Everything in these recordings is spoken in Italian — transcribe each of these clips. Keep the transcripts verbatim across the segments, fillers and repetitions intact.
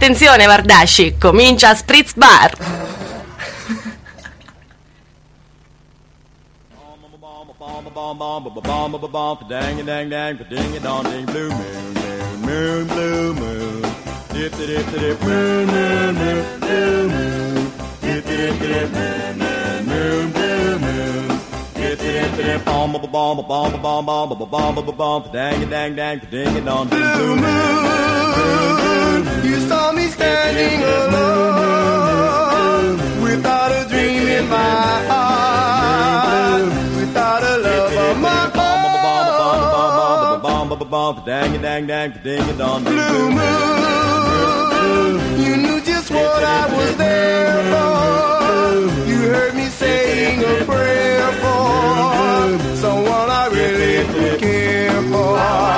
attenzione Vardasci, comincia Spritz Bar. You saw me standing alone, without a dream in my heart, without a love of my own. Blue moon, you knew just what I was there for. You heard me saying a prayer for someone I really could care for.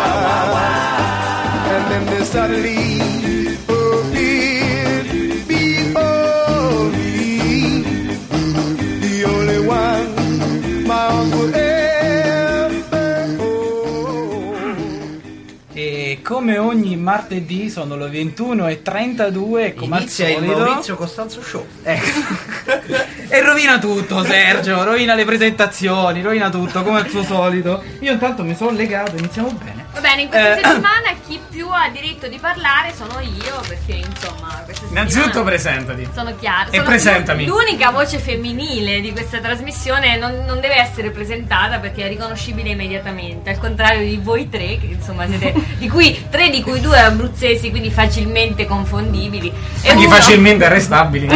And then there suddenly appeared before me, the only one my arms would ever hold. E come ogni martedì sono le ventuno e trentadue, come Inizia al il solito Maurizio Costanzo Show. Ecco. E rovina tutto Sergio, rovina le presentazioni, rovina tutto come al suo solito. Io intanto mi sono legato, iniziamo bene. Va bene, in questa Eh. settimana chi più ha diritto di parlare sono io, perché insomma questa settimana Innanzitutto presentati. sono chiara. E Sono presentami. l'unica voce femminile di questa trasmissione, non, non deve essere presentata perché è riconoscibile immediatamente, al contrario di voi tre, che insomma siete di cui tre di cui due abruzzesi, quindi facilmente confondibili. E Anche uno- facilmente arrestabili.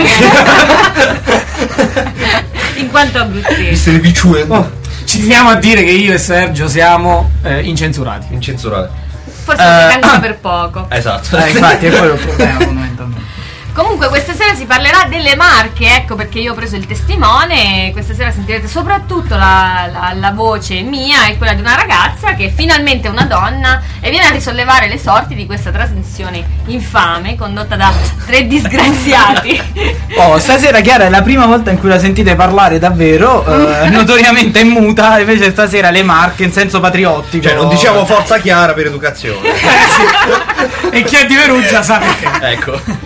in quanto abruzzesi. Mister Picciuendo. Oh, ci teniamo a dire che io e Sergio siamo eh, incensurati. Incensurale. Forse Eh, lo siete ancora per poco. Esatto. Eh, infatti è quello il problema fondamentalmente. Comunque questa sera si parlerà delle Marche, ecco perché io ho preso il testimone e questa sera sentirete soprattutto la, la, la voce mia e quella di una ragazza che è finalmente una donna e viene a risollevare le sorti di questa trasmissione infame condotta da tre disgraziati. Oh, stasera Chiara è la prima volta in cui la sentite parlare davvero, eh, notoriamente è muta, invece stasera le Marche in senso patriottico. Cioè, non diciamo Forza Chiara per educazione. Eh, sì. E chi è di Perugia sa perché. Ecco.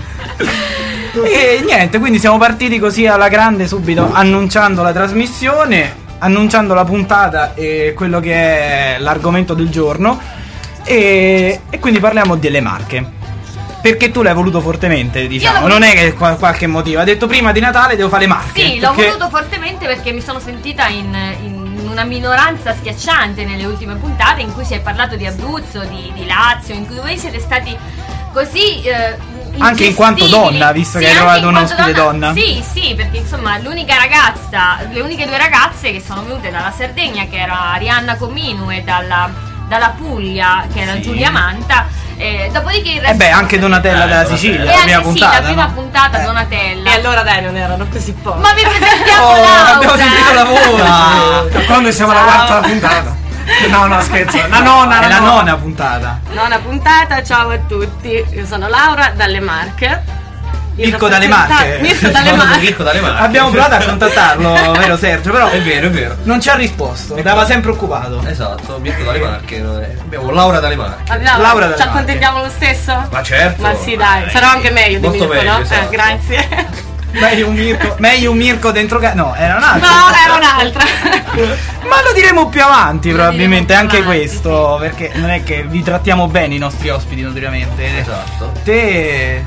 E niente, quindi siamo partiti così alla grande subito annunciando la trasmissione, annunciando la puntata e quello che è l'argomento del giorno e, e quindi parliamo delle Marche. Perché tu l'hai voluto fortemente, diciamo, l'ho non è che qua- qualche motivo. Ha detto prima di Natale devo fare le Marche. Sì, l'ho perché- voluto fortemente perché mi sono sentita in, in una minoranza schiacciante nelle ultime puntate in cui si è parlato di Abruzzo, di, di Lazio, in cui voi siete stati così eh, Anche in quanto ingestibili. donna, visto che Sì, hai anche trovato in un quanto ospite donna. Sì, sì, perché insomma l'unica ragazza, le uniche due ragazze che sono venute dalla Sardegna, che era Arianna Cominu, e dalla, dalla Puglia, che era Sì. Giulia Manta. Eh, dopodiché il E resto beh, anche Donatella Eh, della Donatella. Sicilia, e la anche prima sì, puntata. la prima no? puntata Eh. Donatella. E allora dai, non erano così pochi. Ma vi presentiamo Oh, Laura. abbiamo sentito la voce. Ah. Quando siamo alla Ciao. quarta puntata. No, no, scherzo. La nonna, è la nona puntata. Nona puntata, ciao a tutti. Io sono Laura dalle Marche. Io Mirko sono dalle presentata- Marche. Mirko dalle Marche. Mirko dalle Marche. Abbiamo provato a contattarlo, vero Sergio? Però È vero, è vero. non ci ha risposto, stava sempre occupato. Esatto, Mirko dalle Marche. non è- Abbiamo Laura dalle Marche. Abbiamo- Laura dalle ci Marche. accontentiamo lo stesso? Ma certo. Ma sì, dai, Eh, sarò anche meglio di molto Mirko, meglio, no? esatto. Eh, grazie. Meglio un Mirko, meglio un Mirko dentro casa. No, era un No, altro. era un'altra. Ma lo diremo più avanti, Lo probabilmente, diremo più anche avanti, questo. Perché non è che vi trattiamo bene i nostri ospiti, naturalmente. Esatto. Te.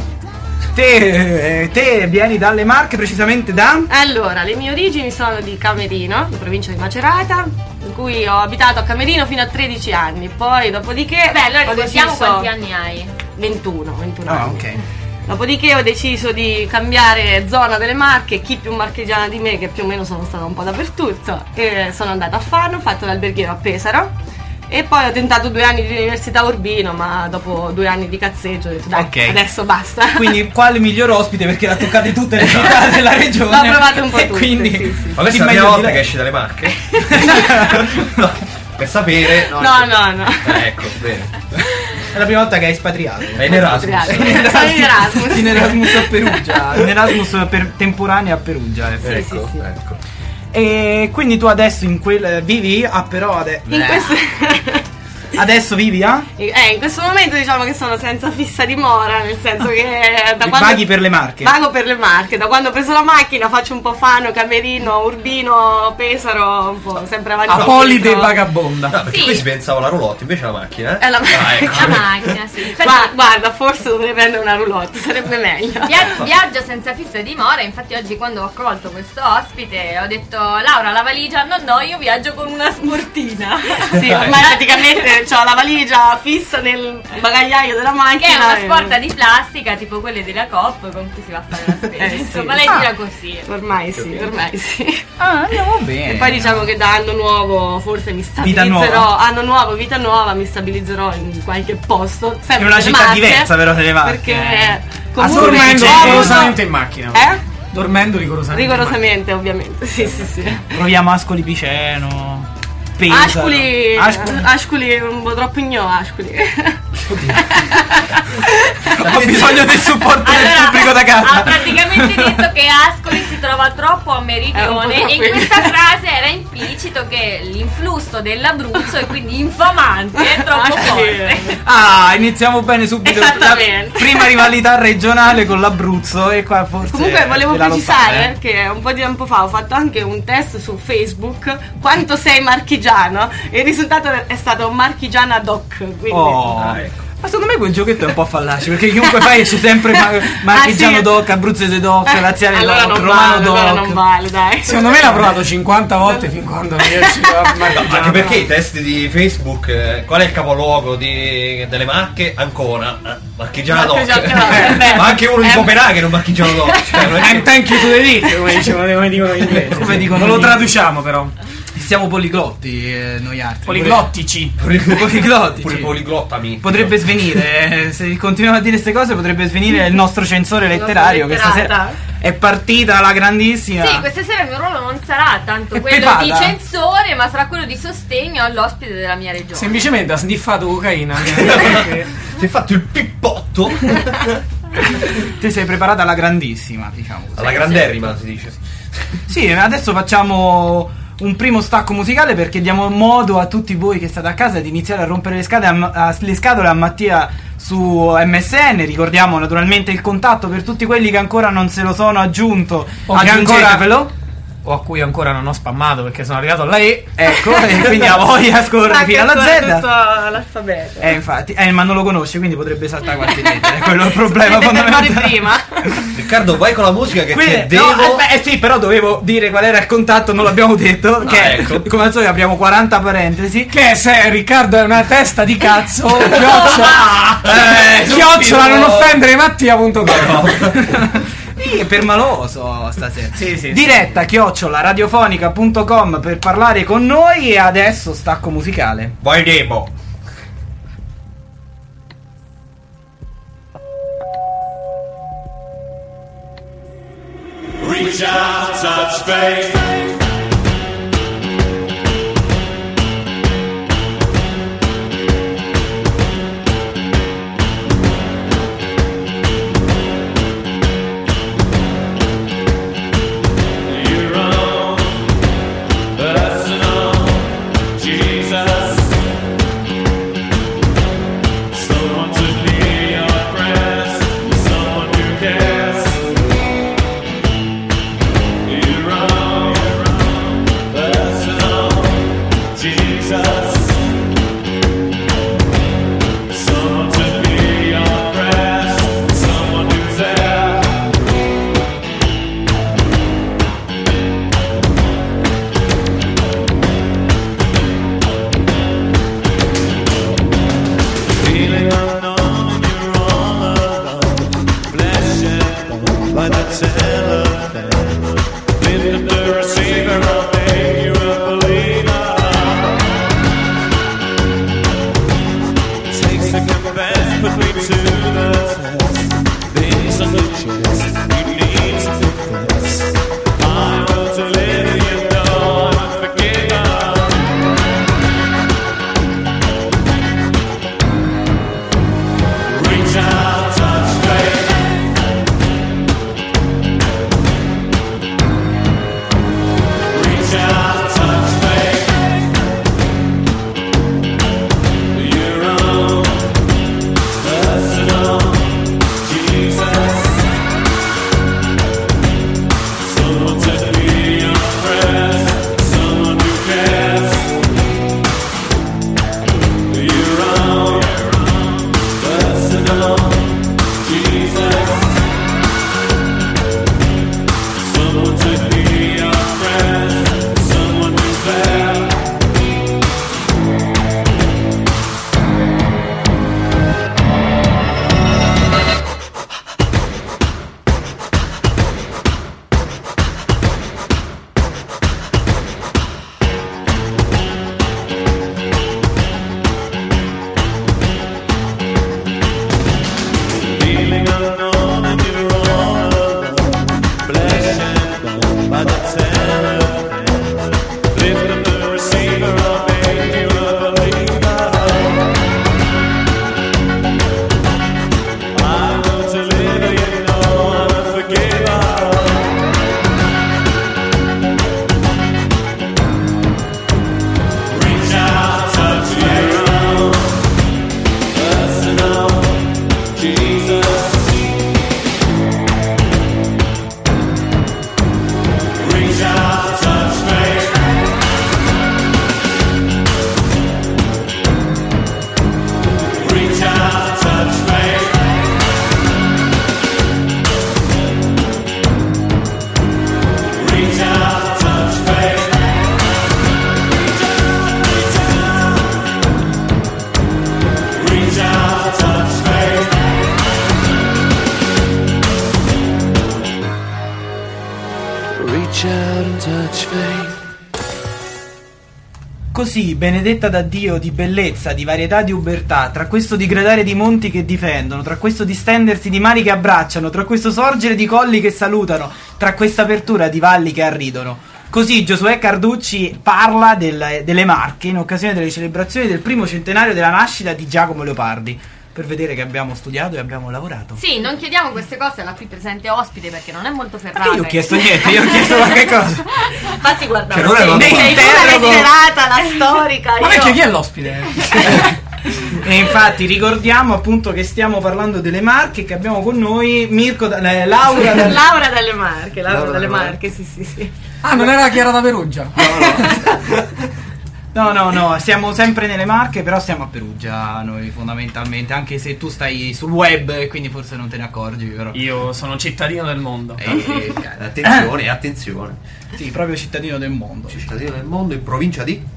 Te. eh, Te vieni dalle Marche, precisamente da. Allora, le mie origini sono di Camerino, in provincia di Macerata, in cui ho abitato a Camerino fino a tredici anni. Poi, dopodiché, Beh, allora ho ricordiamo deciso quanti anni hai. ventuno, ventuno Ah, anni. ok. Dopodiché ho deciso di cambiare zona delle Marche, chi più marchigiana di me, che più o meno sono stata un po' dappertutto, e sono andata a Fano, ho fatto l'alberghiero a Pesaro e poi ho tentato due anni di università a Urbino, ma dopo due anni di cazzeggio ho detto dai, Ok. adesso basta. Quindi quale miglior ospite perché l'ha toccate tutte le città della regione. L'ho provate un po' E tutte, quindi sì, sì. Ma questa chi è la meglio prima di volta lei? che esci dalle Marche? No, per sapere. No, no, no. Eh, ecco, bene. È la prima volta che hai espatriato. È in Erasmus. Sono in Erasmus. In Erasmus a Perugia. In Erasmus per temporanea a Perugia. eh. Ecco, sì, sì. ecco. E quindi tu adesso in quel vivi a però ade- In eh, questo... Adesso vivi a? Eh, in questo momento diciamo che sono senza fissa dimora, nel senso che da quando Vaghi per le Marche. vago per le Marche, da quando ho preso la macchina faccio un po' Fano, Camerino, Urbino, Pesaro, un po' sempre avanti. Apolide e indietro. vagabonda. No, perché Sì. qui si pensava alla roulotte, invece la macchina, eh? È la Ah, ecco. La macchina, sì. Infatti, Guarda, guarda, forse dovrei prendere una roulotte, sarebbe meglio. via- viaggio senza fissa dimora. Infatti oggi quando ho accolto questo ospite ho detto: Laura, la valigia? No, no, io viaggio con una sportina. Sì, ormai praticamente ho la valigia fissa nel bagagliaio della macchina. Che è una e- sporta di plastica, tipo quelle della Coop con cui si va a fare la spesa. Eh, sì. Insomma, lei Ah. tira così. Ormai sì, ormai sì. Ah, andiamo bene. E poi diciamo che da anno nuovo forse mi Vita stabilizzerò. nuova. Anno nuovo, vita nuova, mi stabilizzerò in qualche posto. Sempre In una nelle città Marche, diversa, però, delle Marche. Perché Assolutamente. comunque Dormendo ho avuto- rigorosamente in macchina. Eh? Dormendo rigorosamente. in Rigorosamente, ovviamente. Sì, sì, sì. Proviamo Ascoli Piceno. Pesaro. Ascoli, Ascoli. Ascoli è un po' troppo igno, Ascoli. Ho bisogno del supporto del pubblico da ha casa. praticamente detto che Ascoli si trova troppo a È un po' meridione troppo e in in- questa frase era implicito che l'influsso dell'Abruzzo è quindi infamante e troppo Ah, sì. forte. Ah, iniziamo bene subito. Esattamente. La prima rivalità regionale con l'Abruzzo e qua forse Comunque volevo è la precisare lontana, eh. che un po' di tempo fa ho fatto anche un test su Facebook quanto sei marchigiano e il risultato è stato marchigiana doc. Quindi Oh. Ah, ecco. Ma secondo me quel giochetto è un po' fallace, perché chiunque fai esce sempre ma- marchigiano Ah, sì? doc, abruzzese doc, Eh, laziale allora doc, non romano vale, doc. allora non vale, dai. Secondo me l'ha provato cinquanta volte fin quando non riesce a No, marchigiare. anche perché i test di Facebook, eh, qual è il capoluogo di- delle Marche? Ancona, eh, Marchigiana Doc. Marchigiana Doc, eh beh. Ma anche uno di Eh. Copenaghen è un Marchigiano Doc. Cioè, non è I'm che- thank you to the dick, come, dicevano, come dicono in inglese. Come sì. dicono Non lo gli- traduciamo però. Siamo poliglotti eh, noi altri. Poliglottici. Poliglotti. Pure poliglottami. Potrebbe svenire, eh, se continuiamo a dire queste cose potrebbe svenire il nostro censore letterario che letterata. stasera è partita la grandissima. Sì, questa sera il mio ruolo non sarà tanto È quello pepata. di censore, ma sarà quello di sostegno all'ospite della mia regione. Semplicemente ha sniffato cocaina. Si è fatto il pippotto Ti sei preparata alla grandissima, diciamo così. alla granderrima, si dice. Sì, adesso facciamo un primo stacco musicale perché diamo modo a tutti voi che state a casa di iniziare a rompere le, scatole a, a- le scatole a Mattia su M S N. Ricordiamo naturalmente il contatto per tutti quelli che ancora non se lo sono aggiunto. O che Aggiungetevelo. O a cui ancora non ho spammato perché sono arrivato alla E. Ecco, e quindi ha voglia scorrere Anche fino alla ancora Z. tutto l'alfabeto. Eh, infatti, eh, ma non lo conosce, quindi potrebbe saltare qualche lettera. È quello il problema Dovete fermare fondamentale. prima. Riccardo, vai con la musica che Quindi, c'è no, Devo. aspetta, eh sì, però dovevo dire qual era il contatto, non l'abbiamo detto. Ah, Che ecco. come al solito apriamo quaranta parentesi. Che se Riccardo è una testa di cazzo, chiocciola, Eh, chiocciola non subito. offendere Mattia punto com. Sì, è permaloso stasera. Sì, sì, Diretta chiocciola radiofonica punto com per parlare con noi. E adesso stacco musicale. Vai Devo. Reach out, touch faith. You're on, personal, Jesus. Someone to be your prayers, someone who cares. You're wrong. Così, benedetta da Dio di bellezza, di varietà, di ubertà, tra questo digradare di monti che difendono, tra questo distendersi di mari che abbracciano, tra questo sorgere di colli che salutano, tra questa apertura di valli che arridono. Così Giosuè Carducci parla del- delle Marche in occasione delle celebrazioni del primo centenario della nascita di Giacomo Leopardi, per vedere che abbiamo studiato e abbiamo lavorato. Sì, non chiediamo queste cose alla qui presente ospite perché non è molto Ma ferrata. io ho chiesto niente, io ho chiesto qualche cosa. Infatti guarda, Cioè, non è sei, una sei tu la interrogo. letterata, la storica. Ma io- vecchio, chi è l'ospite? E infatti ricordiamo appunto che stiamo parlando delle Marche, che abbiamo con noi Mirko, da- eh, Laura da- Laura dalle Marche, Laura, Laura dalle dalle Marche, sì sì sì. Ah, non era Chiara da Perugia? No, no, no, siamo sempre nelle Marche, però stiamo a Perugia noi fondamentalmente, anche se tu stai sul web e quindi forse non te ne accorgi, però. Io sono cittadino del mondo. Eh, Attenzione, attenzione. sì, proprio cittadino del mondo. Cittadino del mondo in provincia di...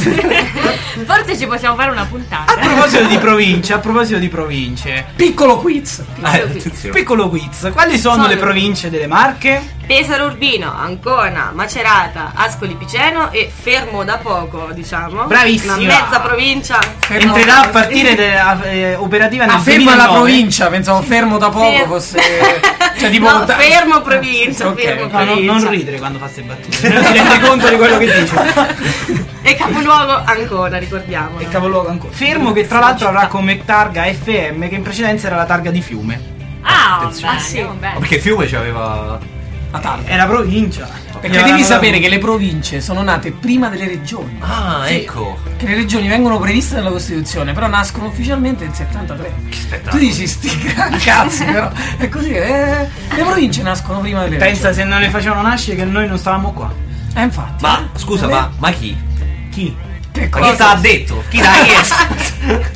Forse ci possiamo fare una puntata. A proposito di province, a proposito di province, Piccolo quiz. Ah, attenzione. piccolo quiz, quali sono, Sono- le province delle Marche? Pesaro Urbino, Ancona, Macerata, Ascoli Piceno e fermo da poco, diciamo. Bravissima. Una mezza provincia. Fermo- Entrerà a partire de- a- eh, operativa nel Ah, fermo alla duemilanove. provincia, pensavo fermo da poco Fermo. fosse... Cioè tipo... No, fermo provincia, Ok, fermo ok. No, no, provincia. non ridere quando fa queste battute, non ti rendi conto di quello che dice. E capoluogo Ancona, ricordiamo. E capoluogo ancora. Fermo che tra l'altro avrà come targa F M, che in precedenza era la targa di Fiume. Ah, Attenzione. bene, Ah, sì. oh, bene. Ma perché Fiume c'aveva... A targa. È la provincia. Perché devi sapere che le province sono nate prima delle regioni. Ah, ecco. Che le regioni vengono previste nella Costituzione, però nascono ufficialmente nel settantatré. Tu dici sti cazzi, però è così. eh, le province nascono prima delle Pensa regioni. se non le facevano nascere che noi non stavamo qua. Eh, infatti. Ma, scusa, ma, ma chi? Chi? Che Ma chi te l'ha detto? Chi l'ha chiesto?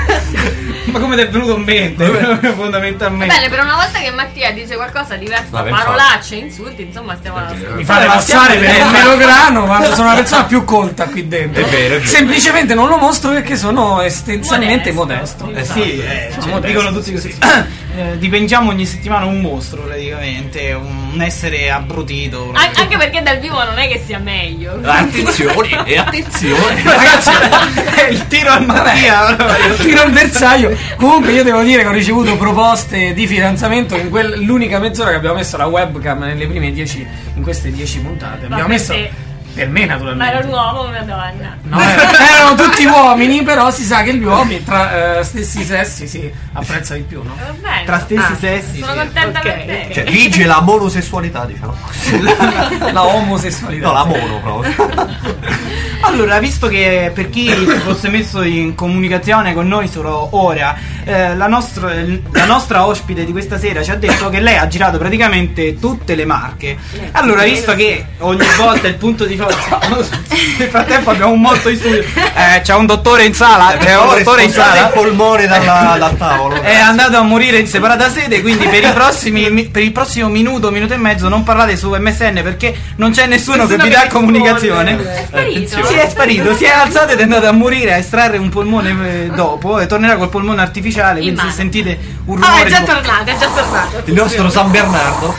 Ma come ti è venuto in mente? Fondamentalmente. Bene, per una volta che Mattia dice qualcosa diverso da Vabbè, parolacce, insulti, insomma stiamo Mi fate passare per il melograno quando sono una persona più colta qui dentro. È vero, è vero. Semplicemente non lo mostro perché sono essenzialmente modesto. Eh sì, eh, Sono cioè, modesto. dicono tutti così. Eh, dipingiamo ogni settimana un mostro praticamente, un essere abbrutito. An- anche perché dal vivo non è che sia meglio. Attenzione, e attenzione. Ragazzi, è il tiro al Mattia. Tiro al bersaglio. Comunque io devo dire che ho ricevuto proposte di fidanzamento in quell'unica mezz'ora che abbiamo messo la webcam nelle prime dieci, in queste dieci puntate. Abbiamo per messo te. per me Ma naturalmente. era un uomo o una donna? No, erano, erano tutti uomini, però si sa che gli uomini tra eh, stessi sessi si apprezza di più, no? Va bene. Tra stessi Ah, sessi. Sono sì. contenta Ok, per te. Cioè, vige la monosessualità, diciamo. La omosessualità. No, la mono proprio. Allora, visto che per chi si fosse messo in comunicazione con noi solo ora, eh, la, nostra, la nostra ospite di questa sera ci ha detto che lei ha girato praticamente tutte le Marche. Allora, visto che ogni volta il punto di forza. Nel frattempo abbiamo un motto in studio. Eh, c'è un dottore in sala. C'è un dottore in Spostare sala. il polmone dalla- dal tavolo. È andato a morire in separata sede, quindi per, i prossimi, mi- per il prossimo minuto, minuto e mezzo non parlate su M S N perché non c'è nessuno, Nessuno che vi che dà risponde. comunicazione. È sparito? Si è sparito, si è alzato ed è andato a morire, a estrarre un polmone eh, dopo e tornerà col polmone artificiale, quindi se Immagino. sentite un Ah, rumore è già di- tornato, è già tornato. Il nostro San Bernardo.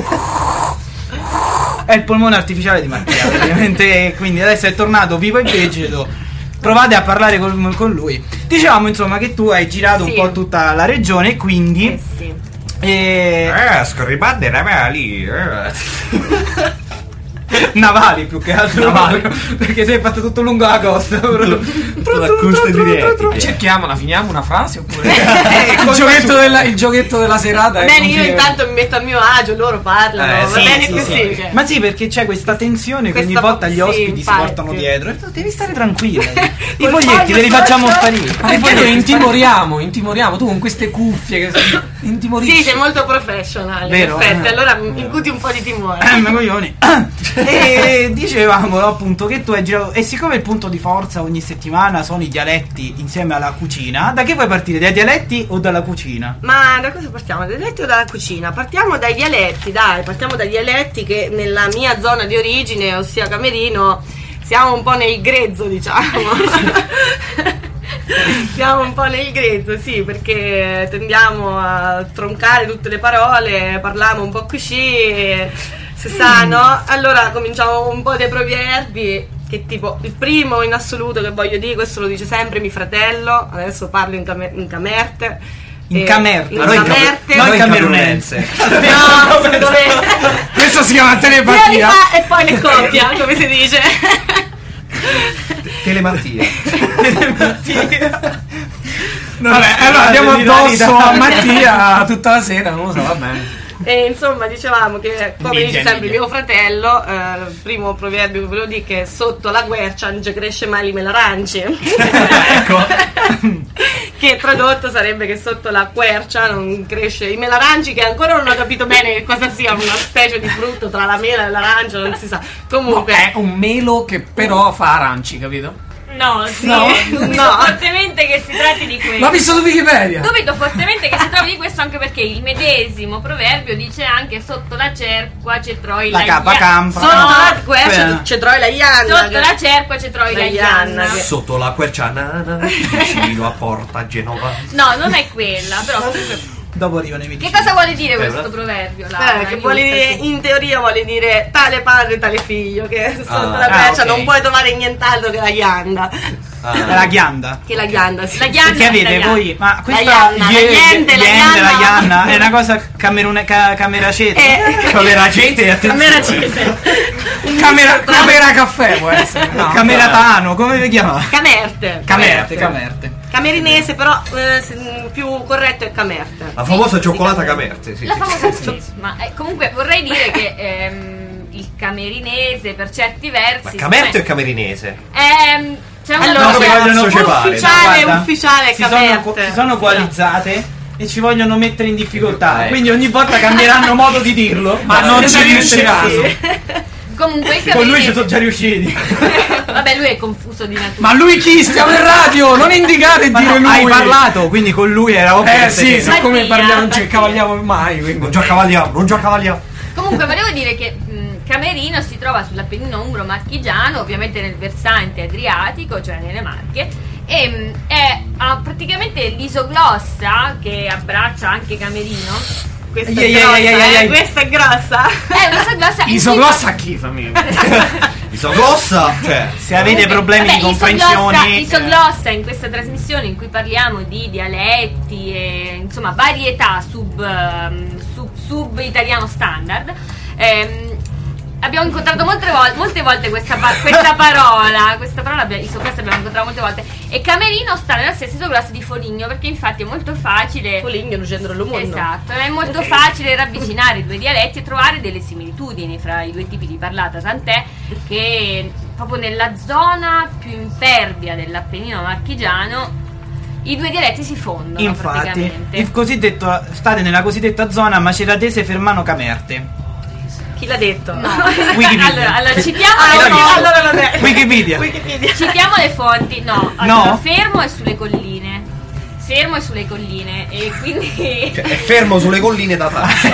è il polmone artificiale di Mattia, ovviamente, quindi adesso è tornato vivo e vegeto. Provate a parlare con, con lui. Dicevamo insomma che tu hai girato Sì. un po' tutta la regione, quindi Eh sì. eh, Eh, scorribande navali. Eh. navali più che altro, Navali. perché sei fatto tutto lungo la costa. La costa diretti. Cerchiamola, finiamo una frase oppure Eh, il, giocchetto della, il giocchetto della serata è Bene, io continua. intanto mi metto a mio agio, loro parlano, Eh, va sì, bene sì, così. sì. cioè. Ma sì, perché c'è questa tensione che ogni Questa- volta gli sì, ospiti si infatti. portano dietro. E tu devi stare tranquilla. I Col foglietti te li foglio facciamo sotto. sparire. Ma perché noi intimoriamo, intimoriamo tu con queste cuffie che intimorisci. Sì, sei molto professional, Vero, in effetti, eh. allora mi incuti un po' di timore. Eh, ma coglioni. E dicevamo appunto che tu hai girato. E siccome il punto di forza ogni settimana sono i dialetti insieme alla cucina, da che vuoi partire? Dai dialetti o dalla cucina? Ma da cosa partiamo? Dai dialetti o dalla cucina? Partiamo dai dialetti, dai, partiamo dai dialetti che nella mia zona di origine, ossia Camerino, siamo un po' nel grezzo, diciamo. Siamo un po' nel grezzo, sì, perché tendiamo a troncare tutte le parole, parliamo un po' così, se sa, no? Allora cominciamo un po' dai proverbi che tipo il primo in assoluto che voglio dire, questo lo dice sempre mio fratello, adesso parlo in, camer- in camerte. In eh, camerte. in Ma noi in camerte. Noi Noi camerunense. No, assolutamente. Questo si chiama Prima li telepatia. fa e poi le coppia, come si dice. Telemattia. Vabbè, allora andiamo addosso a Mattia tutta la sera, non lo so, va bene. E insomma dicevamo che, come Invidia, dice sempre invidia. mio fratello, eh, il primo proverbio che ve lo dico è: sotto la quercia non ci cresce mai le melarance. Ecco. Che tradotto sarebbe che sotto la quercia non cresce i melaranci, che ancora non ho capito bene che cosa sia, una specie di frutto tra la mela e l'arancia, non si sa. Comunque È un melo che però fa aranci, capito? No, sì, No, dubito no. fortemente che si tratti di questo. L'ho visto su Wikipedia. Dubito fortemente che si trovi di questo, anche perché il medesimo proverbio dice anche: sotto la cerqua c'è troi La la capa ia- campa. sotto No, la quercia quella- c'è troi la ianna. Sotto la cerqua c'è troi la La ianna, ianna. che- Sotto la quercianana, vicino a Porta Genova. No, non è quella, però comunque. Dopo arrivano i Che vicini. cosa vuole dire Eh, questo una- proverbio? Laura? Eh, che vuole dire, Aiutaci. in teoria vuole dire tale padre, tale figlio, che sotto Ah. la quercia Ah, ok. non puoi trovare nient'altro che la ghianda. Ah. È la ghianda. Che la ghianda, sì. La ghianda. Perché avete la voi, ma questa ianna, la ye- iente, la iente, ianna. la ianna è una cosa camerune, ca, cameracete. Eh, Camera gente e camera attenzione. cete. Camera, camera caffè può essere. No. Cameratano, come vi chiamate? Camerte. Camerte, camerte. Camerinese, però eh, se- più corretto è camerte. La famosa cioccolata Camerte, sì, La sì. famosa sì, ma eh, comunque vorrei dire che ehm, il camerinese per certi versi. Ma Camerte o siccome- Camerinese? Ehm, c'è una Allora, No, come cosa- cazzo ci pare? ufficiale, Guarda, ufficiale si sono, camerte. si sono coalizzate e ci vogliono mettere in difficoltà. Eh. Quindi ogni volta cambieranno modo di dirlo, ma non ci riusciranno. Comunque il Con lui ci camerinese. sono già riusciti. Vabbè, lui è confuso di natura. Ma lui chi? Stiamo in radio, non indicare e Ma dire no, lui. hai parlato, quindi con lui era ovvio. Eh che sì, te- siccome Mattia, parliamo non ci Mattia. cavaliamo mai, quindi. Non già cavalliamo, non già cavalliamo. Comunque volevo dire che mh, Camerino si trova sull'Appennino Umbro Marchigiano, ovviamente nel versante adriatico, cioè nelle Marche, e mh, è ha praticamente l'isoglossa che abbraccia anche Camerino. Questa Ai, è ai, grossa, ai, ai, eh, ai. questa è grossa. È un'isoglossa in Isoglossa a chi, famiglia? Isoglossa, cioè. Se avete problemi Vabbè, di comprensioni, Isoglossa, eh, Isoglossa in questa trasmissione in cui parliamo di dialetti e insomma varietà sub, ehm, sub, sub italiano standard. ehm, Abbiamo incontrato molte volte, molte volte questa, pa- questa parola, questa parola abbia- isoglossa abbiamo incontrato molte volte. E Camerino sta nella stessa isoglossa di Foligno, perché infatti è molto facile. Foligno, un genere del mondo. Esatto, è molto facile ravvicinare i due dialetti e trovare delle similitudini fra i due tipi di parlata, tant'è che proprio nella zona più impervia dell'Appennino marchigiano i due dialetti si fondono infatti, praticamente. il cosiddetto, state nella cosiddetta zona maceratese Fermano Camerte. Chi l'ha detto? No. Wikipedia. allora, allora citiamo Ah, le no, fonti. allora vabbè. Wikipedia. Wikipedia. Citiamo le fonti. No, allora, No? Fermo è sulle colline. Fermo è sulle colline e quindi Cioè, è fermo sulle colline da tanto.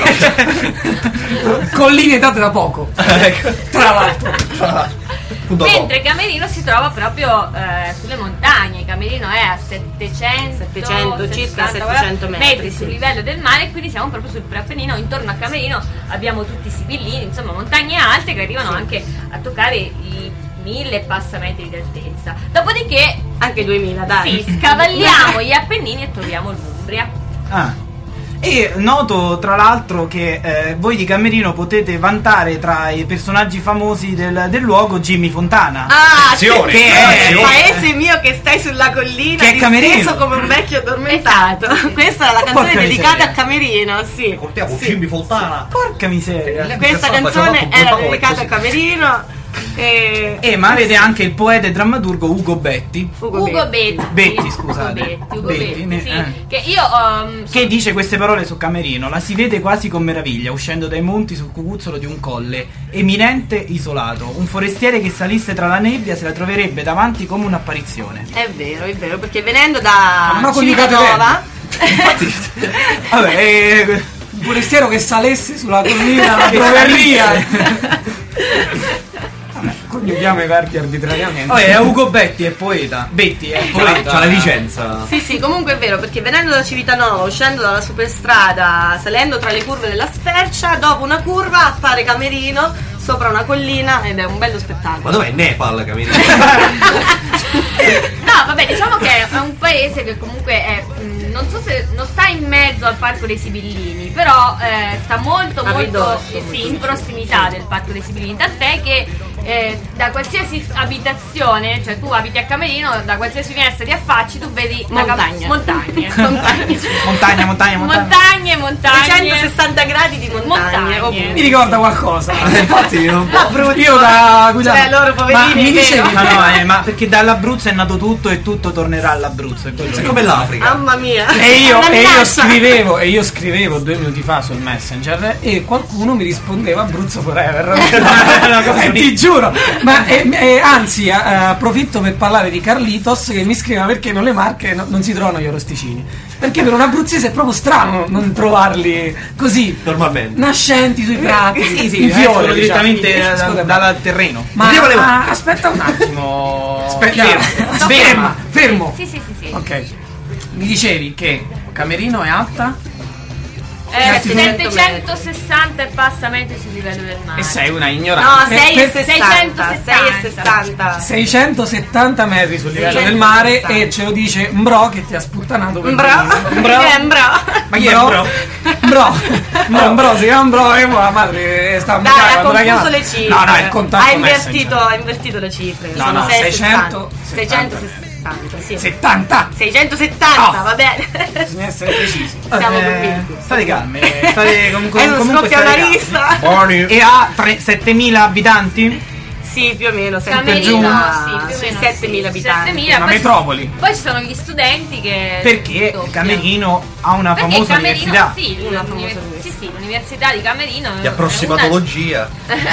Colline date da poco. Ecco. Tra l'altro. Punto mentre Camerino si trova proprio eh, sulle montagne. Camerino è a settecento, settecento, circa sessanta settecento metri, sì. sul livello del mare, e quindi siamo proprio sul preappennino. Intorno a Camerino abbiamo tutti i Sibillini, insomma montagne alte che arrivano anche a toccare i mille e passa metri di altezza. Dopodiché Anche duemila, dai. sì, scavalliamo gli Appennini e troviamo l'Umbria. Ah. E noto tra l'altro che eh, voi di Camerino potete vantare tra i personaggi famosi del, del luogo Jimmy Fontana. Ah, Attenzione, che è- attenzione. Paese mio che stai sulla collina, Che è Camerino. disteso come un vecchio addormentato. Esatto. Questa è la canzone Porca dedicata miseria. a Camerino, sì. Portiamo Sì. Jimmy Fontana. Porca miseria. Questa Facciamo canzone un era portavoce dedicata così. a Camerino. E... Eh, ma avete anche il poeta e drammaturgo Ugo Betti, Ugo Ugo Betti. Betti. Betti, scusate. Ugo Betti, Ugo Betti, Betti, ne- sì. eh. Che io um, che dice queste parole su Camerino: la si vede quasi con meraviglia uscendo dai monti sul cucuzzolo di un colle eminente isolato. Un forestiere che salisse tra la nebbia se la troverebbe davanti come un'apparizione. È vero, è vero, perché venendo da Ma con i Civitanova, Vabbè, eh, Un forestiero che salesse sulla collina la troveria. Coniughiamo i verbi arbitrariamente. vabbè, è Ugo Betti, è poeta. Betti è C'ha la, poeta. c'ha la licenza. sì, sì, comunque è vero, perché venendo da Civitanova, uscendo dalla superstrada, salendo tra le curve della Sfercia, dopo una curva appare Camerino sopra una collina ed è un bello Ma spettacolo. dov'è Nepal, Camerino? No, vabbè, diciamo che è un paese che comunque è, mh, non so se non sta in mezzo al Parco dei Sibillini, però eh, sta molto A molto ridosso, eh, molto sì, in prossimità del Parco dei Sibillini, tant'è che eh, da qualsiasi abitazione, cioè tu abiti a Camerino, da qualsiasi finestra ti affacci tu vedi la cap- Montagna. montagne, montagne, Montagna, montagna, montagna. montagne, montagne, trecentosessanta gradi di montagne. Montagne. ovunque. Mi ricorda qualcosa. Infatti non L'Abruzzo. Io da guidare. Cioè, loro poverini, Ma mi vero? dicevi No, no, eh, ma perché dall'Abruzzo è nato tutto e tutto tornerà all'Abruzzo. È quello è che- come l'Africa. Mamma mia. E io, Una e io minaccia. scrivevo e io scrivevo due minuti fa sul Messenger e qualcuno mi rispondeva Abruzzo Forever. Eh, ti giuro. Ma eh, eh, anzi, eh, approfitto per parlare di Carlitos che mi scriveva perché non le Marche no- non si trovano gli arrosticini. Perché per un abruzzese è proprio strano non trovarli così Normalmente. nascenti sui prati, Sì, sì, in eh, fiore, sono direttamente diciamo. da- Scusa, dal terreno. Ma Io volevo- ah, aspetta un attimo. Aspetta, Chiara, ferma. ferma, fermo. Sì, sì, sì, sì. Ok. Mi dicevi che Camerino è alta Eh, settecento settecentosessanta e passa metri sul livello del mare. e sei una No, ignorante. sei e Per- sessanta. seicentosessanta. sei e sessanta. seicentosettanta metri sul livello del mare e ce lo dice Mbro che ti ha sputtanato per Bro. Mbro. Che è Mbro. Ma chi è Mbro? bro? Mbro. No, Mbro si chiama Mbro e poi la madre sta a Dai, mirare ha quando la confuso chiama. le cifre. No, no, è il contatto ha invertito, Messenger. ha invertito le cifre. No, Sono no, sei e seicento, sessanta. seicentosessanta, sì. settanta. seicentosettanta, Oh. va bene. Bisogna essere precisi. Siamo Eh, convinti. state calmi, state com- com- E non comunque scoppia una state calmi. lista. Buoni. E ha tre- settemila abitanti? Sì, più o meno. Camerino, giù. sì, più o meno settemila sì, abitanti. settemila, Una poi ci- metropoli. Poi ci sono gli studenti che Perché doppia. Camerino ha una Perché famosa Camerino, università. sì, Una l'univer- famosa università. sì, sì, l'università di Camerino Di è una- approssimatologia.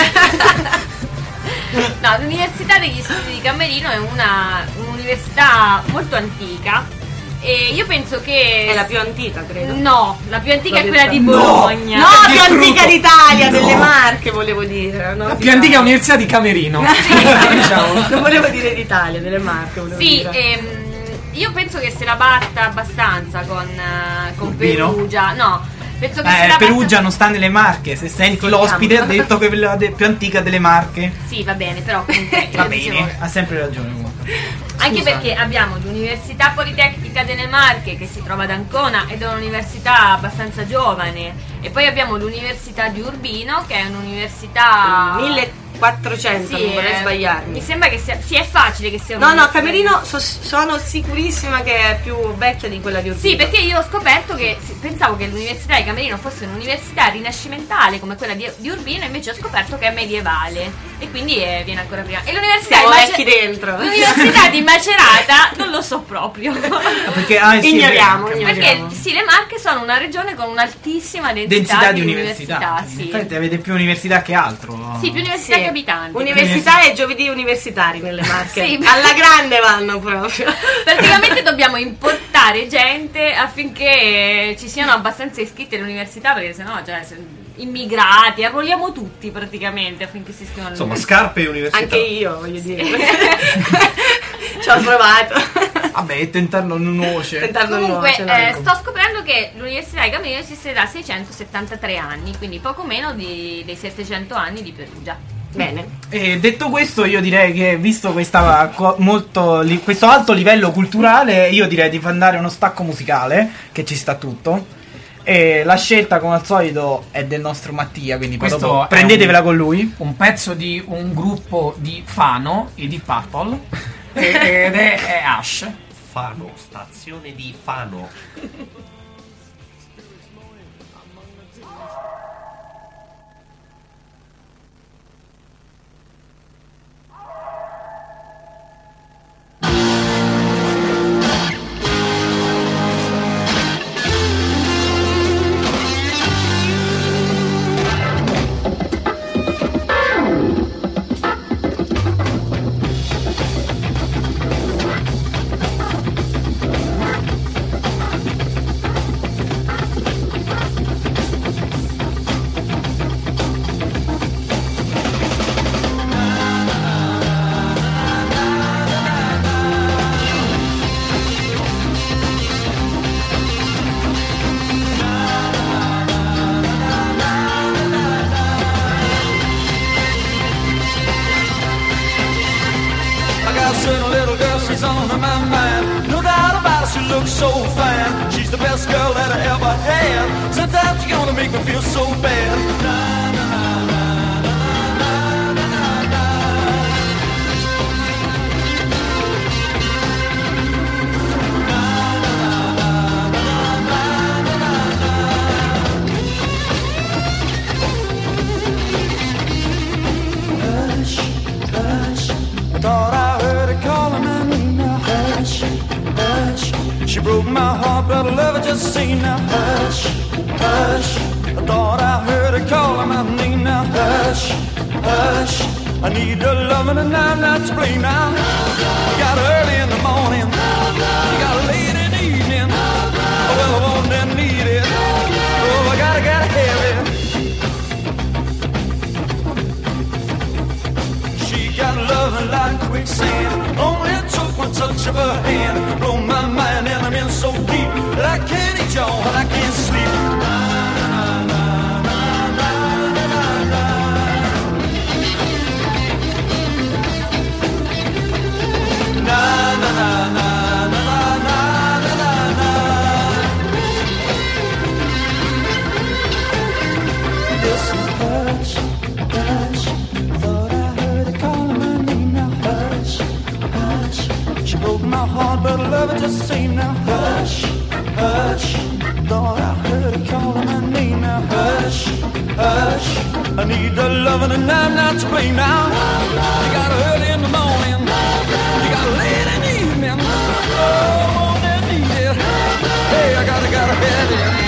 No, l'Università degli Studi di Camerino è una un'università molto antica e io penso che È la più antica, credo. no, la più antica è quella di No! Bologna. No, più distrutto. antica d'Italia, No. delle Marche volevo dire. non La più d'Italia. antica università di Camerino. Diciamo. Non volevo dire d'Italia, delle Marche volevo Sì, dire. ehm, io penso che se la batta abbastanza con, eh, con Urbino? Perugia. No, penso che se Eh, la Perugia batta... non sta nelle Marche. Se senti Ascoltiamo. l'ospite ha detto che è quella de- più antica delle Marche. Sì, va bene, però comunque Va io dicevo- bene, ha sempre ragione comunque. Anche Scusa. perché abbiamo l'Università Politecnica delle Marche che si trova ad Ancona ed è un'università abbastanza giovane e poi abbiamo l'Università di Urbino che è un'università millequattrocento, Sì, non vorrei eh, sbagliarmi. Mi sembra che sia, sì, è facile che sia No, no, un'università. Camerino so- sono sicurissima che è più vecchia di quella di Urbino. Sì, perché io ho scoperto che sì, pensavo che l'Università di Camerino fosse un'università rinascimentale come quella di, di Urbino, invece ho scoperto che è medievale e quindi eh, viene ancora prima. E l'Università Siamo di Mace- vecchi dentro. L'Università di Macerata non lo so proprio. Ah, perché ah, sì, Ignoriamo, è vero, ignoriamo. Perché sì, le Marche sono una regione con un'altissima densità, densità di università. università. sì. In effetti avete più università che altro. Sì, più università Sì. che abitanti. Università e giovedì universitari nelle Marche. Sì. Alla grande vanno proprio. Praticamente dobbiamo importare gente affinché ci siano abbastanza iscritti all'università, perché sennò, cioè, se- immigrati, arruoliamo tutti praticamente affinché si iscrivano Insomma, all'università. scarpe e università. Anche io, voglio dire. Ci ho provato. Vabbè, tentarlo non nuoce. Tentarlo Comunque, nuoce, no, eh, ecco. sto scoprendo che l'Università di Camerino esiste da seicentosettantatré anni, quindi poco meno di- dei settecento anni di Perugia. Bene. E detto questo, io direi che visto questa co- molto li- questo alto livello culturale, io direi di mandare uno stacco musicale, che ci sta tutto. E la scelta, come al solito, è del nostro Mattia, quindi poi Questo dopo è prendetevela un- con lui. Un pezzo di un gruppo di Fano e di Purple e- ed è, è Ash. Fano, stazione di Fano. Thank looks so fine. She's the best girl that I ever had. Sometimes you're gonna make me feel so bad. Na, na, na, na. Thought I heard her calling my name now. Hush, hush. She broke my heart, but I love her just same now. Hush, hush. I thought I heard her calling my name now. Hush, hush. I need her loving and I'm not to blame now. You got her early in the morning. You got her late in the evening. Oh, well, I want and need it. Oh, I gotta, gotta have it. Got loving like quicksand. Only took one touch of her hand. Blow my mind and I'm in so deep that I can't eat y'all and I can't sleep. Na, na, na, na, na, na, na. Na, na, na, na, na, na, na, na. Listen, hush, hush. She broke my heart, but I love her just the same now. Hush, hush. Thought I heard her calling my name now. Hush, hush. I need the loving and I'm not to blame now. You got her early in the morning. You got her late in the evening. Oh, I want and need it. Hey, I gotta, gotta have it.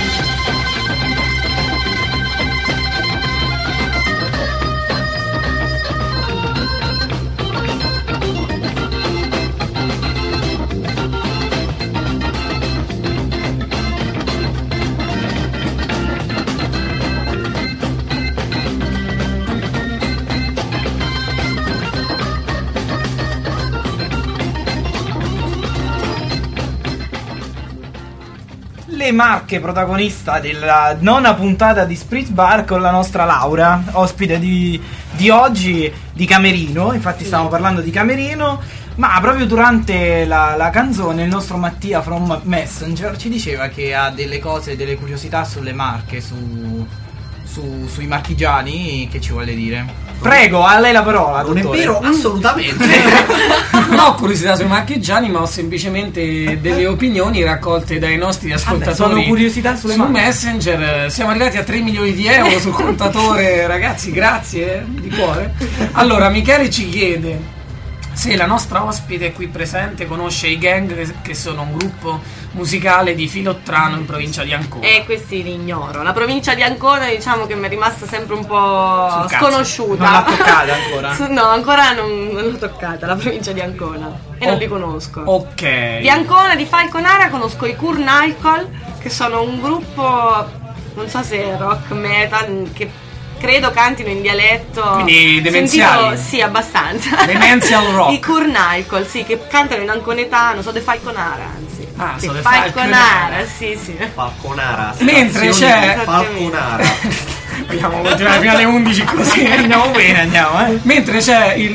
Le Marche, protagonista della nona puntata di Spritz Bar con la nostra Laura, ospite di, di oggi di Camerino. Infatti stiamo parlando di Camerino, ma proprio durante la, la canzone il nostro Mattia from Messenger ci diceva che ha delle cose, delle curiosità sulle Marche, su, su, sui marchigiani, che ci vuole dire. Prego, a lei la parola. Non dottore. è vero, assolutamente. Non ho curiosità sui marchigiani, ma ho semplicemente delle opinioni raccolte dai nostri ascoltatori. Vabbè, sono curiosità sulle su marche. Messenger. Siamo arrivati a tre milioni di euro sul contatore, ragazzi, grazie eh, di cuore. Allora, Michele ci chiede se la nostra ospite qui presente conosce i Gang, che- che sono un gruppo musicale di Filottrano in provincia di Ancona. E questi li ignoro. La provincia di Ancona, diciamo che mi è rimasta sempre un po' Sul cazzo. sconosciuta. Non l'ha toccata ancora? Su- no, ancora non, non l'ho toccata la provincia di Ancona. E Oh. non li conosco. Ok. Di Ancona, di Falconara, conosco i Kurnalcohol, che sono un gruppo, non so se è rock metal, che credo cantino in dialetto. Quindi demenziali? Sentito- sì, abbastanza. Demenzial rock. I Kurnalcohol, sì, che cantano in anconetano, so de Falconara, anzi. Ah, Sì, so de Falconara, Falconara. sì, sì. Falconara. Mentre stazione c'è- di Falconara. Vogliamo continuare fino alle undici così Andiamo bene, andiamo, eh. Mentre c'è il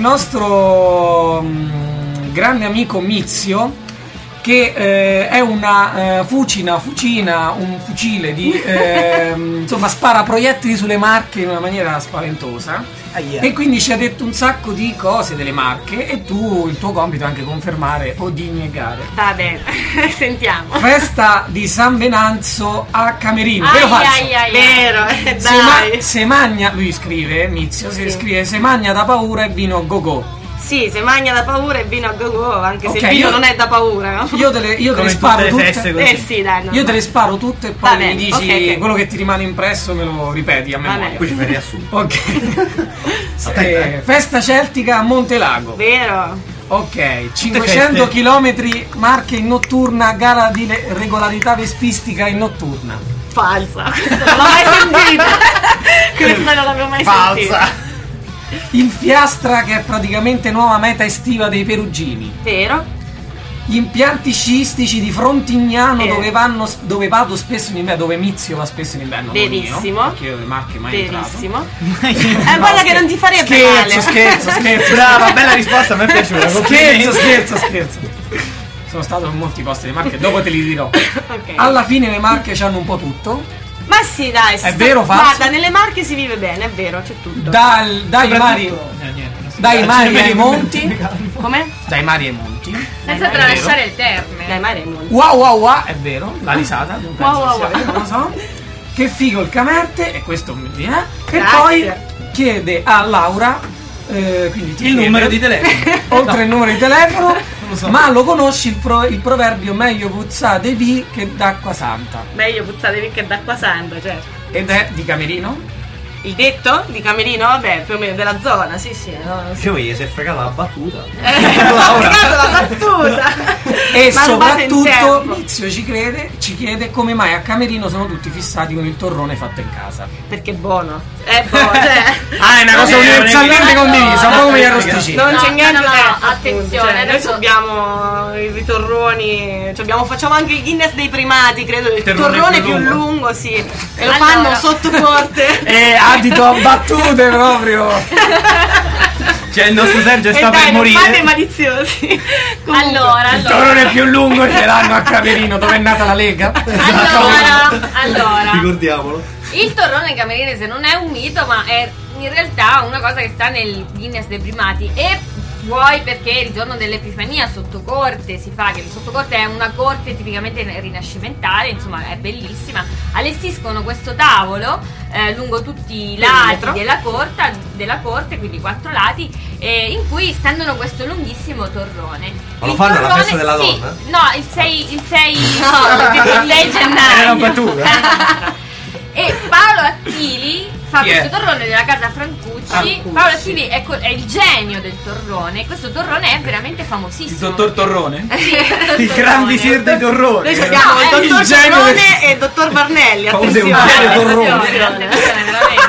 nostro mm, grande amico Mizio, che eh, è una eh, fucina, fucina, un fucile di eh, insomma spara proiettili sulle Marche in una maniera spaventosa. Aia. E quindi ci ha detto un sacco di cose delle Marche e tu il tuo compito è anche confermare o di negare. Va bene, sentiamo. Festa di San Venanzo a Camerino, Ai, vero o falso? ai, ai, vero, eh, Se, ma- dai. se magna, lui scrive, Mizio, si Sì. scrive se magna da paura e vino go go. Sì, se magna da paura e vino a go-go, anche Ok, se il vino io- non è da paura, no? Io te le, io te Come le in sparo tutte le tutte. feste così. Eh sì, dai, no, Io te no. le sparo tutte e poi Va mi bene, dici ok, ok. quello che ti rimane impresso me lo ripeti a Va memoria. bene. Poi ci fai riassunto. Ok. Aspetta, Eh, festa celtica a Montelago. Vero? Ok, cinquecento feste. chilometri Marche in notturna, gara di le- regolarità vespistica in notturna. Falsa. Questa non l'ho mai sentita. Questa non l'avevo mai sentita. Falsa. Il Fiastra, che è praticamente nuova meta estiva dei perugini. Vero? Gli impianti sciistici di Frontignano, Eh. dove, vanno, dove vado spesso in inverno, dove Mizio va spesso in inverno. non Verissimo. io, perché io le Marche mai entrato. Verissimo. È quella che non ti farebbe male. Scherzo, scherzo, scherzo. Brava, bella risposta, a me è piaciuta. Scherzo, complimenti. scherzo, scherzo. sono stato in molti posti delle Marche, dopo te li dirò. Ok. Alla fine le Marche c'hanno un po' tutto. Ma sì, dai, si È sta- vero, falso? Guarda, nelle Marche si vive bene, è vero, c'è tutto. Dal, dai mari, Eh, niente, non si dai può. mari ai monti. Come? Dai mari ai monti. Senza Dai, tralasciare il terme. Dai, ma Raymond. Wow wow wow, è vero, la risata. Non penso Wow, wow, sia wow. vero, non lo so. Che figo il Camerte, e questo mi viene. E Grazie. poi chiede a Laura, eh, quindi ti Il chiede, numero di telefono. oltre il numero di telefono, lo so. ma lo conosci il, pro- il proverbio meglio puzzate di che d'acqua santa? Meglio puzzatevi che d'acqua santa, certo. Ed è di Camerino? Il detto di Camerino, vabbè, più o meno della zona, sì, sì. No, sì. Cioè, gli si è fregata la battuta. Eh, ho fregato la battuta. E Ma rubate in soprattutto tempo. Mizio ci crede, ci chiede come mai a Camerino sono tutti fissati con il torrone fatto in casa. Perché è buono. È buono, cioè. Ah, è una cosa Non universalmente no, condivisa, un po' come gli no, arrosticini. Non No, c'è niente no, no, eh, appunto, attenzione, cioè, adesso- noi abbiamo i ritorroni, cioè abbiamo, facciamo anche il Guinness dei primati, credo, il Terrone torrone più più lungo. lungo, sì. E lo Allora. fanno sotto corte. E adito a battute proprio. Cioè il nostro Sergio E sta dai, per non fate morire. maliziosi. Comunque. Allora, Il allora. torrone più lungo ce l'hanno a Camerino, dove è nata la Lega. Allora, allora. Ricordiamolo. Il torrone camerese non è un mito, ma è in realtà una cosa che sta nel Guinness dei primati. E vuoi perché il giorno dell'Epifania sotto corte si fa, che sotto corte è una corte tipicamente rinascimentale, insomma è bellissima. Allestiscono questo tavolo eh, lungo tutti i lati Perimetro. della corte, della corte, quindi quattro lati, eh, in cui stendono questo lunghissimo torrone. Ma lo Il fanno alla torrone- festa della sì, donna? no, il sei, il sei, il sei gennaio. Era una battuta. E Paolo Attili fa Chi è? questo torrone della casa Francucci. Francucci. Paolo Attili è, co- è il genio del torrone. Questo torrone è veramente famosissimo. Il dottor Torrone? Sì, il dottor Il gran visir dei torroni. Noi abbiamo No, il è dottor il genio Torrone del- e il dottor Barnelli, Famoso attenzione. Eugenio Attenzione, Torrone. attenzione,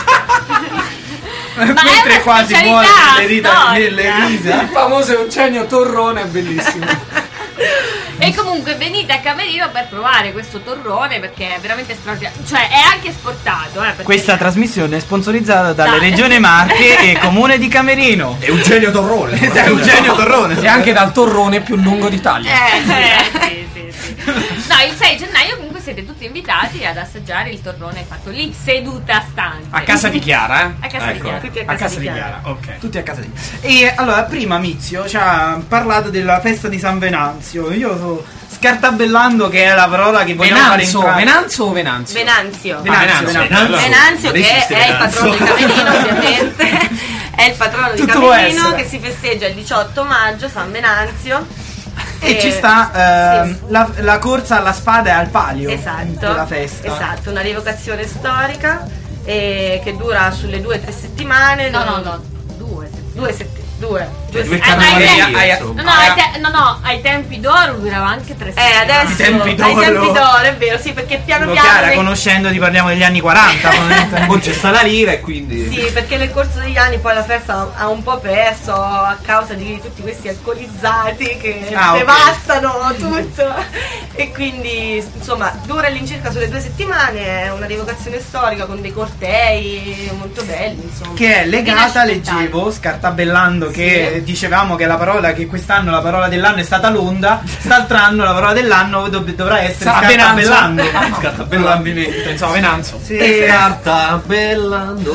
veramente. Ma è Mentre una quasi specialità muore nelle rita- storica. nelle risa. Il famoso Eugenio Torrone è bellissimo. E comunque venite a Camerino per provare questo torrone perché è veramente straordinario. Cioè è anche esportato. Eh, perché- Questa trasmissione è sponsorizzata dalle Dai. Regione Marche e Comune di Camerino. Eugenio Torrone. È Eugenio Torrone. E anche dal torrone più lungo d'Italia. Eh, sì, sì, sì, sì. No, il sei gennaio comunque siete tutti invitati ad assaggiare il torrone fatto lì, seduta stante. A casa di Chiara, eh? A casa di Ecco. Chiara. Tutti a A casa, casa di di Chiara. Chiara, ok. Tutti a casa di. E allora, prima Mizio ci ha parlato della festa di San Venanzio. Io sto scartabellando che è la parola che vogliamo Venanzo, fare in Venanzo o Venanzio? Venanzio. Venanzio, Venanzio. Venanzio. Venanzio Non che esiste è il Venanzio. patrono di Camerino, ovviamente. È il patrono di Tutto può Camerino essere. che si festeggia il diciotto maggio, San Venanzio. E Eh, ci sta ehm, sì. la, la corsa alla spada e al palio Esatto, della festa. esatto, una rievocazione storica eh, che dura sulle due o tre settimane. No, no, non- no, due. Due settimane. Due, due due settimane. Ah, categorie, ai tempi- insomma. no, no, ai te- no, no, ai tempi d'oro durava anche tre Eh, settimane. adesso I tempi ai d'oro. tempi d'oro, è vero, sì, perché piano Lo piano. Chiara, nel- conoscendoti parliamo degli anni quaranta. fondamentalmente. Poi c'è sta la lira e quindi. Sì, perché nel corso degli anni poi la festa ha un po' perso a causa di tutti questi alcolizzati che Ah, ok. devastano tutto. E quindi, insomma, dura all'incirca sulle due settimane, è una rievocazione storica con dei cortei molto belli, insomma. Che è legata, Rinascimentale. leggevo, scartabellando, che Sì. dicevamo che la parola, che quest'anno la parola dell'anno è stata l'onda, quest'altro anno la parola dell'anno dov- dovrà essere Sarà scartabellando. Venanzo. Ah, no. Probabilmente. Pensavo Venanzo. Sì. Carta bellando.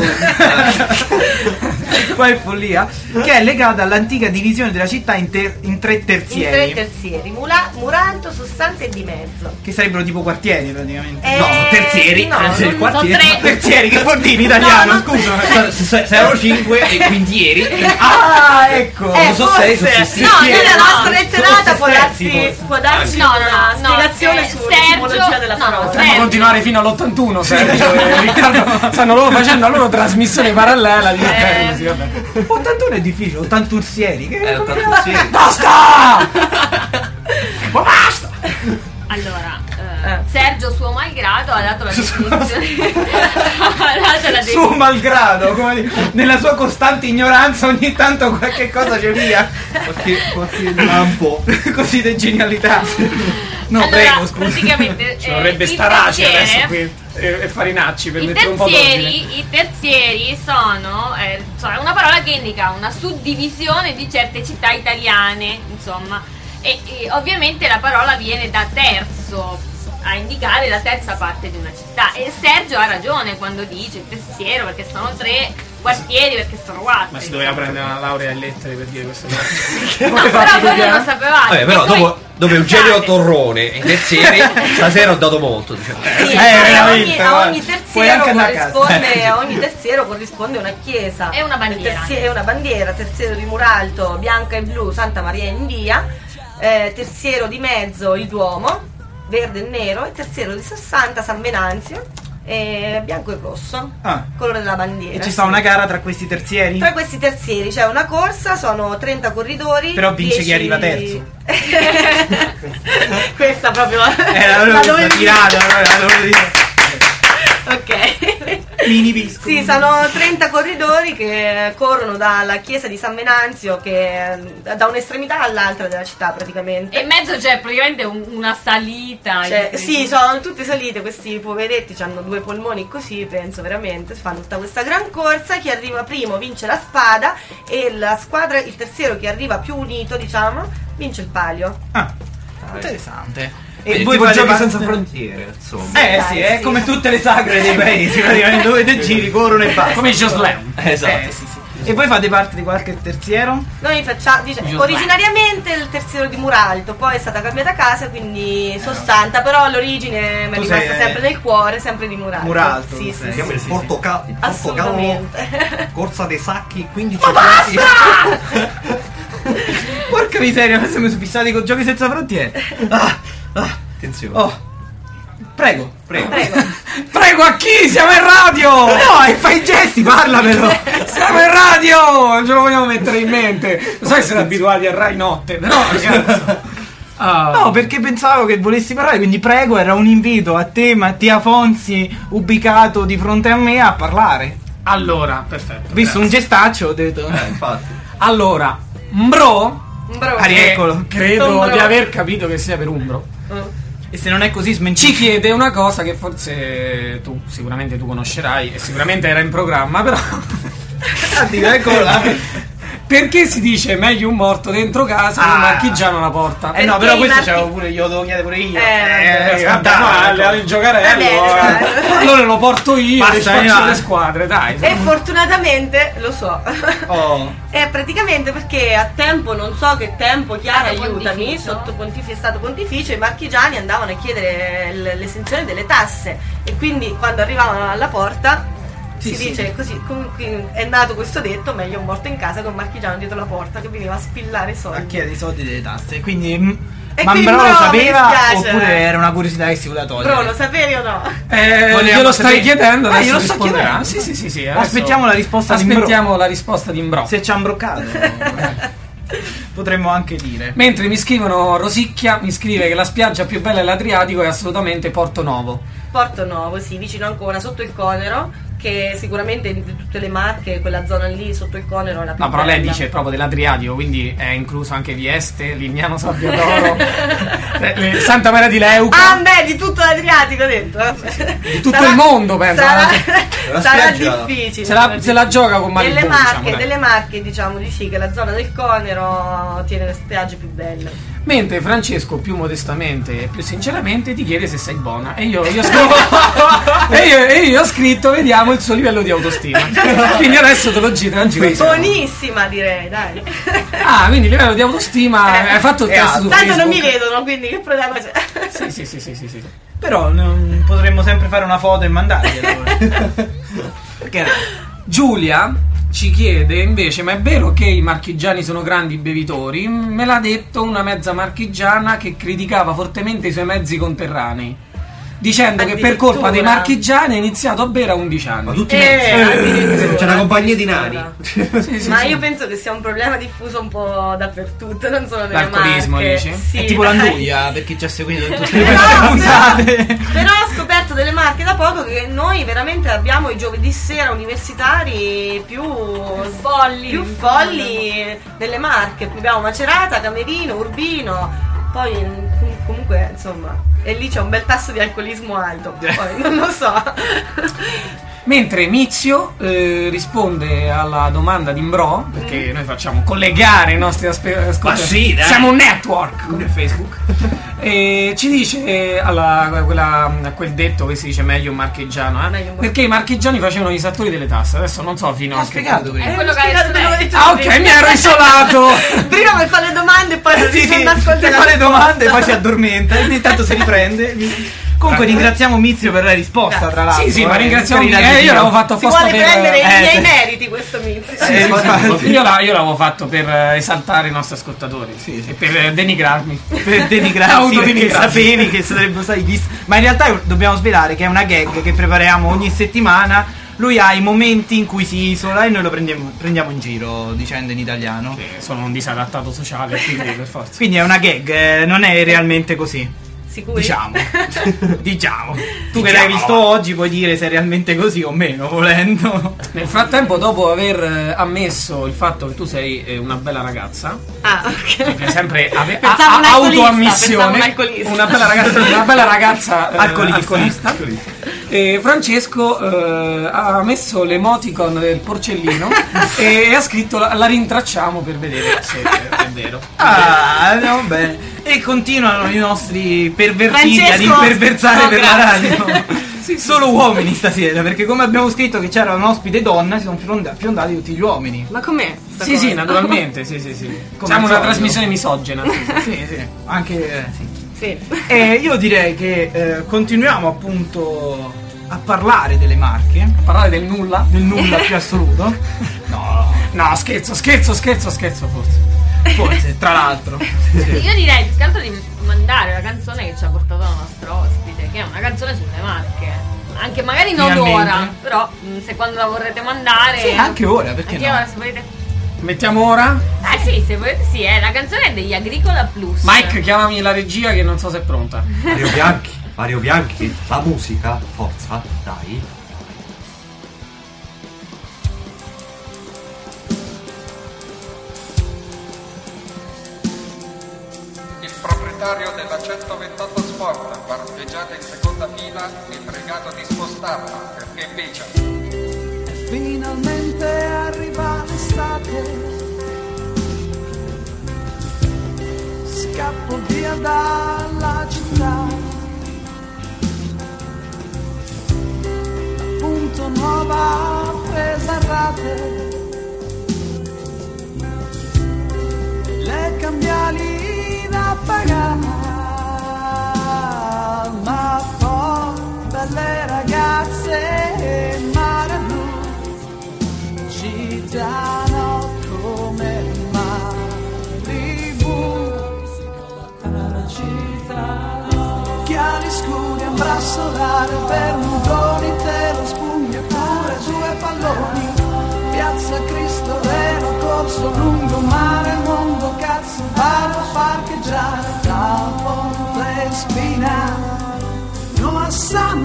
Poi è follia. Che è legata all'antica divisione della città in, ter- in tre In tre terzieri. terzieri, Mula- Muranto, Sossante e Di Mezzo. Che sarebbero tipo quartieri praticamente. Eh, No, terzieri. no, Eh, sì, non- quartieri. sono tre. Terzieri, che vuol dire in italiano? No, no. Scusa. Se- se- se erano cinque e quintieri. Ah, ecco. Eh, non so sei, forse. sono sei. No, Sì, nella no, nostra letterata può sono darsi, forse. può darsi No, no, una no, spiegazione eh, sull'etimologia Sergio- della no, parola. no, Potremmo Sergio. continuare fino all'ottantuno, Sergio e Riccardo stanno loro facendo la loro trasmissione parallela di Eh. così, vabbè. ottantuno è difficile, ottantursieri. Che Eh, tanto sì. Basta! Ma basta! Allora, eh, Eh. Sergio suo malgrado ha dato la definizione. ha dato la Suo definizione. malgrado, come dire, nella sua costante ignoranza ogni tanto qualche cosa c'è via. Qualche, qualche lampo. Così di genialità. No, Allora, prego, scusa. praticamente Ci eh, vorrebbe il Starace terziere- adesso qui e, e Farinacci per I mettere un po' d'ordine. terzieri, I terzieri sono eh, insomma, una parola che indica una suddivisione di certe città italiane, insomma. E, e ovviamente la parola viene da terzo a indicare la terza parte di una città, e Sergio ha ragione quando dice terziero perché sono tre, quartieri perché sono quattro. Ma si doveva prendere una laurea in lettere per dire queste cose. No, però voi non lo sapevate. Vabbè, però E poi- dopo, dopo Eugenio Scusate. Torrone in terzieri, stasera ho dato molto, diciamo. Sì, Eh, poi a ogni, veramente, a guarda. ogni Puoi terziero anche andare a casa. corrisponde, a ogni terziero corrisponde una chiesa. È una bandiera. Il terzi- è una bandiera, terziero di Muralto, bianca e blu, Santa Maria in Dia, eh, terziero di mezzo il Duomo, verde e nero, e terziero di sessanta San Venanzio, eh, bianco e rosso, Ah. colore della bandiera. E ci sta sì. una gara tra questi terzieri? Tra questi terzieri c'è una corsa, sono trenta corridori. Però vince chi dieci arriva terzo. Questa proprio Eh, la la dovevo dovevi tirata, la dovevo dire. Ok. Mini pisco. Sì, sono trenta corridori che corrono dalla chiesa di San Venanzio, che è da un'estremità all'altra della città praticamente. E in mezzo c'è praticamente un- una salita. Cioè, sì, sono tutte salite, questi poveretti hanno due polmoni così, penso veramente, fanno tutta questa gran corsa, chi arriva primo vince la spada e la squadra, il terziero che arriva più unito, diciamo, vince il palio. Ah, interessante. E E voi voi fate giochi parte- senza frontiere, insomma. Eh Dai, sì, è sì. come tutte le sagre dei paesi, praticamente dove te giri, corrono e basta. Come il Joslam. Esatto. Eh, sì, sì. E voi fate parte di qualche terziero? Noi facciamo, dice, Giusto. originariamente il terziero di Muralto, poi è stata cambiata casa, quindi sono santa, però l'origine mi è Tu rimasta sei- sempre nel cuore, sempre di Muralto. Muralto, Sì, tu sì, sei. sì. Siamo il sì, Portoca- il Portogallo, Assolutamente. corsa dei sacchi, quindici Porca miseria, ma siamo fissati con giochi senza frontiere. Ah, ah, Attenzione. oh. Prego, Prego. Prego. Prego, a chi? Siamo in radio! No, e fai i gesti, parlameno. Siamo in radio! Non ce lo vogliamo mettere in mente. Lo sai, siete abituati a Rai Notte, però cazzo. Ah. No, perché pensavo che volessi parlare, quindi prego, era un invito a te, Mattia Fonzi, ubicato di fronte a me, a parlare. Allora, perfetto. Ho visto un gestaccio, ho detto. Eh, infatti. Allora, Mbro, Bro. Ari- Eccolo. credo Umbro. di aver capito che sia per Umbro. Mm. E se non è così Ci smentisci. chiede una cosa che forse tu, sicuramente tu conoscerai e sicuramente era in programma, però Addio, eccolo là. perché si dice meglio un morto dentro casa che un Ah. marchigiano alla porta? Eh no, Perché però i questo marchi- c'avevo pure io, lo devo chiedere pure io. Eh, vabbè. Eh, vabbè, no, alle, alle giocarello, Vabbè, eh. dai. Allora lo porto io Basta, e faccio eh, va. le squadre, dai. E fortunatamente lo so. Oh. È praticamente perché a tempo, non so che tempo, Chiara, Stato aiutami, pontificio. sotto pontificio e stato pontificio, i marchigiani andavano a chiedere l- l'esenzione delle tasse e quindi quando arrivavano alla porta Sì, si sì. dice così, comunque è nato questo detto, meglio un morto in casa che un marchigiano dietro la porta che veniva a spillare i soldi. A chiedere i soldi delle tasse. Quindi. mm, E ma quindi Mbro lo Mbro, mi sapeva dispiace. oppure era una curiosità che si voleva togliere? Bro, lo sapevi o no? Eh, Vogliamo glielo stai sapere- chiedendo, Ah, adesso glielo sto risponderà. chiedendo. Sì, sì, sì, sì, adesso Aspettiamo la risposta di Mbro. Aspettiamo la risposta di Mbro. Se ci ha imbroccato. Potremmo anche dire. Mentre mi scrivono Rosicchia, mi scrive che la spiaggia più bella dell'Adriatico è assolutamente Porto Novo. Porto Novo, sì, vicino a Ancona, sotto il Conero, che sicuramente di tutte le Marche, quella zona lì sotto il Conero è la più No, però lei bella. dice proprio dell'Adriatico, quindi è incluso anche Vieste, Lignano Sabbiadoro, eh, le- Santa Maria di Leuca. Ah, beh, di tutto l'Adriatico ho detto. Di tutto il mondo, penso, Sarà, anche. La sarà spiaggia- difficile. Se la, se la gioca con Malibu, delle Marche, diciamo, dai. delle Marche diciamo di sì, che la zona del Conero tiene le spiagge più belle. Mentre Francesco più modestamente e più sinceramente ti chiede se sei buona e io, io, scritto, e io, e io ho scritto vediamo il suo livello di autostima, quindi adesso te lo giro oggi questo. Buonissima direi, dai. Ah, quindi livello di autostima, Eh, hai fatto il è test alto. su Tanto Facebook. non mi vedono, quindi che problema c'è? Sì, sì, sì, sì, sì, sì. Però non- potremmo sempre fare una foto e mandargliela. Perché no? Giulia ci chiede invece, ma è vero che i marchigiani sono grandi bevitori? Me l'ha detto una mezza marchigiana che criticava fortemente i suoi mezzi conterranei, dicendo che per colpa dei Addirittura. marchigiani ha iniziato a bere a undici anni. Ma tutti Eh, addirittura. c'è una compagnia di nani. Sì, sì, Ma sì. io penso che sia un problema diffuso un po' dappertutto, non solo nelle L'alcolismo, Marche. dici? Sì, È tipo dai. l'anduia, per chi ci ha seguito in tutte le Però, puntate. però ho scoperto delle Marche da poco che noi veramente abbiamo i giovedì sera universitari più Folli. più folli delle Marche. Abbiamo Macerata, Camerino, Urbino, poi com- comunque insomma, e lì c'è un bel tasso di alcolismo alto. Poi non lo so. Mentre Mizio eh, risponde alla domanda di Imbro, perché noi facciamo collegare i nostri aspe- ascoltatori. Ma sì, dai. Siamo un network come Facebook. E ci dice eh, alla, quella, quel detto che si dice meglio un marchigiano, eh? Meglio un Perché i marchigiani facevano gli esattori delle tasse. Adesso non so fino a Ho che spiegato punto. È prima. quello che Ho hai detto spiegato, lei. detto Ah, ok, mi ero isolato. Prima mi fa le domande e poi Sì, sì, non ascolta ti la fa le risposta. domande e poi si addormenta e intanto si riprende. Comunque ringraziamo Mizio per la risposta, tra l'altro. Sì, sì, ma eh, ringraziamo per me. carità di Eh, io Dio. l'avevo fatto Si apposta vuole per prendere eh, i miei sì. meriti questo Mizio. Eh, infatti. Io, la- io l'avevo fatto per eh, esaltare i nostri ascoltatori Sì, sì. e per eh, denigrarmi. Per denigrarsi, perché Autodenigrarsi. sapevi che sarebbero stati visti. Ma in realtà è- dobbiamo svelare che è una gag che prepariamo ogni settimana. Lui ha i momenti in cui si isola e noi lo prendiamo, prendiamo in giro dicendo in italiano. Che sono un disadattato sociale, quindi per forza. Quindi è una gag, eh, non è realmente così. Sicuri? Diciamo, diciamo. Tu che l'hai visto oggi puoi dire se è realmente così o meno, volendo. Nel frattempo, dopo aver eh, ammesso il fatto che tu sei eh, una bella ragazza, Ah, ok. che sempre ave- Pensavo a- un a- alcolista, autoammissione, pensavo un alcolista. una bella ragazza, una bella ragazza eh, Alcolista. alcolista. E Francesco eh, ha messo l'emoticon del porcellino e ha scritto la, la rintracciamo per vedere se è, è vero. Ah, andiamo bene. E continuano i nostri pervertiti ad Francesco, imperversare no, per grazie. la radio. Solo uomini stasera, perché come abbiamo scritto che c'era un ospite donna, si sono fionda- fiondati tutti gli uomini. Ma com'è? sta Sì, cosa? sì, naturalmente, sì, sì, sì. Come Siamo al una solito. trasmissione misogena. Sì, sì, anche eh, sì. Sì. E io direi che eh, continuiamo appunto a parlare delle Marche, Parlare del nulla? del nulla più assoluto. No, No, scherzo, scherzo, scherzo, scherzo, forse. forse, tra l'altro. Io direi più che altro di mandare la canzone che ci ha portato la nostra ospite, che è una canzone sulle Marche. Anche magari non Finalmente. ora, però mh, se quando la vorrete mandare. Sì, anche ora, perché anche no? ora, se volete. Mettiamo ora? Eh sì, se volete sì, è la canzone è degli Agricola Plus. Mike, chiamami la regia che non so se è pronta. Mario Bianchi, Mario Bianchi, la musica, forza, dai. Il proprietario della centoventotto Sport, parcheggiata in seconda fila, è pregato di spostarla perché becia. Finalmente arriva l'estate, scappo via dalla città, appunto nuova presa a rate, le cambiali da pagare, ma poi belle ragazze, mare blu, gitano come Malibu, occhiali scuri a brassolare per nudoni, te lo spugno e pure due palloni, piazza Cristo Vero, corso lungo mare, mondo cazzo, vado a parcheggiare da Ponte Spina, no a San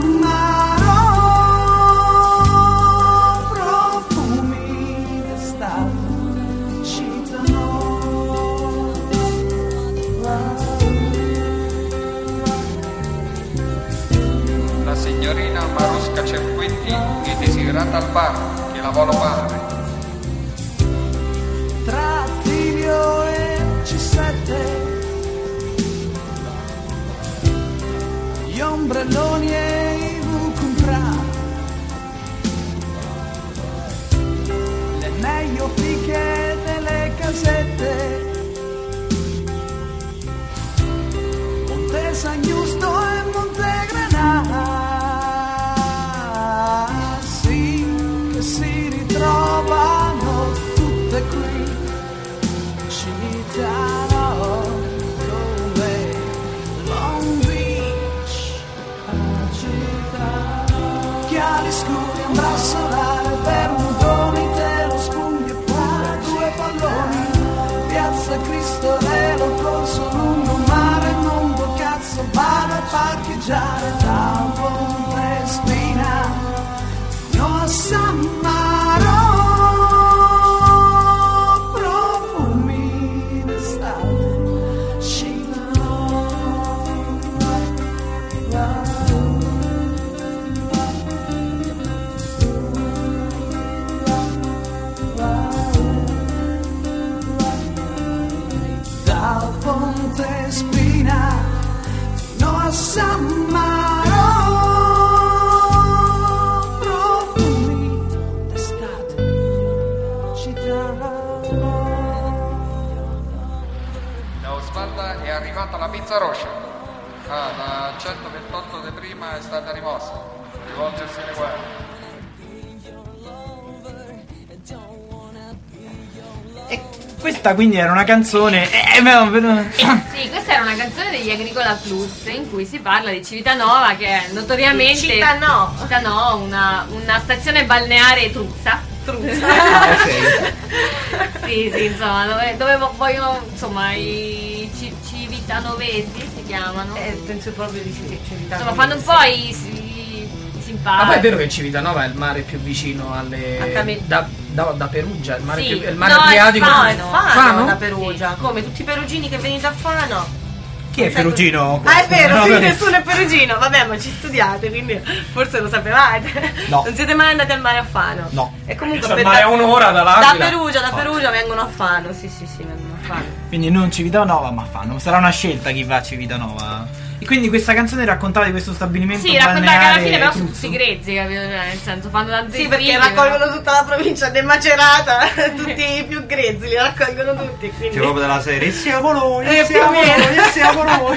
Marò, profumi d'estate, citano. La signorina Marusca Cerquetti è desiderata al bar, che la vuole fare. Tra Attilio e C sette, gli ombrelloni e i vucumprà, le meglio fiche delle casette, Monte San Giusto e Monte Granà, sì, che si ritrovano tutte qui, citano come Long Beach, citano, occhiali scuri a brassolare per nudoni, te lo spugno e pure due palloni, piazza Cristo Velo, corso lungo mare, mondo cazzo, vado a parcheggiare da Ponte Spina, no a San Marò, profumi d'estate, scivano. passa mano profumi d'estate gitano. Da Osvalda è arrivata la pizza rossa. Ah, la centoventotto di prima è stata rimossa. Rivolgersi alle guerre. E questa quindi era una canzone. Eh, eh, no, no. Eh, sì, questa era una canzone degli Agricola Plus in cui si parla di Civitanova, che è notoriamente Città Città una, una stazione balneare truzza. Truzza. Ah, ok. Sì, sì, insomma, dove, dove vogliono, insomma, i ci, civitanovesi si chiamano. Eh, penso proprio di sì, Civitanova. Insomma, fanno un po' i, i simpatici. Ma poi è vero che Civitanova è il mare più vicino alle. A Came- da, da, da Perugia, il mare, Sì. più, il mare No, Adriatico. è No, è Fano. Fano, Fano? da Perugia. Come tutti i perugini che venite a Fano? Chi è Perugino? Ah, è vero, No, sì, vabbè. nessuno è perugino. Vabbè, ma ci studiate, quindi forse lo sapevate. No. Non siete mai andati al mare a Fano? No. E comunque Cioè, per- ma è un'ora da dall'Aquila. Perugia, da Perugia vengono a Fano. Sì, sì, sì, vengono a Fano. Quindi non Civitanova ma Fano. Sarà una scelta chi va a Civitanova. E quindi questa canzone raccontava di questo stabilimento Sì, raccontava che alla balneare fine però sono truzzo. tutti grezzi, capito? Cioè, nel senso, fanno tanti Sì, perché figli, raccolgono però- tutta la provincia di Macerata, tutti i più grezzi, li raccolgono tutti. Quindi... C'è proprio della serie. E siamo noi, Eh, e più o siamo meno. noi, e siamo noi.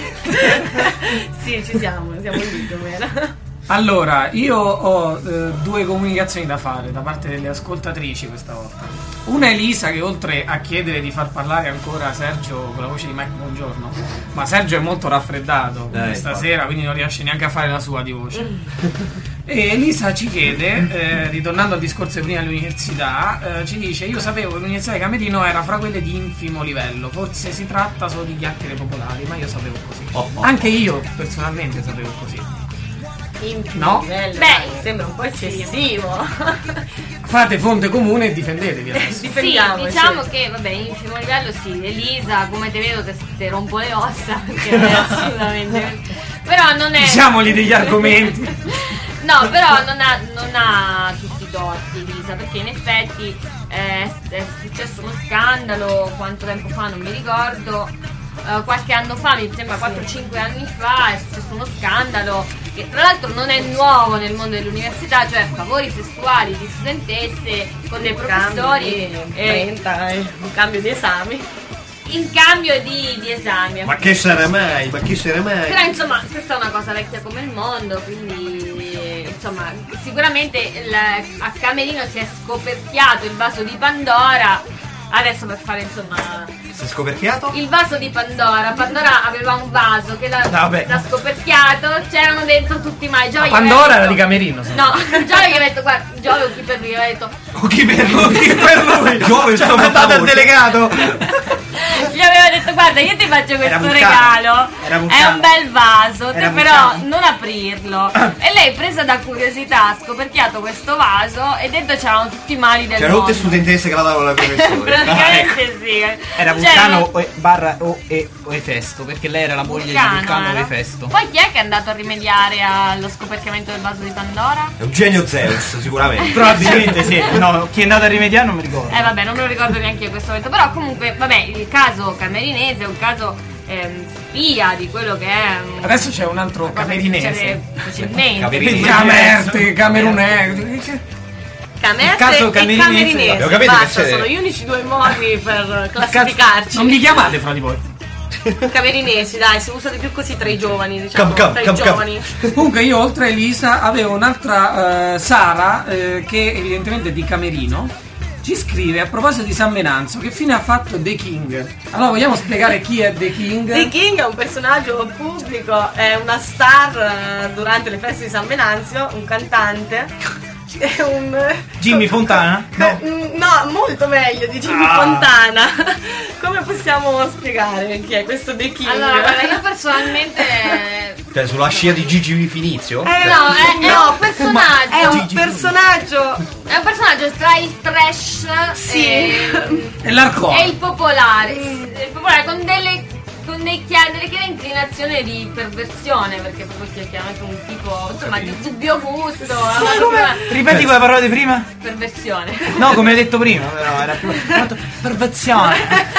Sì, ci siamo, siamo lì più o meno. Allora, io ho eh, due comunicazioni da fare da parte delle ascoltatrici questa volta. Una è Elisa, che oltre a chiedere di far parlare ancora Sergio con la voce di Mike Buongiorno, ma Sergio è molto raffreddato Eh, stasera, quindi non riesce neanche a fare la sua di voce. E Elisa ci chiede, eh, ritornando al discorso di prima dell'università, eh, ci dice: io sapevo che l'università di Camerino era fra quelle di infimo livello, forse si tratta solo di chiacchiere popolari, ma io sapevo così. Oh, oh. Anche io personalmente sapevo così. Infimo No? livello, Beh, dai, sembra un po' eccessivo. Fate fonte comune e difendetevi adesso. Sì, Difendiamoci. diciamo che vabbè, in infimo livello sì, Elisa, come te vedo te, te rompo le ossa, perché è assolutamente. Però non è. Diciamogli degli argomenti. No, però non ha, non ha tutti i torti Elisa, perché in effetti eh, è successo uno scandalo, quanto tempo fa non mi ricordo, eh, qualche anno fa, mi sembra quattro cinque anni fa, è successo uno scandalo che tra l'altro non è nuovo nel mondo dell'università, cioè favori sessuali di studentesse con dei professori eh, trenta, eh, un cambio di esami. in cambio di, di esami. Ma che sarà mai? Ma chi sarà mai? Però insomma questa è una cosa vecchia come il mondo, quindi insomma sicuramente il- a Camerino si è scoperchiato il vaso di Pandora. Adesso per fare insomma Si è scoperchiato? il vaso di Pandora. Pandora aveva un vaso che l'ha, Vabbè. l'ha scoperchiato, c'erano dentro tutti i mai. Giove gli Pandora aveva era di detto- Camerino. se No, Giove gli aveva detto, guarda, Giove o chi per lui aveva detto, O chi per lui? Chi per lui? Giove, Ci ha sto mandato il portavoce. delegato. gli aveva detto guarda io ti faccio questo Vulcano. regalo, Era è Vulcano. un bel vaso, te Era però Vulcano. non aprirlo. E lei presa da curiosità ha scoperchiato questo vaso e dentro c'erano tutti i mali del C'erano mondo. tutte studentesse che la davano al professore. Praticamente sì. Era Cioè, Vulcano o- barra o, e, o Efesto, perché lei era la moglie Vulcano di Vulcano era. o Efesto. Poi chi è che è andato a rimediare allo scoperchiamento del vaso di Pandora? È un genio Zeus, sicuramente. Probabilmente sì. No, chi è andato a rimediare non mi ricordo. Eh vabbè, non me lo ricordo neanche io in questo momento. Però comunque, vabbè, il caso camerinese è un caso ehm, spia di quello che è. um, Adesso c'è un altro cosa che camerinese. succede facilmente. Camerinese. Camerte, Camerunese. Camerte Il caso e Camerinese. Camerinese. Abbiamo capito che Basta, siete- sono gli unici due modi per Non classificarci. vi chiamate fra di voi. Camerinesi, dai, si usa di più così tra i giovani, diciamo, Cam, cam, tra cam, i cam. giovani. Comunque io oltre a Elisa avevo un'altra eh, Sara eh, che evidentemente è di Camerino. Ci scrive a proposito di San Venanzio che fine ha fatto The King. Allora vogliamo spiegare chi è The King? The King è un personaggio pubblico, è una star eh, durante le feste di San Venanzio, un cantante. È un Jimmy Fontana? No. No. no, molto meglio di Jimmy Ah. Fontana. Come possiamo spiegare chi è questo The King? Allora, guarda, io personalmente. Cioè, sulla scia di Gigi Finizio? Eh, No, è, è no, un personaggio. è un Gigi personaggio. È un personaggio tra il trash Sì. e, È l'arco. e il popolare. Il popolare con delle. Con dei chia- delle chiare inclinazioni di perversione, perché proprio che è chiaramente un tipo, insomma, di dubbio gusto, una propria Ripeti quella parola di prima? perversione. No, come hai detto prima, però era più. Perversione.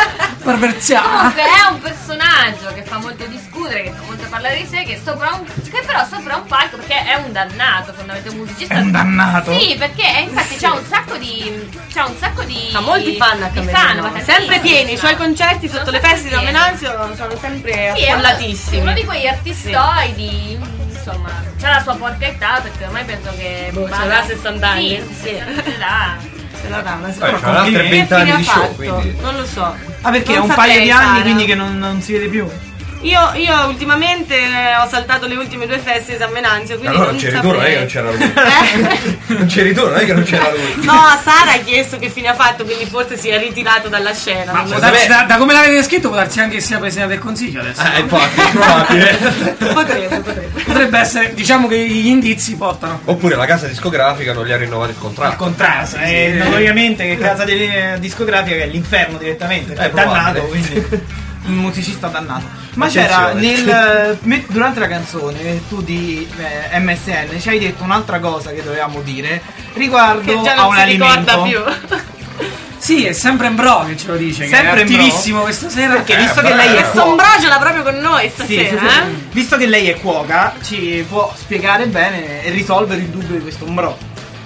perversiana. Comunque è un personaggio che fa molto discutere, che fa molto parlare di sé, che, sopra un, che però sopra un palco, perché è un dannato, fondamentalmente un musicista. È un dannato? Sì, perché infatti Sì. c'ha un sacco di. c'ha un sacco di. Ha molti fan a di Camerino. fan, ma sempre tantissimi, pieni, i suoi no? concerti sotto Sono le sempre feste di pieni. Amenanzio sono sempre Sì, è uno, affollatissimi. uno di quegli artistoidi, insomma, c'ha la sua porca età, perché ormai penso che. Boh, vada- c'avrà sessanta anni. Sì, sì, sì, ce l'ha. Ce l'ha una Poi c'ha altre Che venti fine anni ha di show, fatto? quindi. Non lo so. Ah, perché è Non un paio saprei, di anni Sara. quindi che non, non si vede più. Io, io ultimamente ho saltato le ultime due feste di San Venanzio, quindi Allora non non c'eri tu, non è che non saprei. c'era lui. Eh? Non c'eri tu, non è che non c'era lui. No, a Sara ha chiesto che fine ha fatto, quindi forse si è ritirato dalla scena. Ma non può lo darsi- so. da, da come l'avete scritto può darsi anche che sia Presidente del Consiglio adesso. Eh, infatti, è probabile. Potrebbe, potrebbe. Potrebbe essere, diciamo che gli indizi portano. Oppure la casa discografica non gli ha rinnovato il Al contratto. contrario, è notoriamente che casa di- discografica è l'inferno direttamente. È È dannato, probabile. quindi. Un musicista dannato. Ma Attenzione. c'era nel me- durante la canzone tu di eh, M S N ci hai detto un'altra cosa che dovevamo dire riguardo Che già a non un si ricorda alimento. più. Sì, è sempre Mbro che ce lo dice, che Sempre è attivissimo questa sera. Perché Eh, visto che beh, lei è eh. cuoca, Sombragiola proprio con noi sì, stasera, sì, sì. eh? Visto che lei è cuoca, ci può spiegare bene e risolvere il dubbio di questo Mbro.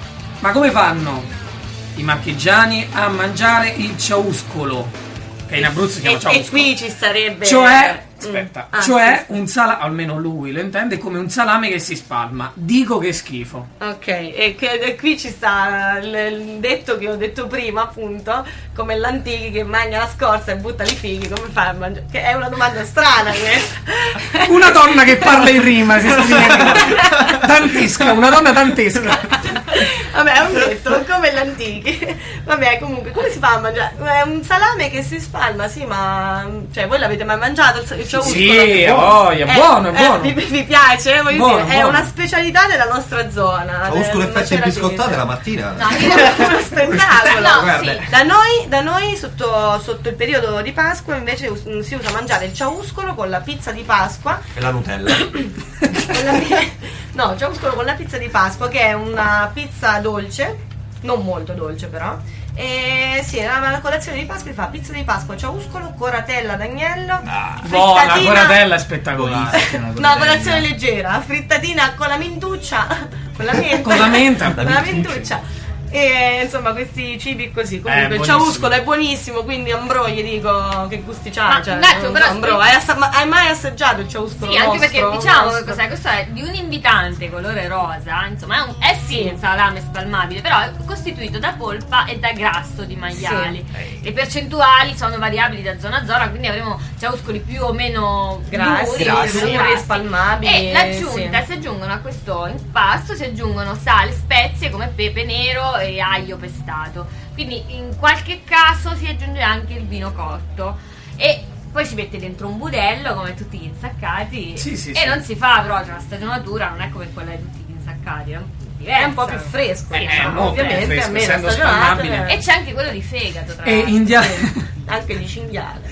Ma come fanno i marchigiani a mangiare il ciauscolo? Che in Abruzzo si chiama E, e ciauscolo. qui ci sarebbe. Cioè, aspetta, Ah, cioè sì, un salame, almeno lui lo intende come un salame che si spalma. Dico che schifo. Ok, e, che- e qui ci sta il, il detto che ho detto prima, appunto, come l'antichi che mangia la scorza e butta i fighi, come fa a mangiare? Che è una domanda strana questa. Una donna che parla in rima, si esprime. Dantesca, una donna dantesca. Vabbè, è un detto come l'antichi. Vabbè, comunque, come si fa a mangiare? È un salame che si spalma, sì, ma cioè voi l'avete mai mangiato? Il, il ciauscolo? Sì, è buono, è buono, è eh, buono. vi, vi piace? Voglio Buono, dire, è buono. una specialità della nostra zona. Ciauscolo del e fette Maceratese. biscottate la mattina. No, Uno spettacolo. No, Guarda. sì. Da noi, da noi sotto, sotto il periodo di Pasqua invece us- si usa mangiare il ciauscolo con la pizza di Pasqua. E la Nutella. Con la pi- no, ciauscolo con la pizza di Pasqua, che è una pizza dolce, non molto dolce però. E sì, la, la colazione di Pasqua si fa pizza di Pasqua, ciauscolo, coratella d'agnello, Buona, la frittatina- coratella è spettacolare. No, colazione leggera, frittatina con la mintuccia, con la menta, Con la menta. con la mintuccia. E insomma questi cibi così. Comunque il buonissimo. ciauscolo è buonissimo, quindi Ambro gli dico che gusti c'ha. Ma, Cioè, un attimo, non però, so, Ambro, hai, assa- ma hai mai assaggiato il ciauscolo? Sì, anche perché nostro? diciamo che Nostro? cos'è? Questo è di un invitante colore rosa, insomma è, un, è sì un salame spalmabile, però è costituito da polpa e da grasso di maiali. Le percentuali sono variabili da zona a zona, quindi avremo ciauscoli più o meno Grassi, grassi, duri, grassi. spalmabili, E l'aggiunta, sì. si aggiungono a questo impasto, si aggiungono sale, spezie come pepe nero e aglio pestato. Quindi in qualche caso si aggiunge anche il vino cotto. E poi si mette dentro un budello come tutti gli insaccati. Sì, sì, e sì. non si fa però, cioè la stagionatura non è come quella di tutti gli insaccati, è È un po' più fresco, Sì, diciamo, è molto più ovviamente fresco, a me la essendo stagionata spalmabile. E c'è anche quello di fegato tra E l'altro. in dia- anche di cinghiale.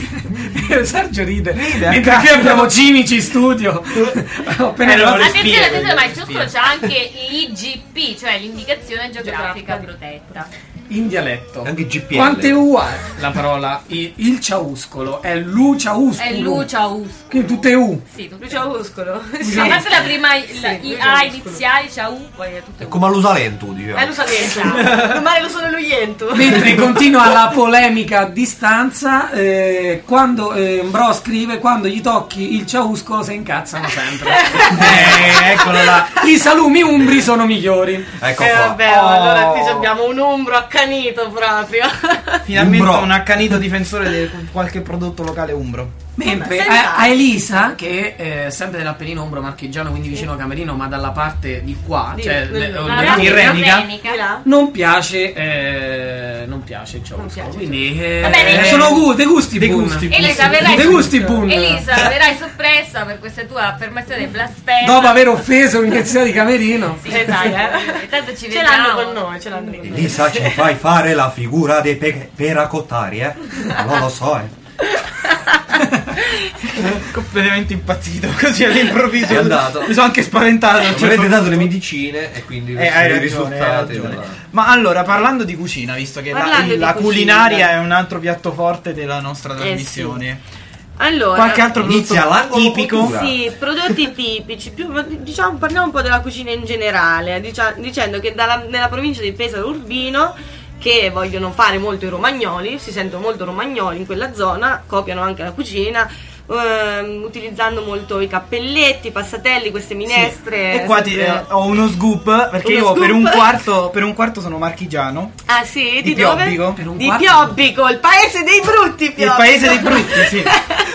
Sergio ride. Ride, Mentre qui cazzo. abbiamo cinici in studio. Ho appena Eh, no, arrivato- respira, Attenzione, attenzione, ma il respira. ciauscolo c'ha anche l'I G P, cioè l'indicazione geografica protetta. in dialetto. Anche il G P L. Quante U ha la parola? Il, il ciauscolo è lu ciauscolo. È lu ciauscolo. Che tutte U. Sì, tutto Lui ciauscolo. Sì. A parte la prima la, Sì, I lui A ciauscolo. iniziali, c'ha U, poi è tutto È U. come all'usalento, diciamo. Eh, lo sapevo. Esatto. Domani lo sono luiento. Mentre continua la polemica a distanza, eh, quando eh, Mbro scrive: quando gli tocchi il ciauscolo si incazzano sempre. Eh, eccolo là. I salumi umbri sono migliori. Ecco Eh, qua. vabbè, Oh. allora qui abbiamo un umbro accanito proprio. Finalmente Umbro. un accanito difensore di qualche prodotto locale umbro. Mentre senza- a, a Elisa, che è sempre dell'Appennino Umbro Marchigiano, quindi vicino a Camerino, ma dalla parte di qua, Di- cioè del- le- dalla della parte Tirrenica, Tirrenica. Di là? non piace, eh, non piace il Non ciauscolo. piace. Quindi eh, Va bene, eh, sono gu- dei gusti, dei bun. gusti. Elisa, verrai, Dei gusti bun. Elisa, verrai soppressa per questa tua affermazione blasfema. Dopo aver offeso l'iniziativa di Camerino. Sì, dai, eh. Intanto ci Ce l'hanno vediamo. con noi, ce l'hanno con noi. Elisa, ci fai fare la figura dei pe- peracottari, eh? Non lo so, eh. completamente impazzito così all'improvviso. È andato. Mi sono anche spaventato. Mi avete dato le medicine e quindi Eh, questi hai sono i ragione, risultati. hai ragione. della- Ma allora, parlando di cucina, visto che la, Parlando di la cucina. culinaria è un altro piatto forte della nostra trasmissione, Allora, qualche altro Inizia prodotto l'angolo tipico? cultura. Sì, prodotti tipici, più, diciamo, parliamo un po' della cucina in generale, dicia- dicendo che dalla- nella provincia di Pesaro Urbino, che vogliono fare molto i romagnoli, si sentono molto romagnoli in quella zona, copiano anche la cucina, ehm, utilizzando molto i cappelletti, i passatelli, queste minestre. E qua ti- sempre- eh, ho uno scoop perché Uno io per un, scoop? quarto, per un quarto sono marchigiano. Ah sì, di di, dove? Piobbico. Per un Di quarto? Piobbico, il paese dei brutti Piobbico. Il paese dei brutti, sì.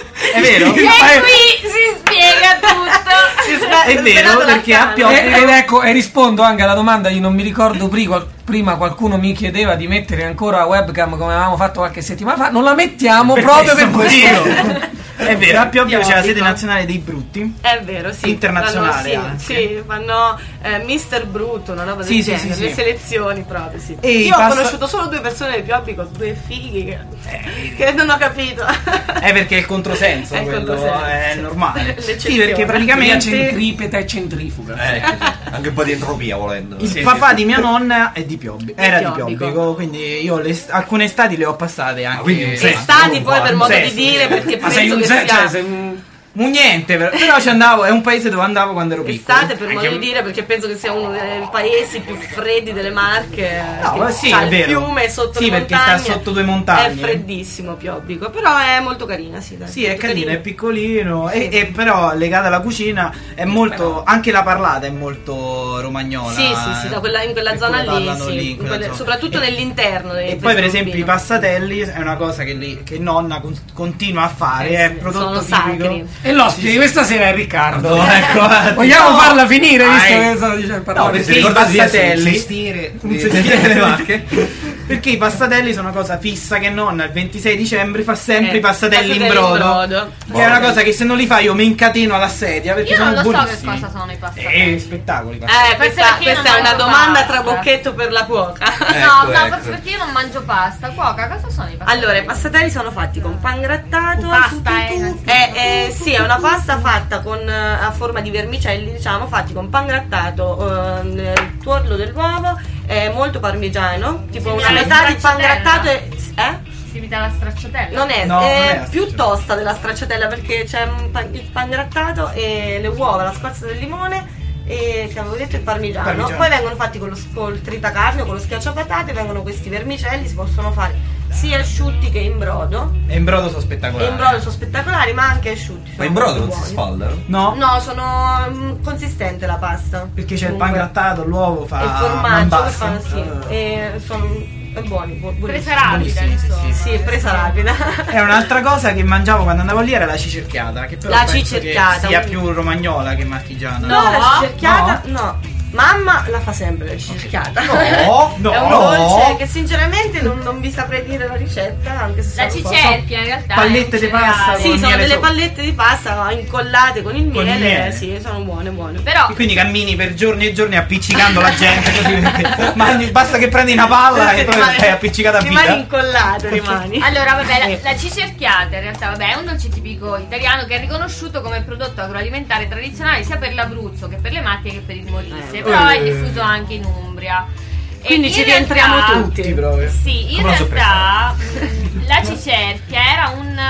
È vero? E qui si spiega tutto. Si sva- È vero, svelato perché a l'arcano. Piobbico- E- ed ecco, e rispondo anche alla domanda, io non mi ricordo prima, prima qualcuno mi chiedeva di mettere ancora la webcam come avevamo fatto qualche settimana fa, non la mettiamo Per proprio per questo questo. motivo. È vero, a Piobbico c'è la sede Piobbico. nazionale dei brutti. È vero, sì. Internazionale Fanno, anche. sì, sì, fanno eh, mister Brutto, una roba del Sì, sì, genere, sì, le sì. selezioni proprio, sì. E i Io ho pasta- conosciuto solo due persone del Piobbico, due fighi che, che non ho capito. È perché è il controsenso, È il quello controsenso. è normale. L'eccezione. Sì, perché Via praticamente centripeta e centrifuga. Eh, anche un po' di entropia volendo. il Sì, papà sì. di mia nonna è di Piobbico, era di Piobbico. Piobbico, quindi io le, alcune estati le ho passate anche. quindi un senso. Estati poi per modo Sì, di sì. dire, perché Ma penso sei un che se- sia cioè, sei un- Un niente, però, però ci andavo, è un paese dove andavo quando ero piccolo. estate per modo di dire, perché penso che sia uno dei paesi più freddi delle Marche. No, che ma sì, c'ha è il vero. fiume sotto Sì, le perché montagne. sta sotto due montagne. È freddissimo Piobbico, però è molto carina, sì. Dai, Sì, è molto carino, è carina. piccolino e, e però legata alla cucina è molto, anche la parlata è molto romagnola. Sì, sì, sì, da quella- in quella per zona come lì, parlano sì, lì, in in quella quelle- zona. soprattutto E- nell'interno dei E poi per Pesaro esempio i Urbino. passatelli è una cosa che, lì, che nonna con- continua a fare, Eh, è sì, prodotto sono tipico. sacri. E l'ospite di questa sera è Riccardo. Ecco, Vogliamo no. farla finire, visto Dai. che stavo dicendo No, parlare? perché Si i ricordate di essere un passatelli sestiere un di- sestiere delle Marche? Perché i passatelli sono una cosa fissa che nonna il ventisei dicembre fa sempre Eh, i passatelli in passatelli in brodo, brodo. che è una cosa che se non li fai io mi incateno alla sedia perché Io sono non lo so che buonissimi. cosa sono i passatelli. Eh, spettacoli passatelli. Eh, questa, perché io questa non è una mangio domanda pasta. tra bocchetto per la cuoca. No, Ecco, no, ecco. forse perché io non mangio pasta. Cuoca, cosa sono i passatelli? Allora, i passatelli sono fatti con pan grattato. Pasta, tu, tu, tu. Eh, eh, sì, è una pasta fatta con eh, a forma di vermicelli, diciamo, fatti con pan grattato, eh, il tuorlo dell'uovo, eh, molto parmigiano, tipo Sì, una la metà di pan stracciatella. grattato e eh? Si evita la stracciatella. Non è, No, è non è la più stracciatella. tosta della stracciatella perché c'è un pan- il pan grattato e le uova, la scorza del limone e che avevo detto il parmigiano. Parmigiano. Poi vengono fatti con lo, col tritacarne o con lo schiacciapatate, vengono questi vermicelli, si possono fare sia asciutti che in brodo. E in brodo sono E spettacolari. in brodo sono spettacolari, ma anche asciutti. Ma sono in brodo molto non si buoni. sfaldano? No, No, sono mm, consistente la pasta. perché c'è il Comunque. pan grattato, l'uovo fa E il formaggio man che bassa. fanno, sì. Ah. E sono è buoni, bu- buonissimi. Presa rapida, Buonissimi, insomma. sì, Sì, è presa rapida. È un'altra cosa che mangiavo quando andavo lì era la cicerchiata, che però La penso cicerchiata, che sia un- più romagnola che marchigiana. No, No, la cicerchiata no. Mamma la fa sempre la cicerchiata. No, no, È un no. dolce che sinceramente non, non vi saprei dire la ricetta, anche se La so- so- cicerchia in realtà. Pallette è un di pasta, cereale. Sì, Col sono miele delle sopra. pallette di pasta incollate con il Con miele, il miele. sì, sono buone, buone. Però E quindi cammini per giorni e giorni appiccicando la gente così perché mangi- basta che prendi una palla e poi Rimani- stai appiccicata a rimani vita. incollato, rimani. allora, vabbè, la, la cicerchiata in realtà vabbè, è un dolce tipico italiano che è riconosciuto come prodotto agroalimentare tradizionale sia per l'Abruzzo che per le Marche che per il Molise, Eh. però è diffuso anche in Umbria. E Quindi in ci realtà- rientriamo tutti. Tutti proprio. Sì, in Come la realtà mh, la cicerchia era un,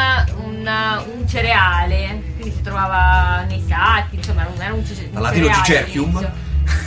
un, un cereale, quindi si trovava nei sacchi, insomma era un, era un, cice- un Dal latino cereale cicerchium? all'inizio.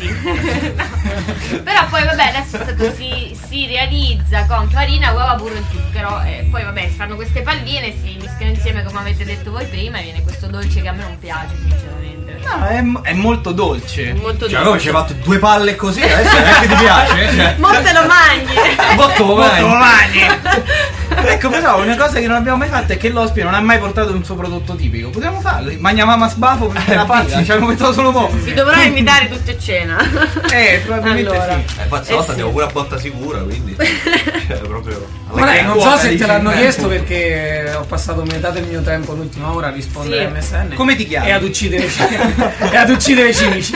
Sì. Però poi vabbè adesso è stato- si, si realizza con farina, uova, burro e zucchero e poi vabbè si fanno queste palline, si mischiano insieme come avete detto voi prima e viene questo dolce che a me non piace sinceramente. No, è, è molto dolce. Molto Cioè, come ci hai fatto due palle così, adesso non è che ti piace? Cioè, Molte lo mangi. botto Molto vai. domani. Ecco, però una cosa che non abbiamo mai fatto è che l'ospite non ha mai portato un suo prodotto tipico. Potremmo farlo. Mangiavamo a sbafo per la pazza, ci abbiamo pensato solo mo'. Vi dovrò invitare tutti a cena. Eh, probabilmente Allora. sì. Eh, infatti, Eh, stavolta sì. andiamo pure a botta sicura, quindi. Cioè, proprio. alla Guarda, grande. non so quota, se te dici, l'hanno eh. chiesto perché ho passato metà del mio tempo l'ultima ora a rispondere Sì. a M S N Come ti chiami? e ad uccidere, e ad uccidere cinici.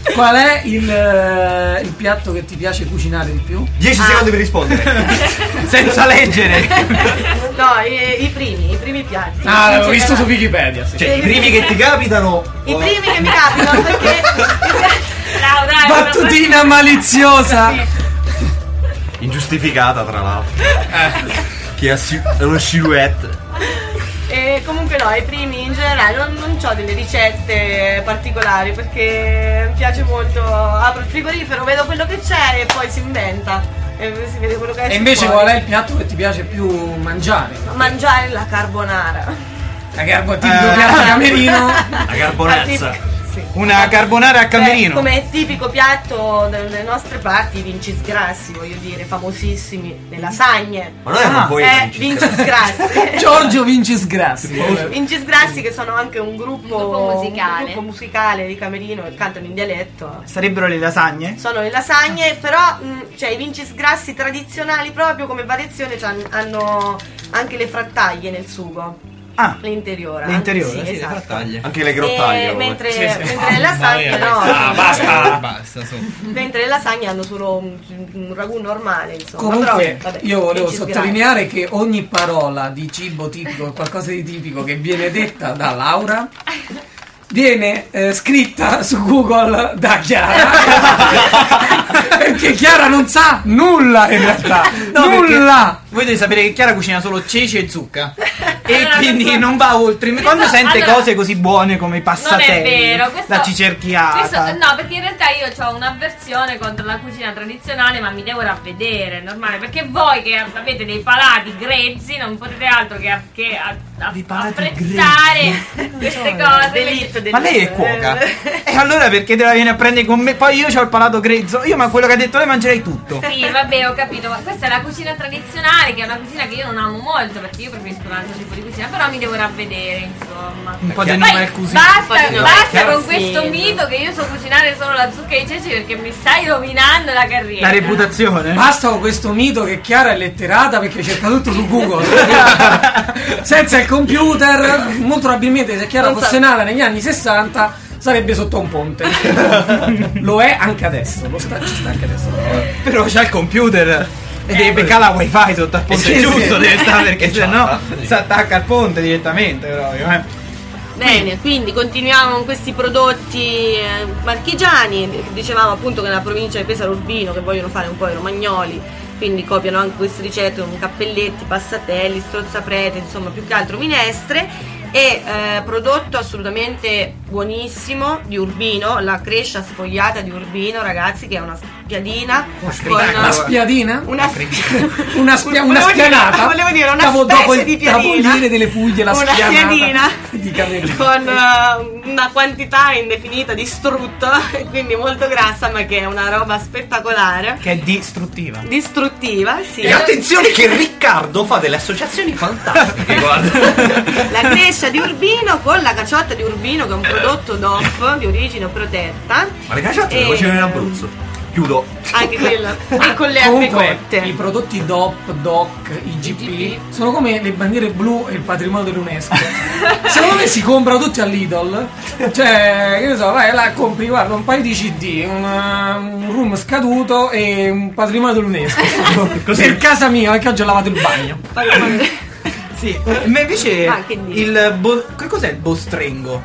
Qual è il, eh, il piatto che ti piace cucinare di più? dieci Ah. secondi per rispondere. Senza leggere. No, i, i primi, i primi piatti. Ah, In l'avevo visto su generale. Wikipedia. Sì. Cioè, i primi che ti capitano. I primi che mi capitano perché Bravo, dai, Battutina maliziosa. Ingiustificata, tra l'altro. Che ha si- è una silhouette. E comunque no, i primi in generale non, non ho delle ricette particolari perché mi piace molto, apro il frigorifero, vedo quello che c'è e poi si inventa e si vede quello che esce E invece fuori. qual è il piatto che ti piace più mangiare? Mangiare la carbonara. La carbo tipico Eh. piatto camerino. La carbonazza. Sì. Una carbonara a camerino. Beh, come tipico piatto delle nostre parti, i vincis grassi, voglio dire, famosissimi, le lasagne. Ma noi non Ah, puoi Eh, vincis grassi. Giorgio Vincis Grassi. Vincis Grassi che sono anche un gruppo, Un gruppo musicale. un gruppo musicale di camerino che cantano in dialetto. Sarebbero le lasagne? Sono le lasagne, però mh, cioè, i vincis grassi tradizionali proprio come variazione c'han- hanno anche le frattaglie nel sugo. Ah, L'interiore. l'interiore, anche- sì, le esatto. frattaglie. Anche le grottaglie. E come- mentre, Sì, sì. mentre le lasagne no, Ah, basta. Basta, su. mentre le lasagne hanno solo un, un ragù normale, insomma. Comunque, Però, vabbè, io volevo vincis sottolineare che ogni parola di cibo tipico, qualcosa di tipico che viene detta da Laura, viene eh, scritta su Google da Chiara. Perché Chiara non sa nulla in realtà. No, nulla! Voi dovete sapere che Chiara cucina solo ceci e zucca. E Allora, quindi questo- non va oltre. Quando questo- sente allora, cose così buone come i Non passatelli, è vero, questo, la cicerchiata. questo- no, perché in realtà io ho un'avversione contro la cucina tradizionale, ma mi devo ravvedere, è normale, perché voi che avete dei palati grezzi non potete altro che, a- che a- a- Dei palati apprezzare queste cose. Delitto, delitto. Ma lei è cuoca? E allora perché te la viene a prendere con me? Poi io ho il palato grezzo. Io ma quello che ha detto lei mangerei tutto. Sì, vabbè, ho capito, ma questa è la cucina tradizionale, che è una cucina che io non amo molto, perché io preferisco un altro tipo di cucina, però mi devo ravvedere, insomma. Un po' di Poi animale così. basta, Poi no, basta chiaro, con sì. questo mito che io so cucinare solo la zucca e i ceci, perché mi stai rovinando la carriera. La reputazione. Basta con questo mito che Chiara è letterata perché cerca tutto su Google. Senza il computer, molto probabilmente se Chiara Non fosse so. nata negli anni sessanta sarebbe sotto un ponte. Lo è anche adesso, lo sta, ci sta anche adesso. Però c'ha il computer. E deve beccare la wifi sotto al ponte Sì, sì. giusto, deve stare perché Che se no ciata. si attacca al ponte direttamente proprio, eh. Bene, quindi continuiamo con questi prodotti eh, marchigiani. Dicevamo appunto che nella provincia di Pesaro Urbino che vogliono fare un po' i romagnoli, quindi copiano anche queste ricette con cappelletti, passatelli, strozzaprete, insomma più che altro minestre. E eh, prodotto assolutamente buonissimo di Urbino, la crescia sfogliata di Urbino, ragazzi, che è una spiadina con Una spiadina? una Una, spia- una Volevo dire- spianata? volevo dire una Stavo specie dopo il di piadina. tavolino delle Puglie, la Una spianata piadina di Camerino. con eh, una quantità indefinita di strutto, quindi molto grassa, ma che è una roba spettacolare, Che è distruttiva. distruttiva, sì. E attenzione che Riccardo fa delle associazioni fantastiche, guarda. La crescia di Urbino con la caciotta di Urbino, che è un prodotto D O P di origine protetta. Ma le caciotte le E- facevano in Abruzzo. Chiudo. Anche quella. E con le erbe Comunque, cotte. i prodotti D O P, D O C, I G P sono come le bandiere blu e il patrimonio dell'UNESCO. Secondo me si comprano tutti all'Idol. Cioè, che ne so, vai là, compri, guarda, un paio di C D, un, uh, un room scaduto e un patrimonio dell'UNESCO. Per casa mia, perché oggi ho lavato il bagno. Sì, ma invece Ah, che dici? il bo- che cos'è il bostrengo?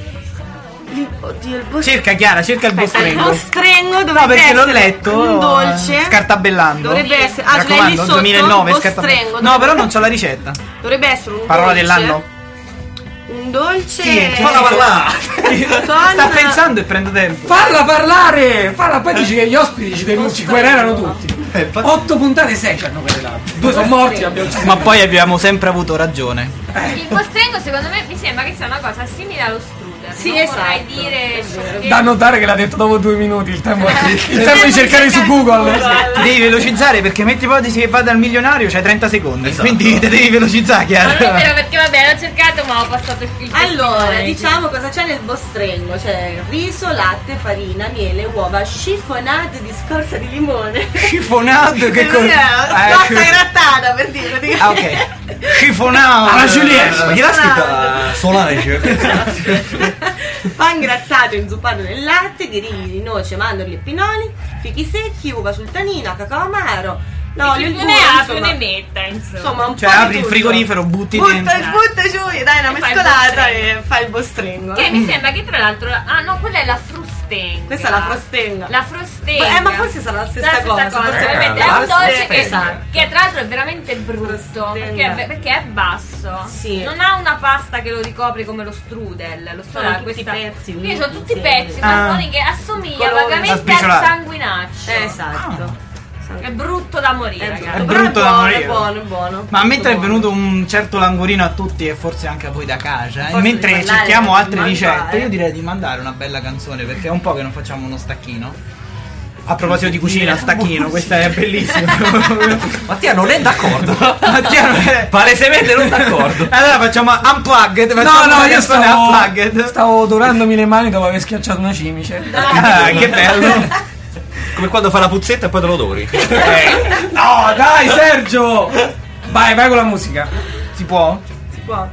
Oddio, il bostrengo. Cerca Chiara, cerca il Aspetta, il bostrengo. bostrengo dovrebbe No, perché l'ho essere letto un dolce. scartabellando. Dovrebbe essere. Mi Ah, ce l'hai lì raccomando, sotto? duemilanove Bostrengo, scartabellando. No, dovrebbe- però non c'ho la ricetta. Dovrebbe essere un Parola dolce. dell'anno. Un dolce. Sì, Falla parlare. con- Sta pensando e prendo tempo. Falla parlare! Falla, poi dici che gli ospiti ci, ci, ci querelano tutti. Eh, infatti- Otto puntate, sei ci hanno querelato. Due sono morti, abbiamo Ma poi abbiamo sempre avuto ragione. Il bostrengo secondo me mi sembra che sia una cosa simile allo strudel. Sì, non esatto, vorrei dire è vero. che- da notare che l'ha detto dopo due minuti. Il tempo, il tempo di cercare su Google. Ti devi velocizzare perché metti ipotesi che vada al milionario, c'hai trenta secondi. Esatto. Quindi ti devi velocizzare, Ma non è Chiara. vero, perché vabbè, l'ho cercato ma ho passato il il Allora, testimone. diciamo cosa c'è nel bostrengo. C'è riso, latte, farina, miele, uova chiffonate di scorza di limone. Scifonato che Che cosa? cos'è? Scorza grattata per dire. Ah, ok. Scifonata alla Juliette. Ma chi l'ha scritta? Solange. Pan grattato inzuppato nel latte, grigli di noce, mandorli e pinoli, fichi secchi, uva sultanina, cacao amaro. No, Chi il più burro, ne ha, insomma. più ne metta, insomma. Insomma, un Cioè po' di apri il tutto. frigorifero, butti Butta, dentro. butta giù e dai una E fai il mescolata bostrengo. e fai il bostrengo. Che mi sembra che tra l'altro. Ah no, quella è la frustenga. Questa è la frostenga. La frustenga. Eh, ma forse sarà la stessa Sarà cosa, cosa. forse Ovviamente è è la un dolce che, frustenga. che tra l'altro è veramente brutto. Frustenga. Perché è, perché è basso. Sì. Non ha una pasta che lo ricopre come lo strudel. Lo strudel Sono ha tutti questa. pezzi, Quindi sono tutti insieme. pezzi, Ah. marroni che assomiglia Colore. Da vagamente al sbriciolare. sanguinaccio. Eh, esatto. È brutto da morire, È ragazzi. È Però brutto da buono, morire. È buono, è buono. Ma mentre è Molto venuto un certo languorino a tutti e forse anche a voi da casa, e Forse mentre di mandare cerchiamo da altre mangiare. ricette, io direi di mandare una bella canzone perché è un po' che non facciamo uno stacchino. A proposito di cucina, stacchino, questa è bellissima. Mattia non è d'accordo. Mattia non è- Palesemente non d'accordo. Allora facciamo unplugged, No, facciamo no, una io canzone stavo, unplugged. stavo odorandomi le mani dopo aver schiacciato una cimice. Ah, che bello. Come quando fa la puzzetta e poi te lo odori. No, dai, Sergio! Vai, vai con la musica. Si può? Si può.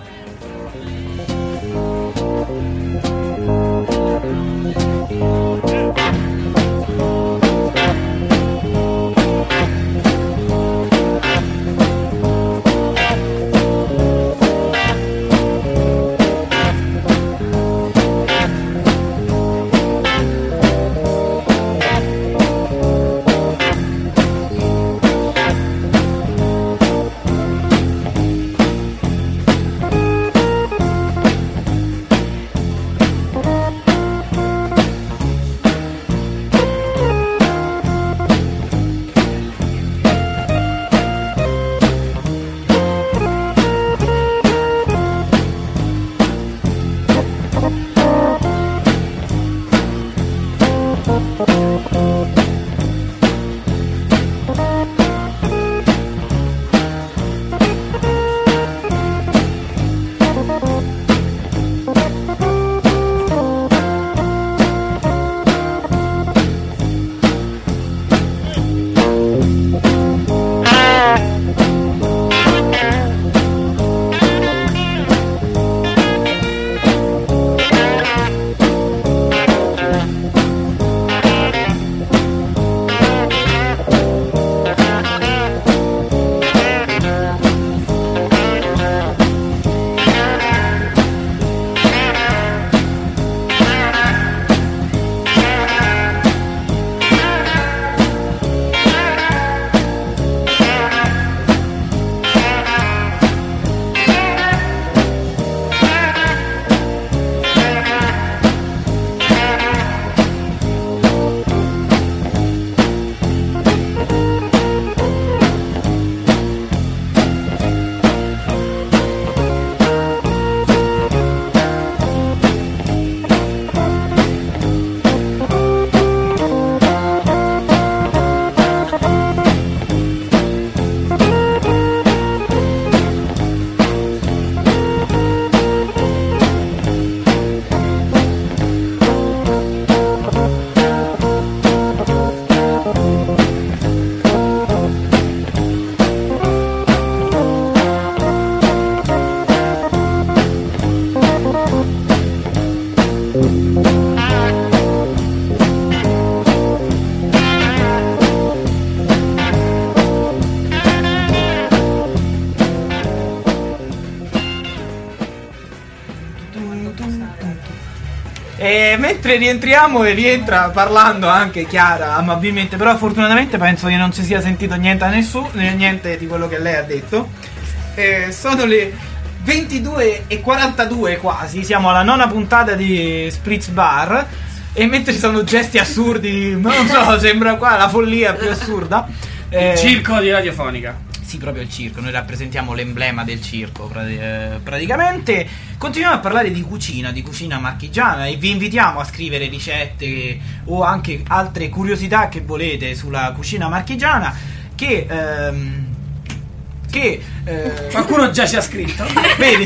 E mentre rientriamo e rientra parlando anche Chiara amabilmente, però fortunatamente penso che non si sia sentito niente a nessuno, niente di quello che lei ha detto. Eh, sono le ventidue e quarantadue quasi, siamo alla nona puntata di Spritz Bar e mentre ci sono gesti assurdi, ma non so, sembra qua la follia più assurda. Eh, Circo di radiofonica. Sì, proprio il circo, noi rappresentiamo l'emblema del circo prati- eh, praticamente. Continuiamo a parlare di cucina, di cucina marchigiana e vi invitiamo a scrivere ricette o anche altre curiosità che volete sulla cucina marchigiana che... ehm, che eh, Qualcuno già ci ha scritto. vedi?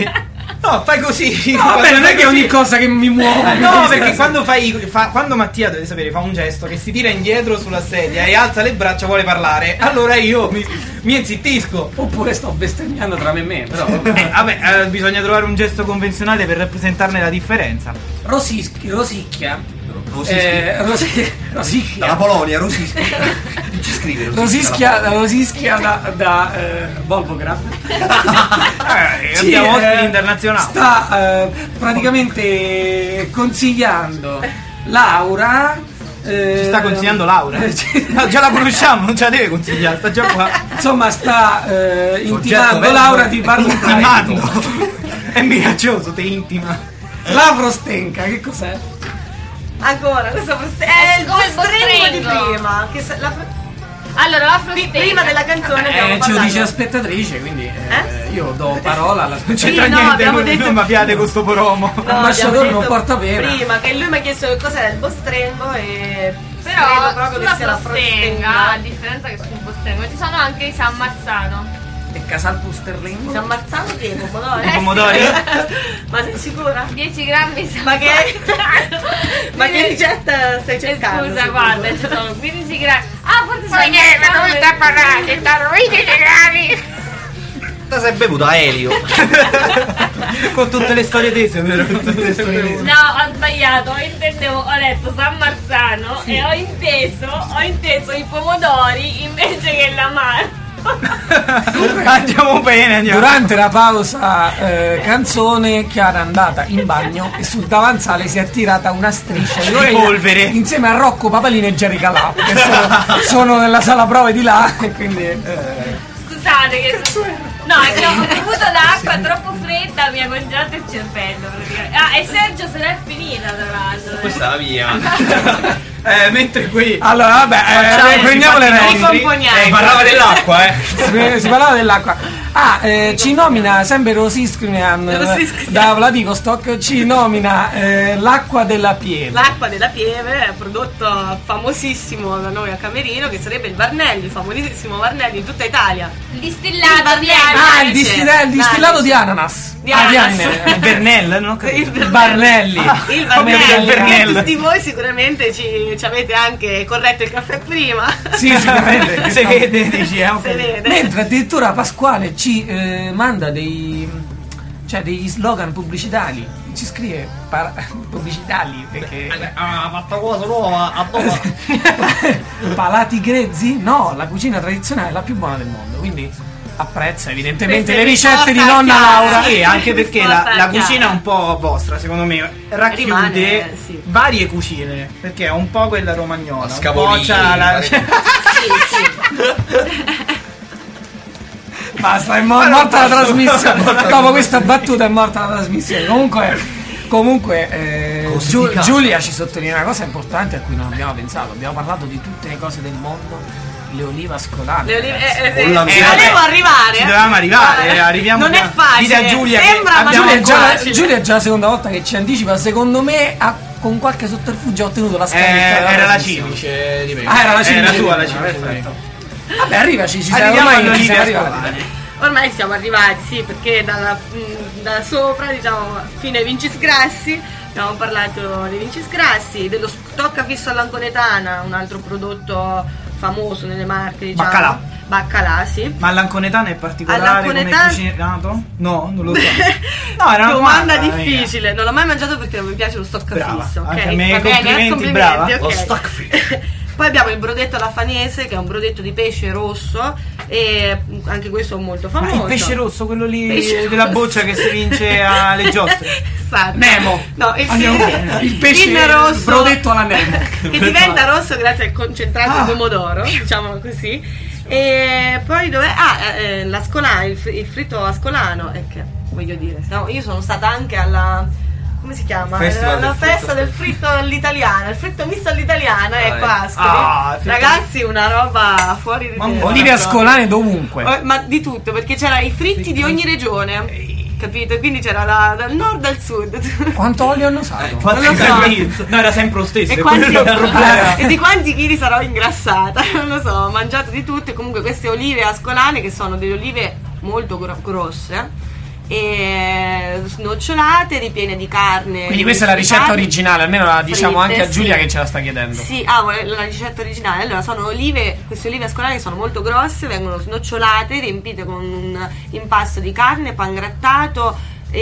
No, fai così. No, vabbè, non è che ogni cosa che mi muove. No, perché quando fai fa, quando Mattia, dovete sapere, fa un gesto che si tira indietro sulla sedia e alza le braccia, vuole parlare, allora io mi, mi insittisco. Oppure sto bestemmiando tra me e me, però. Eh, vabbè, eh, bisogna trovare un gesto convenzionale per rappresentarne la differenza. Rosischi, rosicchia. Rosischi. Eh, rosi- rosicchia. Dalla Polonia, Rosischi. Non ci scrive Rosischia, rosischia da, da eh, Volvograd. Eh, Sì, abbiamo ospiti eh, internazionali. Sta eh, praticamente consigliando Laura. eh, Ci sta consigliando Laura. No, già la conosciamo, non ce la deve consigliare, sta già qua. Insomma, sta eh, intimando bello. Laura di farlo Intimando. È minaccioso, te intima. La Frostenka, che cos'è? Ancora, questo è il come il bostrengo di bostrengo. prima. Che se- la, Allora, la pri- Frostenka. prima della canzone abbiamo Eh, ce lo parlato. dice la spettatrice, quindi eh, io do parola alla Non spettatrice. c'entra Sì, no, niente, abbiamo non, detto- non mi abbiate con sto poromo. No, L'ambasciatore abbiamo non detto porta pena. prima che lui mi ha chiesto che cos'era il bostrengo e Però credo proprio sulla che sia la Frostenka, Frostenka. a differenza che sul Frostenka, ci sono anche i San Marzano. E Casal Pusterling. San Marzano che pomodori? I pomodori? Ma sei sicura? dieci grammi San Ma che Marzano. Ma che ricetta stai Eh, cercando? Scusa, secondo? guarda, ci sono quindici grammi. Ah, forse sono Ma che? Ma dove sta parlando? Stanno quindici grammi. Te sei bevuto a Elio. Con tutte le storie tese, vero? Con tutte le storie tese. No, ho sbagliato, ho intendevo, ho letto San Marzano e ho inteso, ho inteso i pomodori invece che l'amaro. Andiamo bene, andiamo. Durante la pausa eh, canzone, Chiara è andata in bagno e sul davanzale si è tirata una striscia di origine polvere. insieme a Rocco Papalino e Jerry Calà, che sono, sono nella sala prove di là e quindi eh, Scusate che no, è che ho bevuto d'acqua troppo fredda, mi ha congelato il cervello praticamente. Ah, e Sergio se l'è finita tra l'altro. Questa è la mia. Eh, mentre qui allora vabbè, Facciamo eh, prendiamo le i fatti redini. nostri. Ricomponiamo. Eh, parlava dell'acqua, eh. Si, si parlava dell'acqua. Ah, eh, ci nomina sempre Rosiskrian Rosiskrian. da Vladivostok, ci nomina eh, l'acqua della Pieve. L'acqua della Pieve è un prodotto famosissimo da noi a Camerino, che sarebbe il Varnelli, il famosissimo Varnelli in tutta Italia. Il distillato di Ah, il, Invece, distilla- il distillato dai, di ananas. Di Ah, ananas. il Vernel, non ho capito. Il Barnelli. Il Come il Varnelli, Vernello. che tutti voi sicuramente ci, ci avete anche corretto il caffè prima. Sì, sicuramente. Si vede, dici, eh, ok. Si vede. Mentre addirittura Pasquale ci eh, manda dei, cioè degli slogan pubblicitari. Ci scrive par- pubblicitari perché Ah, fatto cosa nuova a dove? palati grezzi? No, la cucina tradizionale è la più buona del mondo. Quindi apprezza evidentemente Queste le ricette di riporta nonna chiara. Laura. Sì, anche perché la, Risposta la chiara. cucina è un po' vostra, secondo me, racchiude Rimane, sì. varie cucine, perché è un po' quella romagnola, La un Scavolini, po' c'ha la... Sì, sì. Basta, è mo- morta la trasmissione. Dopo questa battuta è morta la trasmissione. Comunque, comunque eh, Giu- Giulia ci sottolinea una cosa importante a cui non abbiamo pensato. Abbiamo parlato di tutte le cose del mondo. Le olive ascolane. Le olive, eh, eh, Con la- ci Eh, volevo vabbè, arrivare. ci dovevamo arrivare, Eh, arriviamo Non qua. è facile. Dite a Giulia che Sembra, ma abbiamo- non Giulia è è, già, facile. Giulia è già la seconda volta che ci anticipa. Secondo me, ha, con qualche sotterfugio ha ottenuto la Eh, scaletta. della era la trasmissione. cimice di me. Ah, era la cimice Era di tua me. la cimice. Perfetto. Vabbè, arrivaci, ci siamo Arriviamo ormai alle ci siamo olive arrivati. ascolane. Ormai siamo arrivati, sì, perché dalla, mh, da sopra, diciamo, fino ai Vincis Grassi, abbiamo parlato dei Vincis Grassi, dello stocca fisso all'anconetana, un altro prodotto famoso nelle Marche, diciamo. Baccalà. Baccalà, sì. Ma l'anconetano è particolare come All'anconetano- cucinato? No, non lo so. No, era una domanda domanda difficile, non l'ho mai mangiato perché non mi piace lo stocca Brava, fisso, ok? anche a me, Va bene, complimenti, brava. ok. Lo stock fish. Poi abbiamo il brodetto alla fanese, che è un brodetto di pesce rosso, e anche questo è molto Ma famoso. il pesce rosso, quello lì Pesce della rosso. boccia che si vince alle giostre. Esatto. Nemo. No, il, Andiamo fin- bene. Il pesce fin rosso, il brodetto alla Nemo. che diventa rosso grazie al concentrato Ah. di pomodoro, diciamo così. E poi dove ah, eh, l'ascolano, il, fr- il fritto ascolano, e che voglio dire, no, io sono stata anche alla, come si chiama? Festival la del festa fritto. del fritto all'italiana, il fritto misto all'italiana, ecco, eh. Ascoli. Ah, fritto- Ragazzi, una roba fuori di testa. Olive ascolane dovunque. Oh, ma di tutto, perché c'era i fritti di ogni regione, capito? Quindi c'era la- dal nord al sud. Quanto olio hanno usato? Non lo so. No, era sempre lo stesso. E, è quanti- quello il problema. e di quanti chili sarò ingrassata? Non lo so, ho mangiato di tutto. E comunque queste olive ascolane, che sono delle olive molto gro- grosse, e snocciolate ripiene di carne. Quindi questa è la ricetta frittata, originale, almeno la diciamo fritte, anche a Giulia sì. che ce la sta chiedendo. Sì, ah, vuole- la ricetta originale. Allora, sono olive, queste olive ascolane che sono molto grosse, vengono snocciolate, riempite con un impasto di carne, pan grattato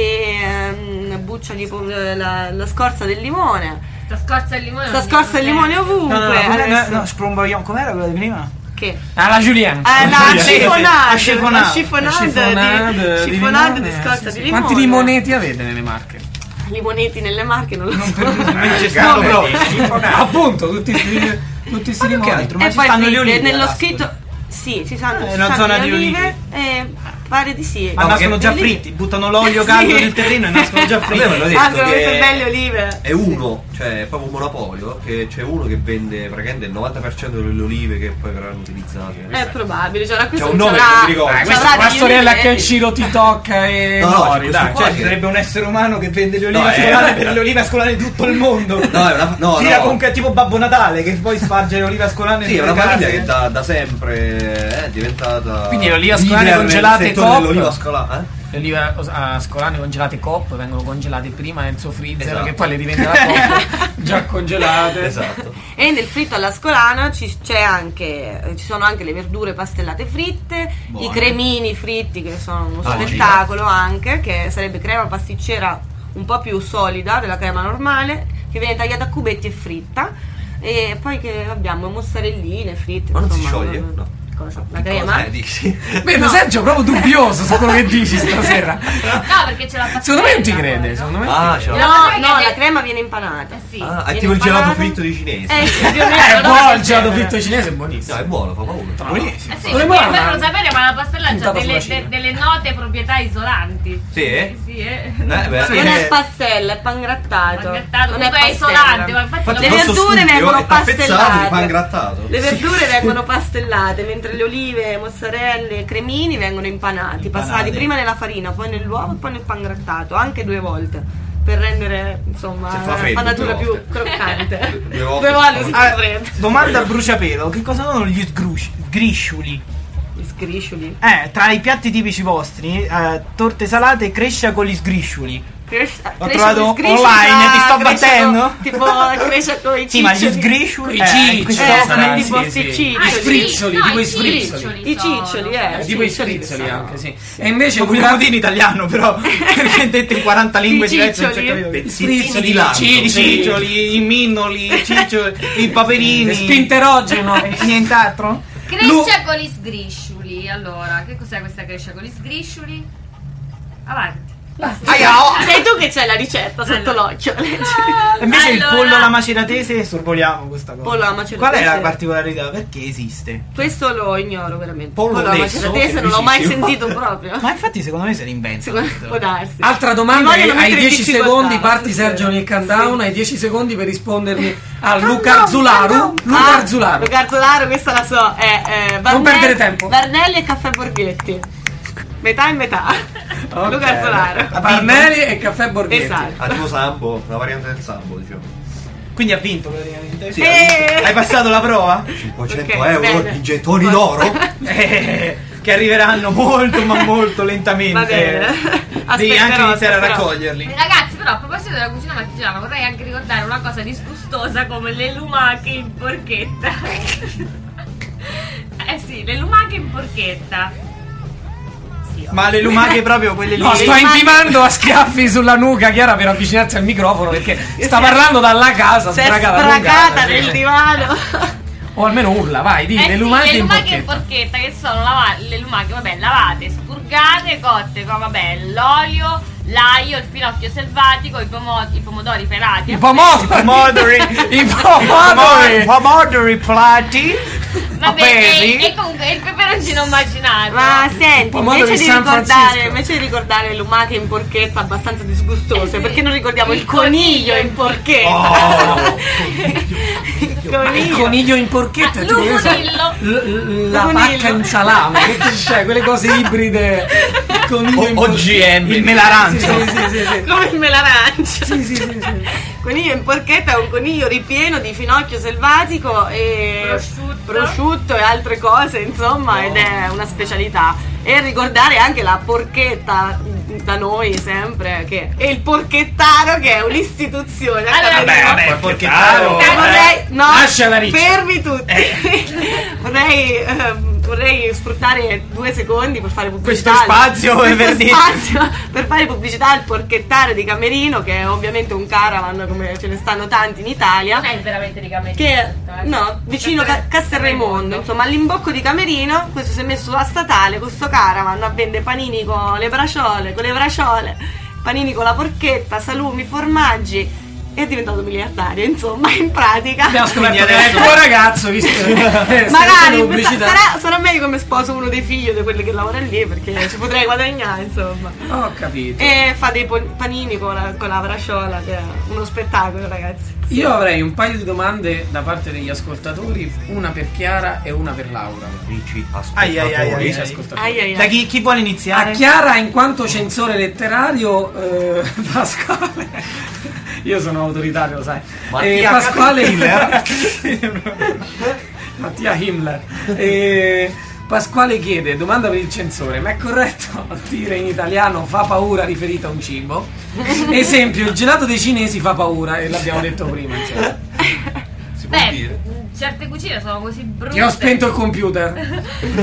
e ehm, buccia di po- la, la scorza del limone. Sta scorza il limone. Sta non scorza mi il limone serve. ovunque. No, no, no, com'è- adesso- no, Sprombaglion, com'era quella di prima? Che? Ah, la Julien. Ah, la Sì, sì, chiffonade, la la chiffonade. chiffonade Chiffonade di, di chiffonade limone, di scorza sì, di sì. limone. Quanti limoneti avete nelle Marche? Limoneti nelle Marche non lo so. C'è stato No, proprio. Appunto, tutti sti tutti sti Ma che limoni. altro? Ma e ci poi stanno sì, le olive nello all'Ascoli? scritto sì, ci sono, Eh, ci una sono zona le di olive, olive. e pare di sì. Ma No, nascono che- già le fritti, buttano l'olio caldo Sì. nel terreno e nascono già A me mi hanno fritti. detto Anche queste che belle olive. è uno, cioè è proprio un monopolio, che c'è uno che vende praticamente il novanta per cento delle olive che poi verranno utilizzate. È probabile, c'era questo C'è un che nome c'avrà- che non mi ricordo. Dai, c'avrà questa è una degli storiella che olivetti. Ciro ti tocca e No, no, Nori, c'è dai. questo Cioè, che- ci sarebbe un essere umano che vende le olive No, eh. ascolane per le olive ascolane di tutto il mondo. No, è una, no, Gira no. con che tipo Babbo Natale che poi sparge le olive ascolane Sì, è sulle una famiglia case. che da, da sempre è diventata. Quindi le olive ascolane leader nel congelate settore top. dell'oliva ascolana, eh? Le olive ascolane congelate Coop vengono congelate prima nel suo freezer, Esatto. che poi le rivende la Coop già congelate. Esatto. E nel fritto alla scolana ci, c'è anche, ci sono anche le verdure pastellate fritte, Buone. i cremini fritti che sono uno Ah, spettacolo anche, che sarebbe crema pasticcera un po' più solida della crema normale, che viene tagliata a cubetti e fritta. E poi che abbiamo mozzarelline fritte. Ma non si insomma, scioglie? No. Cosa? La crema? Eh, dici? Beh, no. Sergio proprio dubbioso su quello che dici stasera. No, perché c'è la pasticcera. Secondo me non ti crede, secondo me. Ah, ce l'ho. No, No, no, perché- la crema viene impanata. Eh sì. Ah, è Viene tipo il gelato impanata. fritto di cinese. Eh sì, più o meno, Eh, no, buono, il che gelato c'era. fritto cinese è No, buonissimo. è buono, fa paura. Buonissimo. Eh sì, Dovremmo perché fare voi una lo sapete, ma la pastella ha puntata delle, sulla Cina. de- delle note proprietà isolanti. Sì, eh? Sì, eh. Eh, beh, Non eh, è pastella, è pan grattato. Pan grattato, non è comunque è pastella. isolante, ma infatti Infatti Le il nostro verdure studio vengono è tappezzato di pastellate. pan grattato. Le verdure vengono pastellate, mentre le olive, mozzarelle, cremini vengono impanati, passati Impanate. prima nella farina, poi nell'uovo e poi nel pan grattato, anche due volte, per rendere insomma Se fa la freddo, panatura due più volte. croccante. Due volte Due volte si Ah, fa freddo. domanda a bruciapelo, che cosa sono gli sgrusci- sgrisciuli? Gli sgriscioli. Eh, tra i piatti tipici vostri, eh, torte salate crescia con gli sgrisciuli. Cresce- Ho cresce trovato gli sgriscioli online, tra- ti sto cresce battendo? con- tipo cresce con i Sì, ma gli ciccioli. sgrisciuli I eh, ciccioli, questo Eh, sono- sono sì, tipo sì, sti sì. ciccioli. I sfrizzoli, No, tipo i i sfrizzoli. sfrizzoli. I ciccioli, eh. Tipo i ciccioli sfrizzoli sono. anche, sì. E invece Come Luca- lo in italiano però, perché è detto in quaranta lingue I diverse, non si è ciccioli. capito. Pezzettini Frizzoli, di lancio. I sì. ciccioli, i minnoli, i ciccioli, i paperini. spinterogeno. E nient'altro? Crescia con gli sgrisciuli. Allora, che cos'è questa crescia con gli sgrisciuli? Avanti. Sei tu che c'hai la ricetta sotto Allora. l'occhio. E invece il Allora- pollo alla maceratese, sorvoliamo questa cosa. Pollo alla maceratese. Qual è la particolarità? Perché esiste? Questo lo ignoro veramente. Pollo Pollo alla lesso, maceratese non l'ho mai semplicissimo. sentito proprio. Ma infatti secondo me se ne inventa. Secondo- Può darsi. Altra Mi domanda, vogliono hai mettere in dieci difficoltà, secondi, parti stasera. Sergio nel countdown, Sì. hai dieci secondi per rispondermi a Luca Arzularu. Luca Ah, Arzularu. Luca Arzularu, questa la so. È eh, Varnelli- perdere tempo. Varnelli e Caffè Borghetti. Metà e metà. Ok. Luca Arzularu. Parnelli e Caffè Borghetti. Esatto. Ah, tipo sambo, una variante del sambo, diciamo. Quindi ha vinto praticamente. Sì, Eh. Hai passato la prova? cinquecento Ok, euro bene. in gettoni d'oro. Eh, che arriveranno molto ma molto lentamente. Va bene. Devi Aspetterò, anche iniziare a aspetterò. raccoglierli. Ragazzi, però a proposito della cucina marchigiana vorrei anche ricordare una cosa disgustosa come le lumache in porchetta. Eh sì, le lumache in porchetta. Sì, Ma le lumache proprio quelle lì. No, sto intimando a schiaffi sulla nuca Chiara per avvicinarsi al microfono perché sta parlando dalla casa Si è sbragata spracata allungata, nel sì. divano. O almeno urla, vai, di Eh le sì, lumache le in lumache in porchetta. porchetta che sono lava- le lumache, vabbè, lavate, spurgate, cotte con vabbè, l'olio, l'aglio, il finocchio selvatico, i, pomo- i pomodori pelati. I pomodori, Pomodori. i pomodori. Pomodori plati. Vabbè, appesi. e, e comunque il peperoncino macinato. Ma senti, Pomodori invece di, San ricordare, Francisco. invece di ricordare le lumache in porchetta abbastanza disgustose, Eh sì. perché non ricordiamo il, Il coniglio coniglio in porchetta? Oh. il Il coniglio. coniglio in porchetta, Ah, tipo, che ne so, l'umunillo. l- la L'umunillo. vacca in salame, che c'è, quelle cose ibride. Il coniglio in O- O G M. Il melarancio. Sì, sì, sì, sì. Come il melarancia. Sì, sì, sì, sì. Coniglio in porchetta è un coniglio ripieno di finocchio selvatico e Prosciutto. prosciutto e altre cose, insomma, ed è una specialità. E ricordare anche la porchetta da noi sempre, che è il porchettaro, che è un'istituzione. Allora, Vabbè, vabbè, il porchettaro. Che vorrei, no, Lascia la riccia. fermi tutti. vorrei, ehm, vorrei sfruttare due secondi per fare pubblicità. Questo spazio, questo per dire. spazio per fare pubblicità al porchettaro di Camerino, che è ovviamente un caravan come ce ne stanno tanti in Italia. Non è veramente di Camerino. Che è, no, vicino a Castelraimondo, insomma, all'imbocco di Camerino. Questo si è messo sulla statale con sto caravan a vendere panini con le braciole, con le braciole, panini con la porchetta, salumi, formaggi. È diventato miliardario, insomma, in pratica. Abbiamo scoperto Quindi che è adesso- il tuo ragazzo, visto che stai Magari facendo pubblicità. sarà, sarà meglio come sposo uno dei figli di quelli che lavora lì, perché ci potrei guadagnare, insomma. Ho capito. E fa dei pon- panini con la, con la braciola, che è uno spettacolo, ragazzi. Io avrei un paio di domande da parte degli ascoltatori, una per Chiara e una per Laura. Amici Ai, ai, ai, ai, ascoltatori. Amici ai. ascoltatori. Ai, ai, ai. Da chi, chi vuole A iniziare? Chiara, in quanto censore letterario, eh, Pasquale. Io sono autoritario, lo sai. Eh, Mattia Pasquale Hitler. Mattia Himmler. Eh, Pasquale chiede: domanda per il censore, ma è corretto dire in italiano fa paura riferito a un cibo? Esempio, il gelato dei cinesi fa paura, e l'abbiamo detto prima, insomma. Si può Beh, dire. certe cucine sono così brutte. Ti ho spento il computer.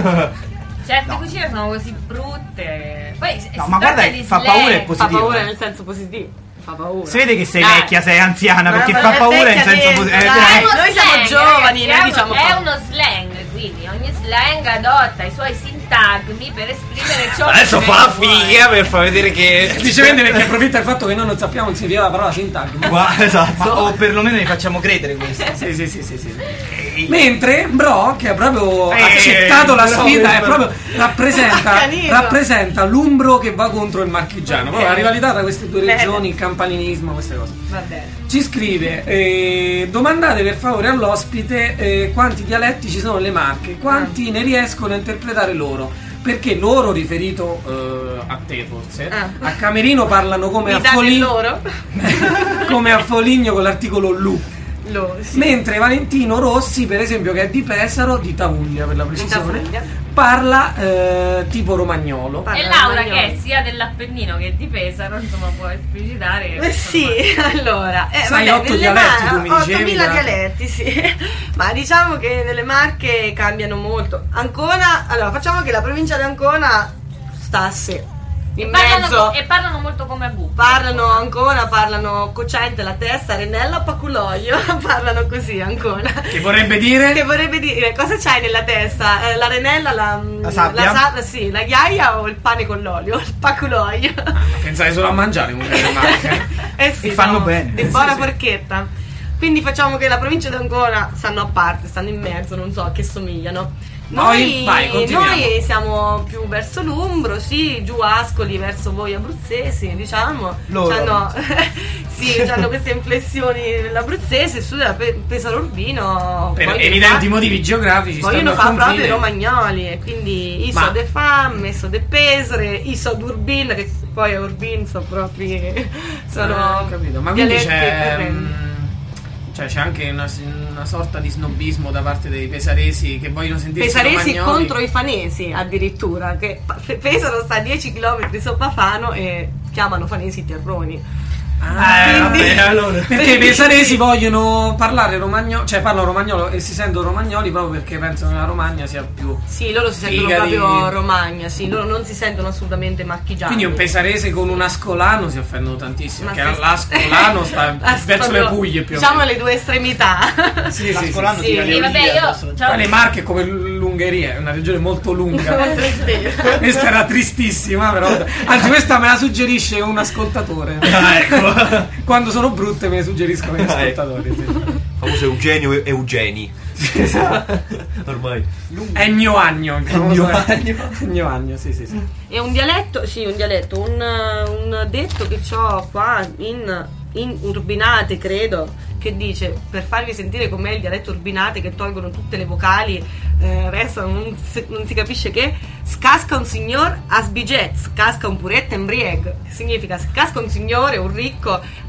Certe cucine sono così brutte. Poi si No, ma tratta guarda, di fa slang. paura e Fa positivo. paura eh. nel senso positivo. Fa paura. Si vede che sei Dai. vecchia, sei anziana, Ma- perché ma fa è paura in vecchia senso dentro, positivo. dai. È uno Noi siamo slang, giovani, ragazzi, noi è uno- diciamo è fa- uno slang, quindi ogni slang adotta i suoi sintagmi per esprimere ciò Adesso che fa vuole. figa per far vedere che. Semplicemente perché approfitta del fatto che noi non sappiamo il significato della parola sintagma. Qua, esatto. Ma- o perlomeno li facciamo credere questo. Sì, sì, sì, sì, sì. Mentre Bro, che ha proprio Eh, accettato la Bro, sfida, è Bro. proprio rappresenta, Accanito. rappresenta l'umbro che va contro il marchigiano. Proprio la rivalità tra queste due Bene. regioni, il campanilismo, queste cose. Va bene. Ci scrive: eh, domandate per favore all'ospite eh, quanti dialetti ci sono nelle Marche, quanti ne riescono a interpretare loro. Perché loro, riferito eh, a te forse, Ah. a Camerino parlano come Mi a, date Foligno, loro? come a Foligno con l'articolo lu. Loro, sì. Mentre Valentino Rossi, per esempio, che è di Pesaro, di Tavuglia per la precisione, Tavuglia. parla eh, tipo romagnolo. Parla E Laura, romagnolo. che è sia dell'Appennino che di Pesaro, insomma, può esplicitare. Eh sì, allora, eh, Sai, vabbè, otto nelle dialetti, Mar- tu mi dicevi, ottomila da- dialetti, sì. Ma diciamo che nelle Marche cambiano molto. Ancona, allora, facciamo che la provincia di Ancona sta a sé. In Parlano mezzo co- e parlano molto come a Guppi. parlano Ancona, parlano cocente la testa, Renella Paculoglio, parlano così Ancona. Che vorrebbe dire? Che vorrebbe dire, cosa c'hai nella testa? Eh, la renella, la, La sabbia? la sa- sì, la ghiaia o il pane con l'olio? Il paculoglio. Pensate solo a mangiare comunque le Marche. Eh sì, E fanno no, bene. Di Sì, buona sì. porchetta. Quindi facciamo che la provincia di Ancona stanno a parte, stanno in mezzo, non so, che somigliano. Noi- Noi, vai, continuiamo. noi siamo più verso l'Umbro, sì, giù Ascoli verso voi abruzzesi, diciamo. Loro C'hanno, sì, c'hanno queste inflessioni dell'abruzzese, su della Pe- Pesaro Urbino. Per vogliono evidenti fa- motivi geografici Vogliono stanno a fare confine. proprio i romagnoli, e quindi i Ma- so de Fam, i so de Pesare, i so d'Urbin, che poi a Urbin sono proprio sono Ah, ho capito. Ma quindi dialetti c'è, correnti. mm, cioè c'è anche una, una sorta di snobismo da parte dei pesaresi che vogliono sentirsi Pesaresi romagnoli. contro i fanesi addirittura, che Pe- Pesaro sta a dieci chilometri sopra Fano e chiamano fanesi terroni. Ah, Eh, Quindi- vabbè, allora. perché i pesaresi vogliono parlare romagnolo, cioè parlano romagnolo e si sentono romagnoli proprio perché pensano che la Romagna sia più. Sì, loro si sentono Figa di- proprio romagna, sì, loro non si sentono assolutamente marchigiani. Quindi un pesarese con un ascolano si offendono tantissimo. Ma Perché sì. l'ascolano sta Ah, verso le proprio, Puglie più o diciamo meno. le due estremità. Sì, sì, sì. L'ascolano sì. tira le Sì, vabbè, olive io addosso. c'ho- Poi le Marche è come l'Ungheria, è una regione molto lunga. Molto tristezza. Questa era tristissima, però. Anzi, questa me la suggerisce un ascoltatore. Ah, ecco. Quando sono brutte me le suggeriscono gli Ah, ascoltatori. Sì. Famoso Eugenio e Eugeni. Ormai. Ennio Agno. il famoso- Ennio Agno. Ennio Agno, sì, sì, sì. È un dialetto, sì, un dialetto, un, un detto che ho qua in, in Urbinate, credo, che dice, per farvi sentire com'è il dialetto Urbinate, che tolgono tutte le vocali, eh, restano, non si, non si capisce che, scasca un signor a sbiget, scasca un puretta in brieg, che significa scasca un signore, un ricco,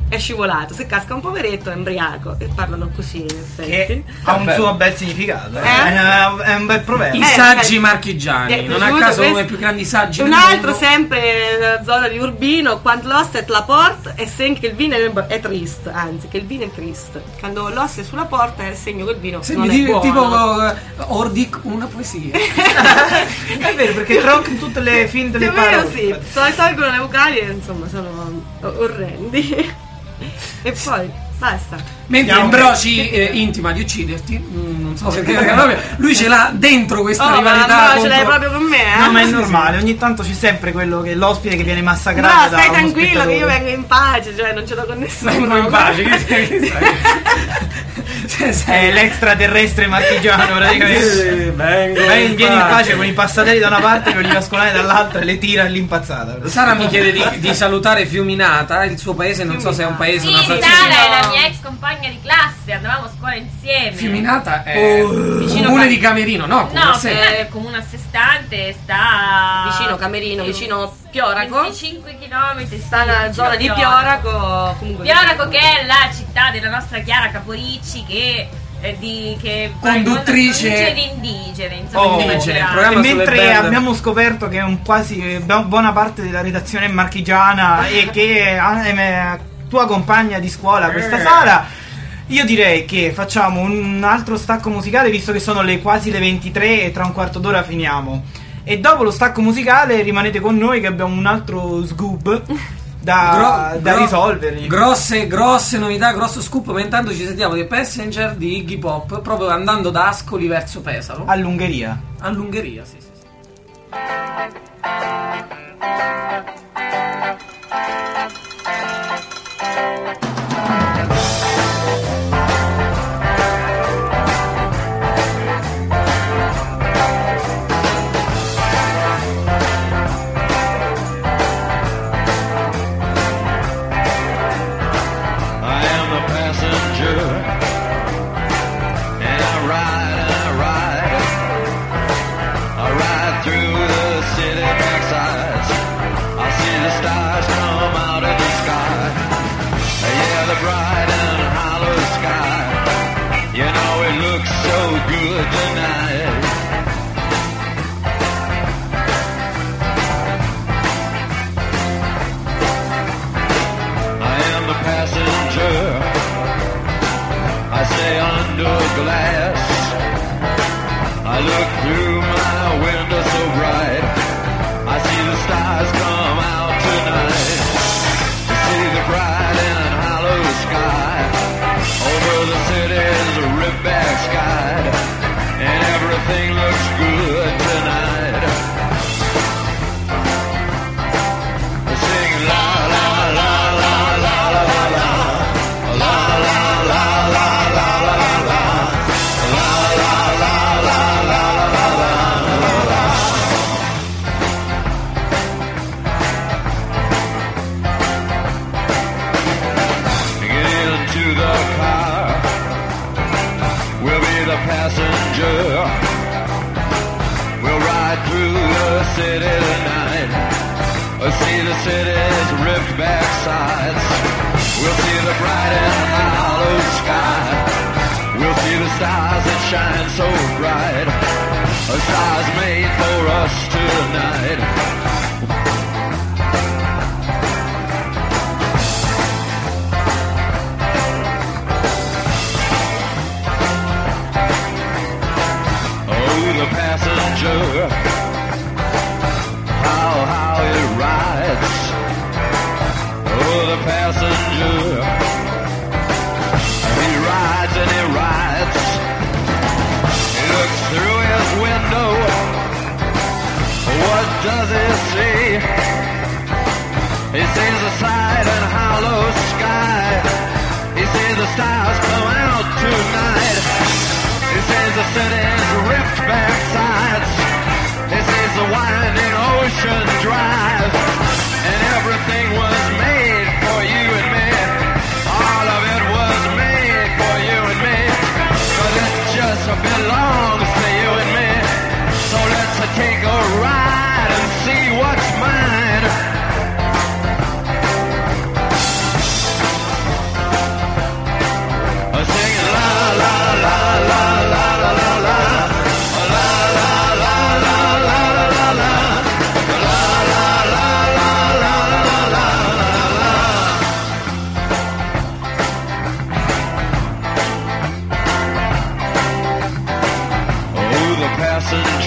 è scivolato, se casca un poveretto è embriaco, e parlano così in effetti. Che ha un suo bel significato, eh? Eh? È un bel proverbio. I Eh, saggi eh, marchigiani, eh, non a piaciuto caso uno questo? dei più grandi saggi Un del altro mondo. sempre nella zona di Urbino, quando l'ossa è la porta è segno che il vino è, è triste, anzi che il vino è triste. Quando l'ossa è sulla porta è segno che il vino Se non mi è dici buono. tipo uh, Ordic una poesia. È vero, perché tronca in tutte le fin delle Più o meno parole. sì, solo tolgono le vocali e insomma sono orrendi. E poi basta. Mentre Andiamo. Ambroci eh, intima di ucciderti, mm, non so se proprio, lui ce l'ha dentro questa Oh, ma rivalità. Ambrocio ce contro- l'hai proprio con me, eh? No, ma è normale, ogni tanto c'è sempre quello che l'ospite che viene No, massacrato. da stai uno tranquillo che io spettatore. vengo in pace, cioè non ce l'ho con nessuno. Vengo in pace, che sei- che sei? Cioè, È sei- l'extraterrestre marchigiano praticamente. Eh, vengo Vieni in vieni in pace. pace con i passatelli da una parte e con i vascolari dall'altra e le tira all'impazzata. Sara mi chiede di, di salutare Fiuminata, il suo paese, non so se è un paese, Sì, una Sara frazione. è la mia ex compagna di classe, andavamo a scuola insieme. Fiuminata è Vicino comune Ca- di Camerino, no? Comune No, a sé. Fiuminata è comune a sé stante, sta Vicino Camerino, sì, vicino Pioraco. venticinque chilometri, Sta nella zona di Pioraco, comunque Pioraco che è la città della nostra Chiara Caporicci che eh, di che Conduttrice- conduttrice di indigene, insomma, Oh, di indigene, Macerata. programma E sulle mentre band. abbiamo scoperto che un quasi eh, buona parte della redazione è marchigiana e che ah, è tua compagna di scuola questa Sara, io direi che facciamo un altro stacco musicale, visto che sono le quasi le ventitré e tra un quarto d'ora finiamo. E dopo lo stacco musicale rimanete con noi che abbiamo un altro scoop da, Gro- da gro- risolvergli. Grosse, grosse novità, grosso scoop, ma intanto ci sentiamo dei Passenger di Iggy Pop, proprio andando da Ascoli verso Pesaro, All'Ungheria. all'Ungheria, sì, sì, sì. I am a passenger, and I ride and I ride. I ride through the city backsides. I see the stars come out of the sky. Yeah, the bright and hollow sky. You know it looks so good tonight. I am the passenger. I stay under glass. I look through my window so bright. I see the stars come out tonight. I see the bright and hollow sky. Over the city's rip-back sky. And everything looks good tonight. I sing la la la la la la la la. La la la la la la la la. La la la la la la la la la. Get into the car. We'll be the passenger. We'll ride through the city tonight. We'll see the city's ripped back sides. We'll see the bright and hollow sky. We'll see the stars that shine so bright. The stars made for us tonight. Oh, the passenger. How, how it rides. Oh, the passenger. He rides and he rides. He looks through his window. What does he see? He sees the side and hollow sky. He sees the stars come out tonight. He sees the city's ripped back sides. He sees the winding ocean drive. And everything was made for you and me. All of it was made for you and me. But it just belongs to you and me. So let's take a ride and see what's mine.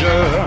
rider.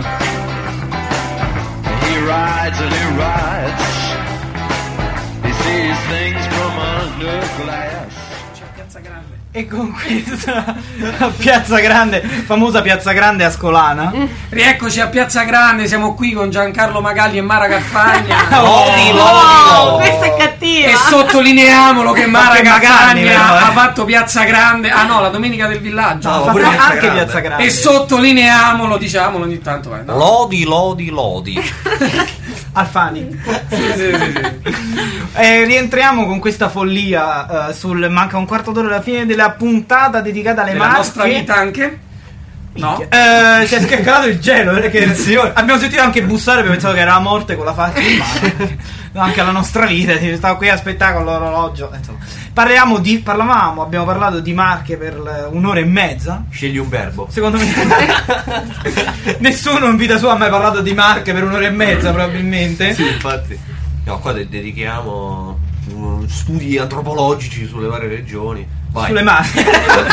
He rides and he rides. He sees things from under glass. E con questa Piazza Grande, famosa Piazza Grande Ascolana. Rieccoci a Piazza Grande, siamo qui con Giancarlo Magalli e Mara Gaffagna. Lodi, Oh, questa è cattiva. E sottolineiamolo che Mara Ma che Magalli, Gaffagna però, eh. ha fatto Piazza Grande. Ah no, la domenica del villaggio. No, Ha pure fatto- anche Grande. Piazza Grande. E sottolineiamolo, diciamolo ogni tanto. vai, no? Lodi, lodi, lodi. Alfani. Sì, sì, sì, sì. Eh, rientriamo con questa follia eh, sul manca un quarto d'ora alla fine della puntata dedicata alle Nella marche. nostra vita anche? No? Eh, si è scaricato il gelo perché abbiamo sentito anche bussare, abbiamo pensato che era la morte con la faccia in mano. No, anche alla nostra vita, stavo qui a aspettare con l'orologio. Insomma, parliamo di parlavamo, abbiamo parlato di marche per l- un'ora e mezza. Scegli un verbo. Secondo me nessuno in vita sua ha mai parlato di marche per un'ora e mezza, probabilmente. Sì, infatti. No, qua de- dedichiamo uh, studi antropologici sulle varie regioni. Vai. Sulle marche.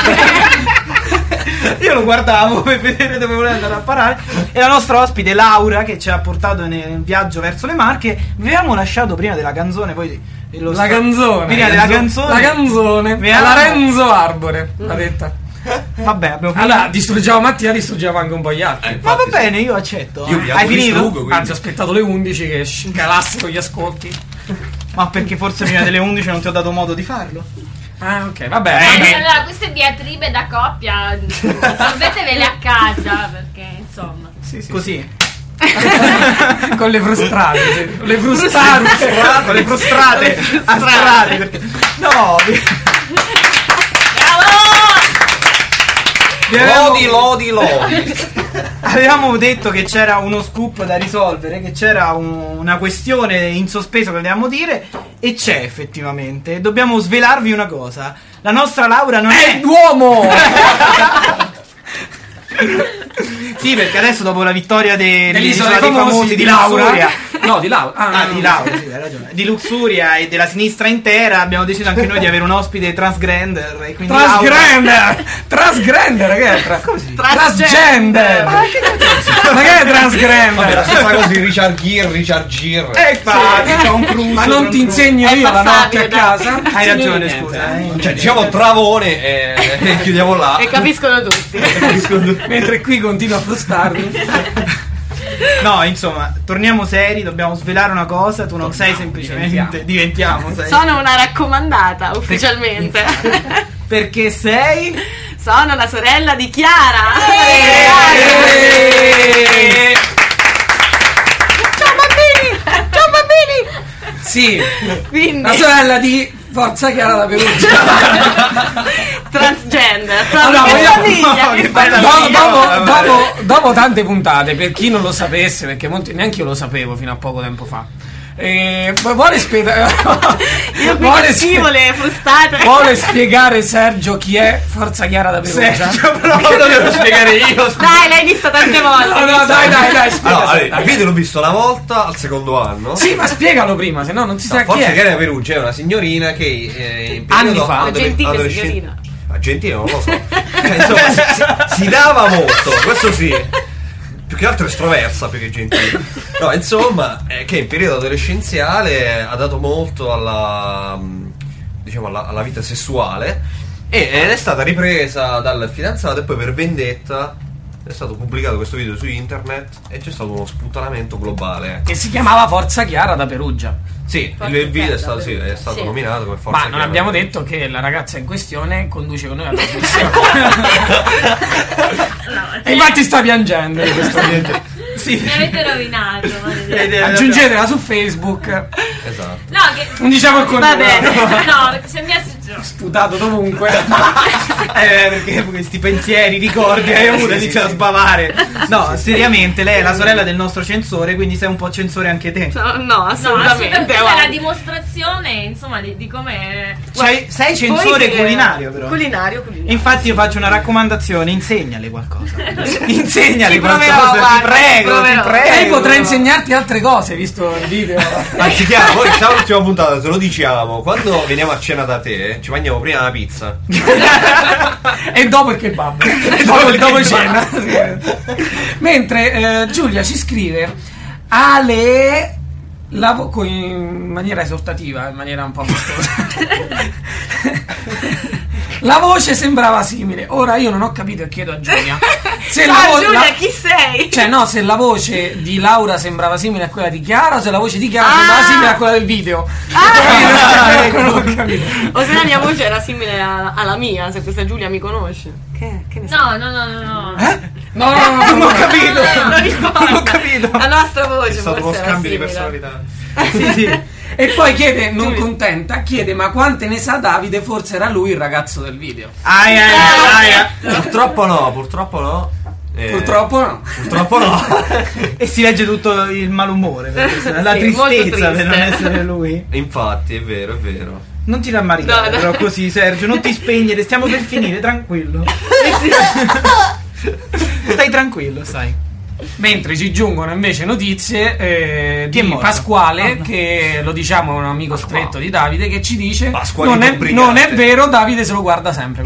Io lo guardavo per vedere dove voleva andare a parare. E la nostra ospite Laura, che ci ha portato nel viaggio verso le Marche. Vi avevamo lasciato prima della canzone, poi lo La sta- canzone. prima della canzone. La canzone. Vi Alla avevamo- Renzo Arbore, l'ha detta. Vabbè, abbiamo finito. Allora, distruggiamo Mattia, distruggiamo anche un po' gli altri. Ma va bene, io accetto. Io vi Hai finito? distruggo, quindi. Anzi, ho aspettato le undici che scalassero gli ascolti. Ma perché forse prima delle undici non ti ho dato modo di farlo? Ah, ok, vabbè. Eh, allora, queste diatribe da coppia risolvetevele a casa, perché insomma. Sì, sì, Così. con le frustrate. sì. Le frustate. Con le frustrate. Astrate. Perché... No. vi- vi avevamo- Lodi, lodi, lodi. Avevamo detto che c'era uno scoop da risolvere, che c'era un- una questione in sospeso che volevamo dire, e c'è effettivamente. Dobbiamo svelarvi una cosa: la nostra Laura non È è. l'uomo! Sì, perché adesso dopo la vittoria de- Dell'Isola dei dei Famosi di Laura. Luxuria, No, di Laura. ah, di Laura, sì, hai ragione. Di Luxuria e della sinistra intera, abbiamo deciso anche noi di avere un ospite transgender. E quindi Laura- Transgender! Transgender, che è? Tra- Transgender! Ma che è Vabbè, la transgender? stessa cosa di Richard Gere, Richard Gere. Eh, infatti, c'è un cruise, Ma non un ti cruise. insegno È io la notte passabile, a dai. casa? Hai ragione, Niente. scusa. eh. Cioè, diciamo travone e, e chiudiamo là. E capiscono tutti. Mentre qui continuo a frustarmi. No, insomma, torniamo seri, dobbiamo svelare una cosa, tu non sei semplicemente diventiamo, sei. Sono una raccomandata ufficialmente. Perché sei Sono la sorella di Chiara. Eh! Ciao bambini! Ciao bambini! Sì, Quindi la sorella di Forza Chiara da Perugia. transgender. Allora, che vogliamo- famiglia, no, che che bella Dopo, famiglia. dopo- vabbè. dopo- dopo tante puntate, per chi non lo sapesse, perché molti, neanche io lo sapevo fino a poco tempo fa. Eh, vuole spiegare Io qui vuole, che spie- scivo le frustate. vuole spiegare Sergio chi è Forza Chiara da Perugia? Sergio, però Lo devo spiegare io. Dai, l'hai vista tante volte. No, no, dai, dai, dai, spiega. Allora, allora, il video l'ho visto una volta al secondo anno. Sì, ma spiegalo prima, se no non si sa No, chi forse è. che era Perugia è una signorina che eh, in Anni periodo fa. adole- Gentile adolescente- signorina. Ah, gentile non lo so. Cioè, insomma, si, si- si dava molto, questo sì. Più che altro estroversa, più che gentile. No, insomma, eh, che in periodo adolescenziale ha dato molto alla mh, diciamo alla, alla vita sessuale e ed è stata ripresa dal fidanzato e poi per vendetta è stato pubblicato questo video su internet e c'è stato uno sputtanamento globale. Che si chiamava Forza Chiara da Perugia. Sì, Forza il video è Chiara, stato, sì, è stato sì. nominato come Forza Ma non Chiara. abbiamo detto che la ragazza in questione conduce con noi la trasmissione. E infatti sta piangendo in questo momento. sì. Mi avete rovinato. maledetto. Aggiungetela su Facebook. Esatto. No, che. Non diciamo il Va contrario. bene. No, perché se mi ha Sputato dovunque. Eh, perché questi pensieri, ricordi, hai avuto, inizia a sbavare. No, seriamente, lei è la sorella del nostro censore, quindi sei un po' censore anche te. No, no, No, assolutamente. assolutamente. Questa è guarda. la dimostrazione, insomma, di, di come. Cioè, sei censore Poi che- culinario, però. Culinario, culinario. Infatti io faccio una raccomandazione, insegnale qualcosa. Insegnale Ci qualcosa, proverò, ti guarda, prego, ci ti proverò. prego. Lei potrà insegnarti altre cose, visto il video. Anzi, chiaro, poi siamo all'ultima puntata, te lo diciamo. Quando veniamo a cena da te, ci mangiamo prima la pizza. E dopo il kebab. E dopo, dopo cena. Mentre eh, Giulia ci scrive Ale la vo- con- in maniera esortativa, in maniera un po' mostosa. La voce sembrava simile. Ora io non ho capito e chiedo a Giulia. Se Ciao la vo- Giulia, la- chi sei? Cioè no, se la voce di Laura sembrava simile a quella di Chiara o se la voce di Chiara Ah! sembrava simile a quella del video. Ah! Ecco, non ho capito. O se la mia voce era simile a- alla mia, se questa Giulia mi conosce. Che, che ne so? No, no, no, no, no. Eh? No, no, no, no, Non ho no. capito. Non ricordo. Non ho capito. La nostra voce È stato uno forse era scambio di simile. personalità. Sì, sì. E poi chiede, non contenta, chiede ma quante ne sa Davide, forse era lui il ragazzo del video. Aia, aia, aia. Purtroppo no, purtroppo no. Eh, Purtroppo no. Purtroppo no. E si legge tutto il malumore, per questo, la Sì, molto tristezza per non triste. essere lui. Infatti, è vero, è vero. Non ti rammaricare No, no. però così, Sergio, non ti spegnere, stiamo per finire, tranquillo. Stai tranquillo, stai. Mentre ci giungono invece notizie eh, Chi è di morto? Pasquale, Ah, no. che lo diciamo è un amico stretto di Davide, che ci dice Pasquale non è, Brigante. non è vero, Davide se lo guarda sempre.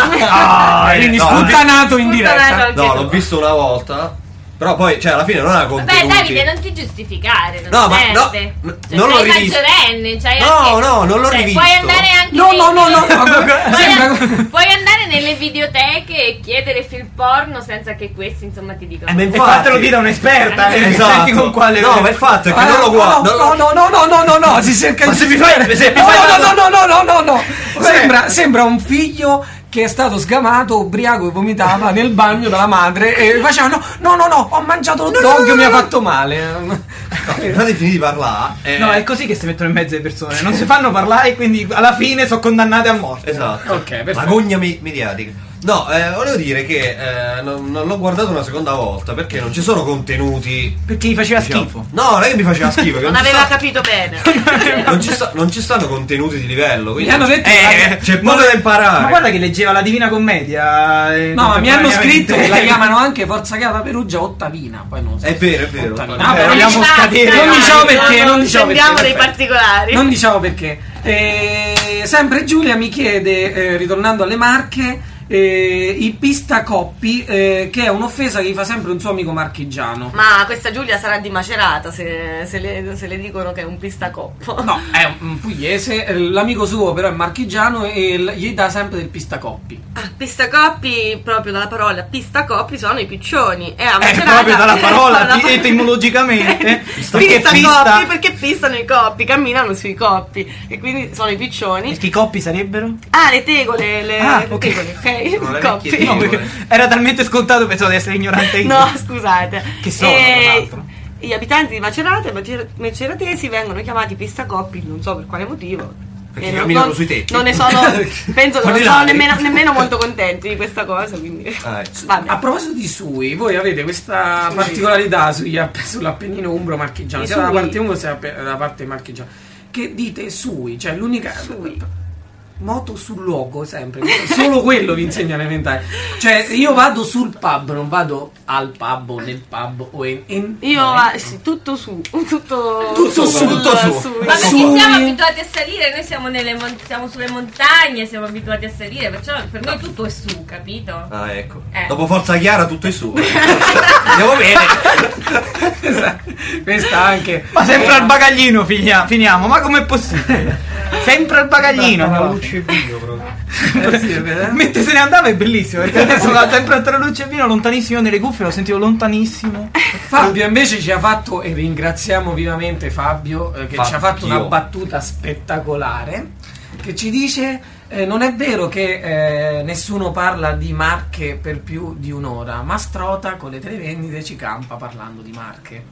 Ah, Quindi no, sputtanato in diretta. Sputtanato anche No, tu. l'ho visto una volta. Però poi, cioè, alla fine non ha Vabbè, contenuti. Davide, non ti giustificare, non No, ma no, serve. n- Cioè, non l'ho sei rivisto. maggiorenne, cioè No, anche- no, non l'ho cioè, rivisto. Puoi andare anche No, nei- no, no, no, no. Puoi, Sembra- puoi andare nelle videoteche e chiedere film porno senza che questi, insomma, ti dicano. Eh, ma E infatti- fatelo dire a un'esperta, eh, Esatto. senti con quale. No, ma il fatto è che Ah, non lo guardo. no, no, no, no, no, no, no, si cerca Ma di se mi fai- se mi no, fai- no, no, no, no, no, no, no. Sembra, sembra un figlio che è stato sgamato, ubriaco e vomitava nel bagno dalla madre e faceva no, no, no, no, ho mangiato l'hot dog, mi ha fatto male. Fate finire di parlare. eh, No, è così che si mettono in mezzo le persone, non si fanno parlare e quindi alla fine sono condannate a morte. Esatto. Ok, perfetto. La gogna me- mediatica. No, eh, volevo dire che eh, non, non l'ho guardato una seconda volta perché non ci sono contenuti. Perché gli faceva diciamo- schifo. No, non è che mi faceva schifo. che Non non, ci aveva sta- capito bene. non, ci sta- non ci stanno contenuti di livello. Mi Quindi hanno detto Eh, c'è poco da imparare. Ma guarda che leggeva la Divina Commedia. eh, no, ma mi hanno scritto che la contemporaneamente. chiamano anche Forza Chiava Perugia Ottavina, poi non so. È vero, è vero. Ottavina. Vabbè, Ah, vogliamo Basta, scadere. Non dai, diciamo perché, non non diciamo scendiamo perché, nei perfetto. particolari. Non diciamo perché. Eh, sempre Giulia mi chiede, eh, ritornando alle Marche, eh, i pistacoppi, eh, che è un'offesa che gli fa sempre un suo amico marchigiano. Ma questa Giulia sarà di Macerata se, se, le, se le dicono che è un pistacoppo. No, è un pugliese, eh, l'amico suo però è marchigiano e l- gli dà sempre del pistacoppi. Ah, pistacoppi, proprio dalla parola pistacoppi, sono i piccioni. E a Eh, Macerata proprio dalla parola, dalla ti- etimologicamente. Pistacoppi, Perché pista. perché pistano i coppi, camminano sui coppi e quindi sono i piccioni. Perché i coppi sarebbero? Ah, le tegole, le, Ah, le ok. tegole, ok? Sono le Coppi. vecchie No, perché era talmente scontato, pensavo di essere ignorante io. No, scusate. Che sono, E tra l'altro? gli abitanti di Macerata e Macer- maceratesi vengono chiamati pistacoppi, non so per quale motivo. Perché E non- camminano non- sui tetti. Non ne sono, penso che Con non i sono lati. nemmeno, nemmeno molto contenti di questa cosa. Quindi, Ah, eh. vabbè. A proposito di Sui, voi avete questa particolarità sugli app- sull'Appennino Umbro marchigiano, I sia dalla Sui. parte Umbro sia dalla parte marchigiana, che dite Sui, cioè l'unica Sui. moto sul luogo sempre, solo quello vi insegna elementare. Cioè io vado sul pub, non vado al pub o nel pub o in, in- Io, no, ah, sì, tutto su, tutto, Tutto su, sul- tutto su. su- Ma perché Sui- siamo abituati a salire, noi siamo, nelle mon- siamo sulle montagne, siamo abituati a salire, perciò per noi tutto è su, capito? Ah, ecco. Eh. Dopo Forza Chiara tutto è su. Andiamo bene. Esatto. Questa anche. Ma sempre al bagaglino figlia- finiamo, ma com'è possibile? Sempre al bagaglino. La no? luce e vino proprio. Eh sì, è vero. Mentre se ne andava è bellissimo, perché adesso va sempre tra luce e vino, lontanissimo nelle cuffie, lo sentivo lontanissimo. Fabio invece ci ha fatto, e ringraziamo vivamente Fabio, eh, che ci ha fatto Fabio. una battuta spettacolare, che ci dice eh, non è vero che eh, nessuno parla di Marche per più di un'ora, ma Strota con le televendite ci campa parlando di Marche.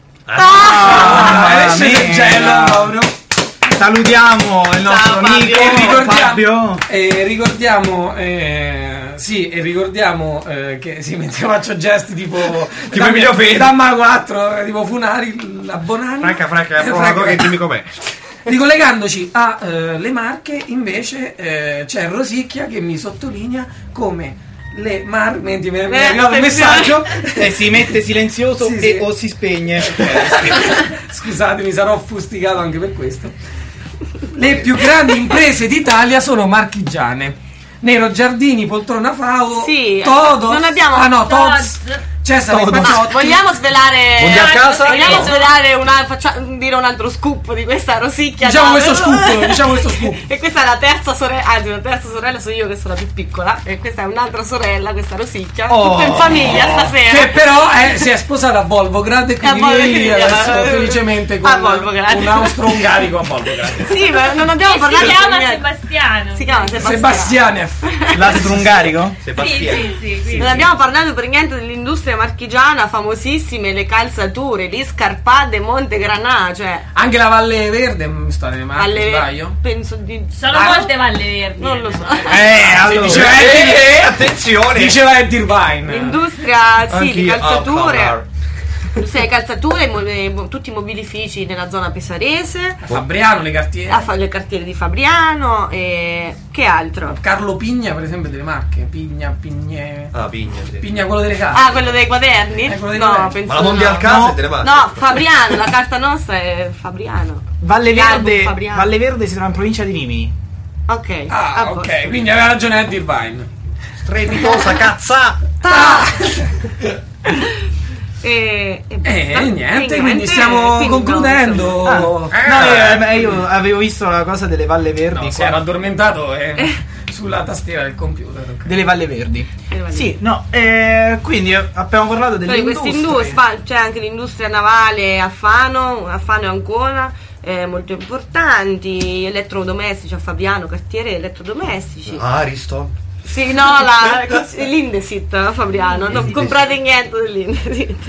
Ah, Eh, scende il cielo, proprio. Salutiamo il nostro Ciao, amico Fabio. E ricordiamo, Fabio. e ricordiamo eh, sì, e ricordiamo eh, che sì, mentre faccio gesti tipo Tipo Emilio Fede. Damma quattro, eh, tipo Funari, la Bonanni. Franca, Franca, Eh, prova una Franca. cosa e dimmi com'è. Ricollegandoci a eh, le Marche, invece eh, c'è Rosicchia che mi sottolinea come le Marche, mentre mi mi è Eh, arrivato il attenzione. messaggio E si mette silenzioso Sì, e sì. o si spegne. scusate, mi sarò fustigato anche per questo. Le più grandi imprese d'Italia sono marchigiane. Nero Giardini, poltrona Faudo, Sì, Todos. non abbiamo- Ah no, Todos. Todos. Cesare Todos. Paciotti. Vogliamo svelare Buondì a casa? Vogliamo No. svelare una, faccia- dire un altro scoop di questa rosicchia. Diciamo no? questo scoop, diciamo questo scoop. E questa è la terza sorella, anzi la terza sorella sono io che sono la più piccola e questa è un'altra sorella, questa rosicchia. Oh. Tutta in famiglia stasera. Che però è- si è sposata a Volvograd e quindi A Volvograd, vive adesso eh, felicemente a con Volvograd. un austro-ungarico a Volvograd. Sì, ma non abbiamo Che si parlato chiama di niente. Sebastiano. Si chiama Sebastiano. Sebastianev. L'astro-ungarico? Sì, sì, sì, sì. Non abbiamo parlato per niente dell'industria marchigiana, famosissime le calzature, gli scarpate Montegranà, cioè Anche la Valle Verde mm, sta nelle Marche, alle sbaglio? penso di Sono Ah, molte Valle Verdi. non lo so. Eh, allora. Diceva Eh, Eddie, eh, attenzione! diceva Eddie Irvine. L'industria, sì, di Anch'io. calzature. Oh, Sì, calzature, mo- eh, mo- tutti i mobilifici nella zona pesarese, A Fabriano, le cartiere. a fa- le cartiere di Fabriano e che altro? Carlo Pigna, per esempio, delle Marche. Pigna, Pigne. Ah, Pigna, sì. Pigna, quello delle carte. Ah, quello dei quaderni? Eh, quello dei no, quaderni. penso Ma la Mondial no. Casa No. è delle Marche? No, Fabriano, la carta nostra è Fabriano. Valle L'album Verde, Fabriano. Valle Verde si trova in provincia di Rimini. Ok. Ah, a ok, posto. quindi aveva ragione Eddie Irvine. Strepitosa cazza! E, e E basta. niente, E quindi stiamo quindi concludendo. Ah, Eh, no, io, io avevo visto la cosa delle Valle Verdi. no, si qua. era addormentato e sulla tastiera del computer. ok. Delle Valle Verdi. Delle Valle Sì, no, eh, quindi abbiamo parlato delle Poi questa industrie. industria, c'è anche l'industria navale a Fano, a Fano e Ancona, eh, molto importanti, elettrodomestici a Fabriano, cartiere elettrodomestici. Aristo. Sì, no, la, l'Indesit a Fabriano, non comprate niente dell'Indesit.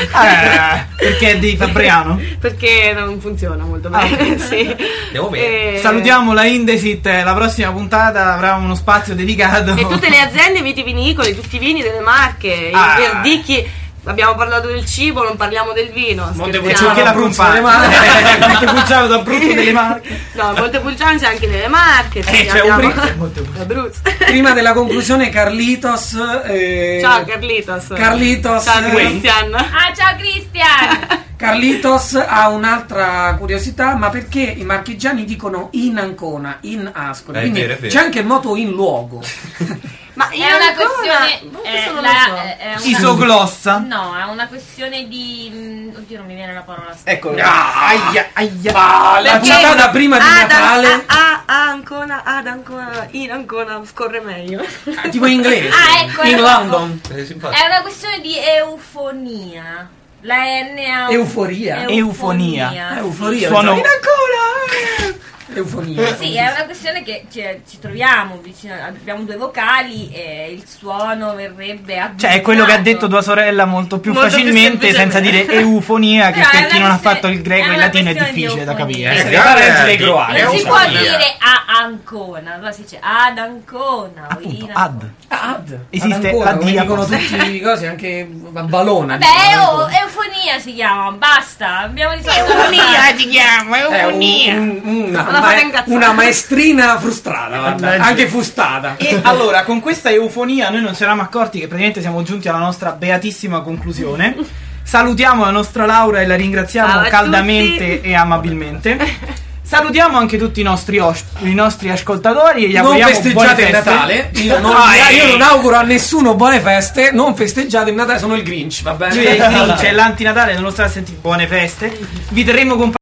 Eh, perché è di Fabriano. Perché non funziona molto bene, sì. Andiamo bene. E- Salutiamo la Indesit, la prossima puntata avrà uno spazio dedicato. E tutte le aziende vitivinicole, tutti i vini delle Marche, Ah. i verdicchi. Abbiamo parlato del cibo, non parliamo del vino. Montepulciano scherziamo. C'è anche la Abruzzo Bruzza delle Marche. Montepulciano d'Abruzzo delle Marche. No, Montepulciano c'è anche nelle Marche. sì, Eh, c'è un abbiamo- bri- Abruzzo. Prima della conclusione, Carlitos. eh, Ciao Carlitos. Carlitos. Ciao eh, Cristian. Ah, ciao Cristian! Carlitos ha un'altra curiosità, ma perché i marchigiani dicono in Ancona, in Ascoli? Eh, è Quindi vero, è vero. c'è anche il moto in luogo. Ma È io una ancora- questione. boh, eh, questo non la- lo so. è una- Isoglossa. No, è una questione di. mm, Oddio, non mi viene la parola. Ecco. Ah, aia, aia. Ah, la Perché citata prima di ad- Natale, A, a, a Ancona, ad Ancona, in Ancona scorre meglio. eh, tipo in inglese, Ah, ecco, in ecco. London. Eh, simpatico. È una questione di eufonia. La N ha. Euforia? Eufonia. Euforia. Suono- In Ancona! Eufonia. Sì, è una questione che ci, ci troviamo vicino, abbiamo due vocali e il suono verrebbe a. Cioè, è quello che ha detto tua sorella molto più Molto più facilmente, senza dire semplicemente. eufonia, che Però è per una chi non ha questione- fatto il greco è e il una latino è questione di difficile da eufonia. capire. Eh, Eh, sì. parenti Eh, dei croati. Non si Eufonia. può dire a Ancona, allora si dice ad Ancona. o Appunto, in ad. Ad. Esiste Ad Ancona, la come dia- dicono tutti i cosi, anche a Balona. Beh, dicono eu- Ancona. eufonia si chiama, basta. Abbiamo risolto. ti chiamo, È un- un- una, Una ma- fate incazzare. una maestrina frustrata, guarda, Eh, anche frustata. E allora, con questa eufonia noi non ci eravamo accorti che praticamente siamo giunti alla nostra beatissima conclusione. Salutiamo la nostra Laura e la ringraziamo Ciao a caldamente tutti. e amabilmente. Salutiamo anche tutti i nostri, os- i nostri ascoltatori e gli Non auguriamo buone festeggiate il feste. Natale. Io non, Ah, io eh. non auguro a nessuno buone feste. Non festeggiate il Natale, sono il Grinch, va bene? C'è il Grinch, c'è l'antinatale, non lo state a sentire. Buone feste. Vi terremo compagnia.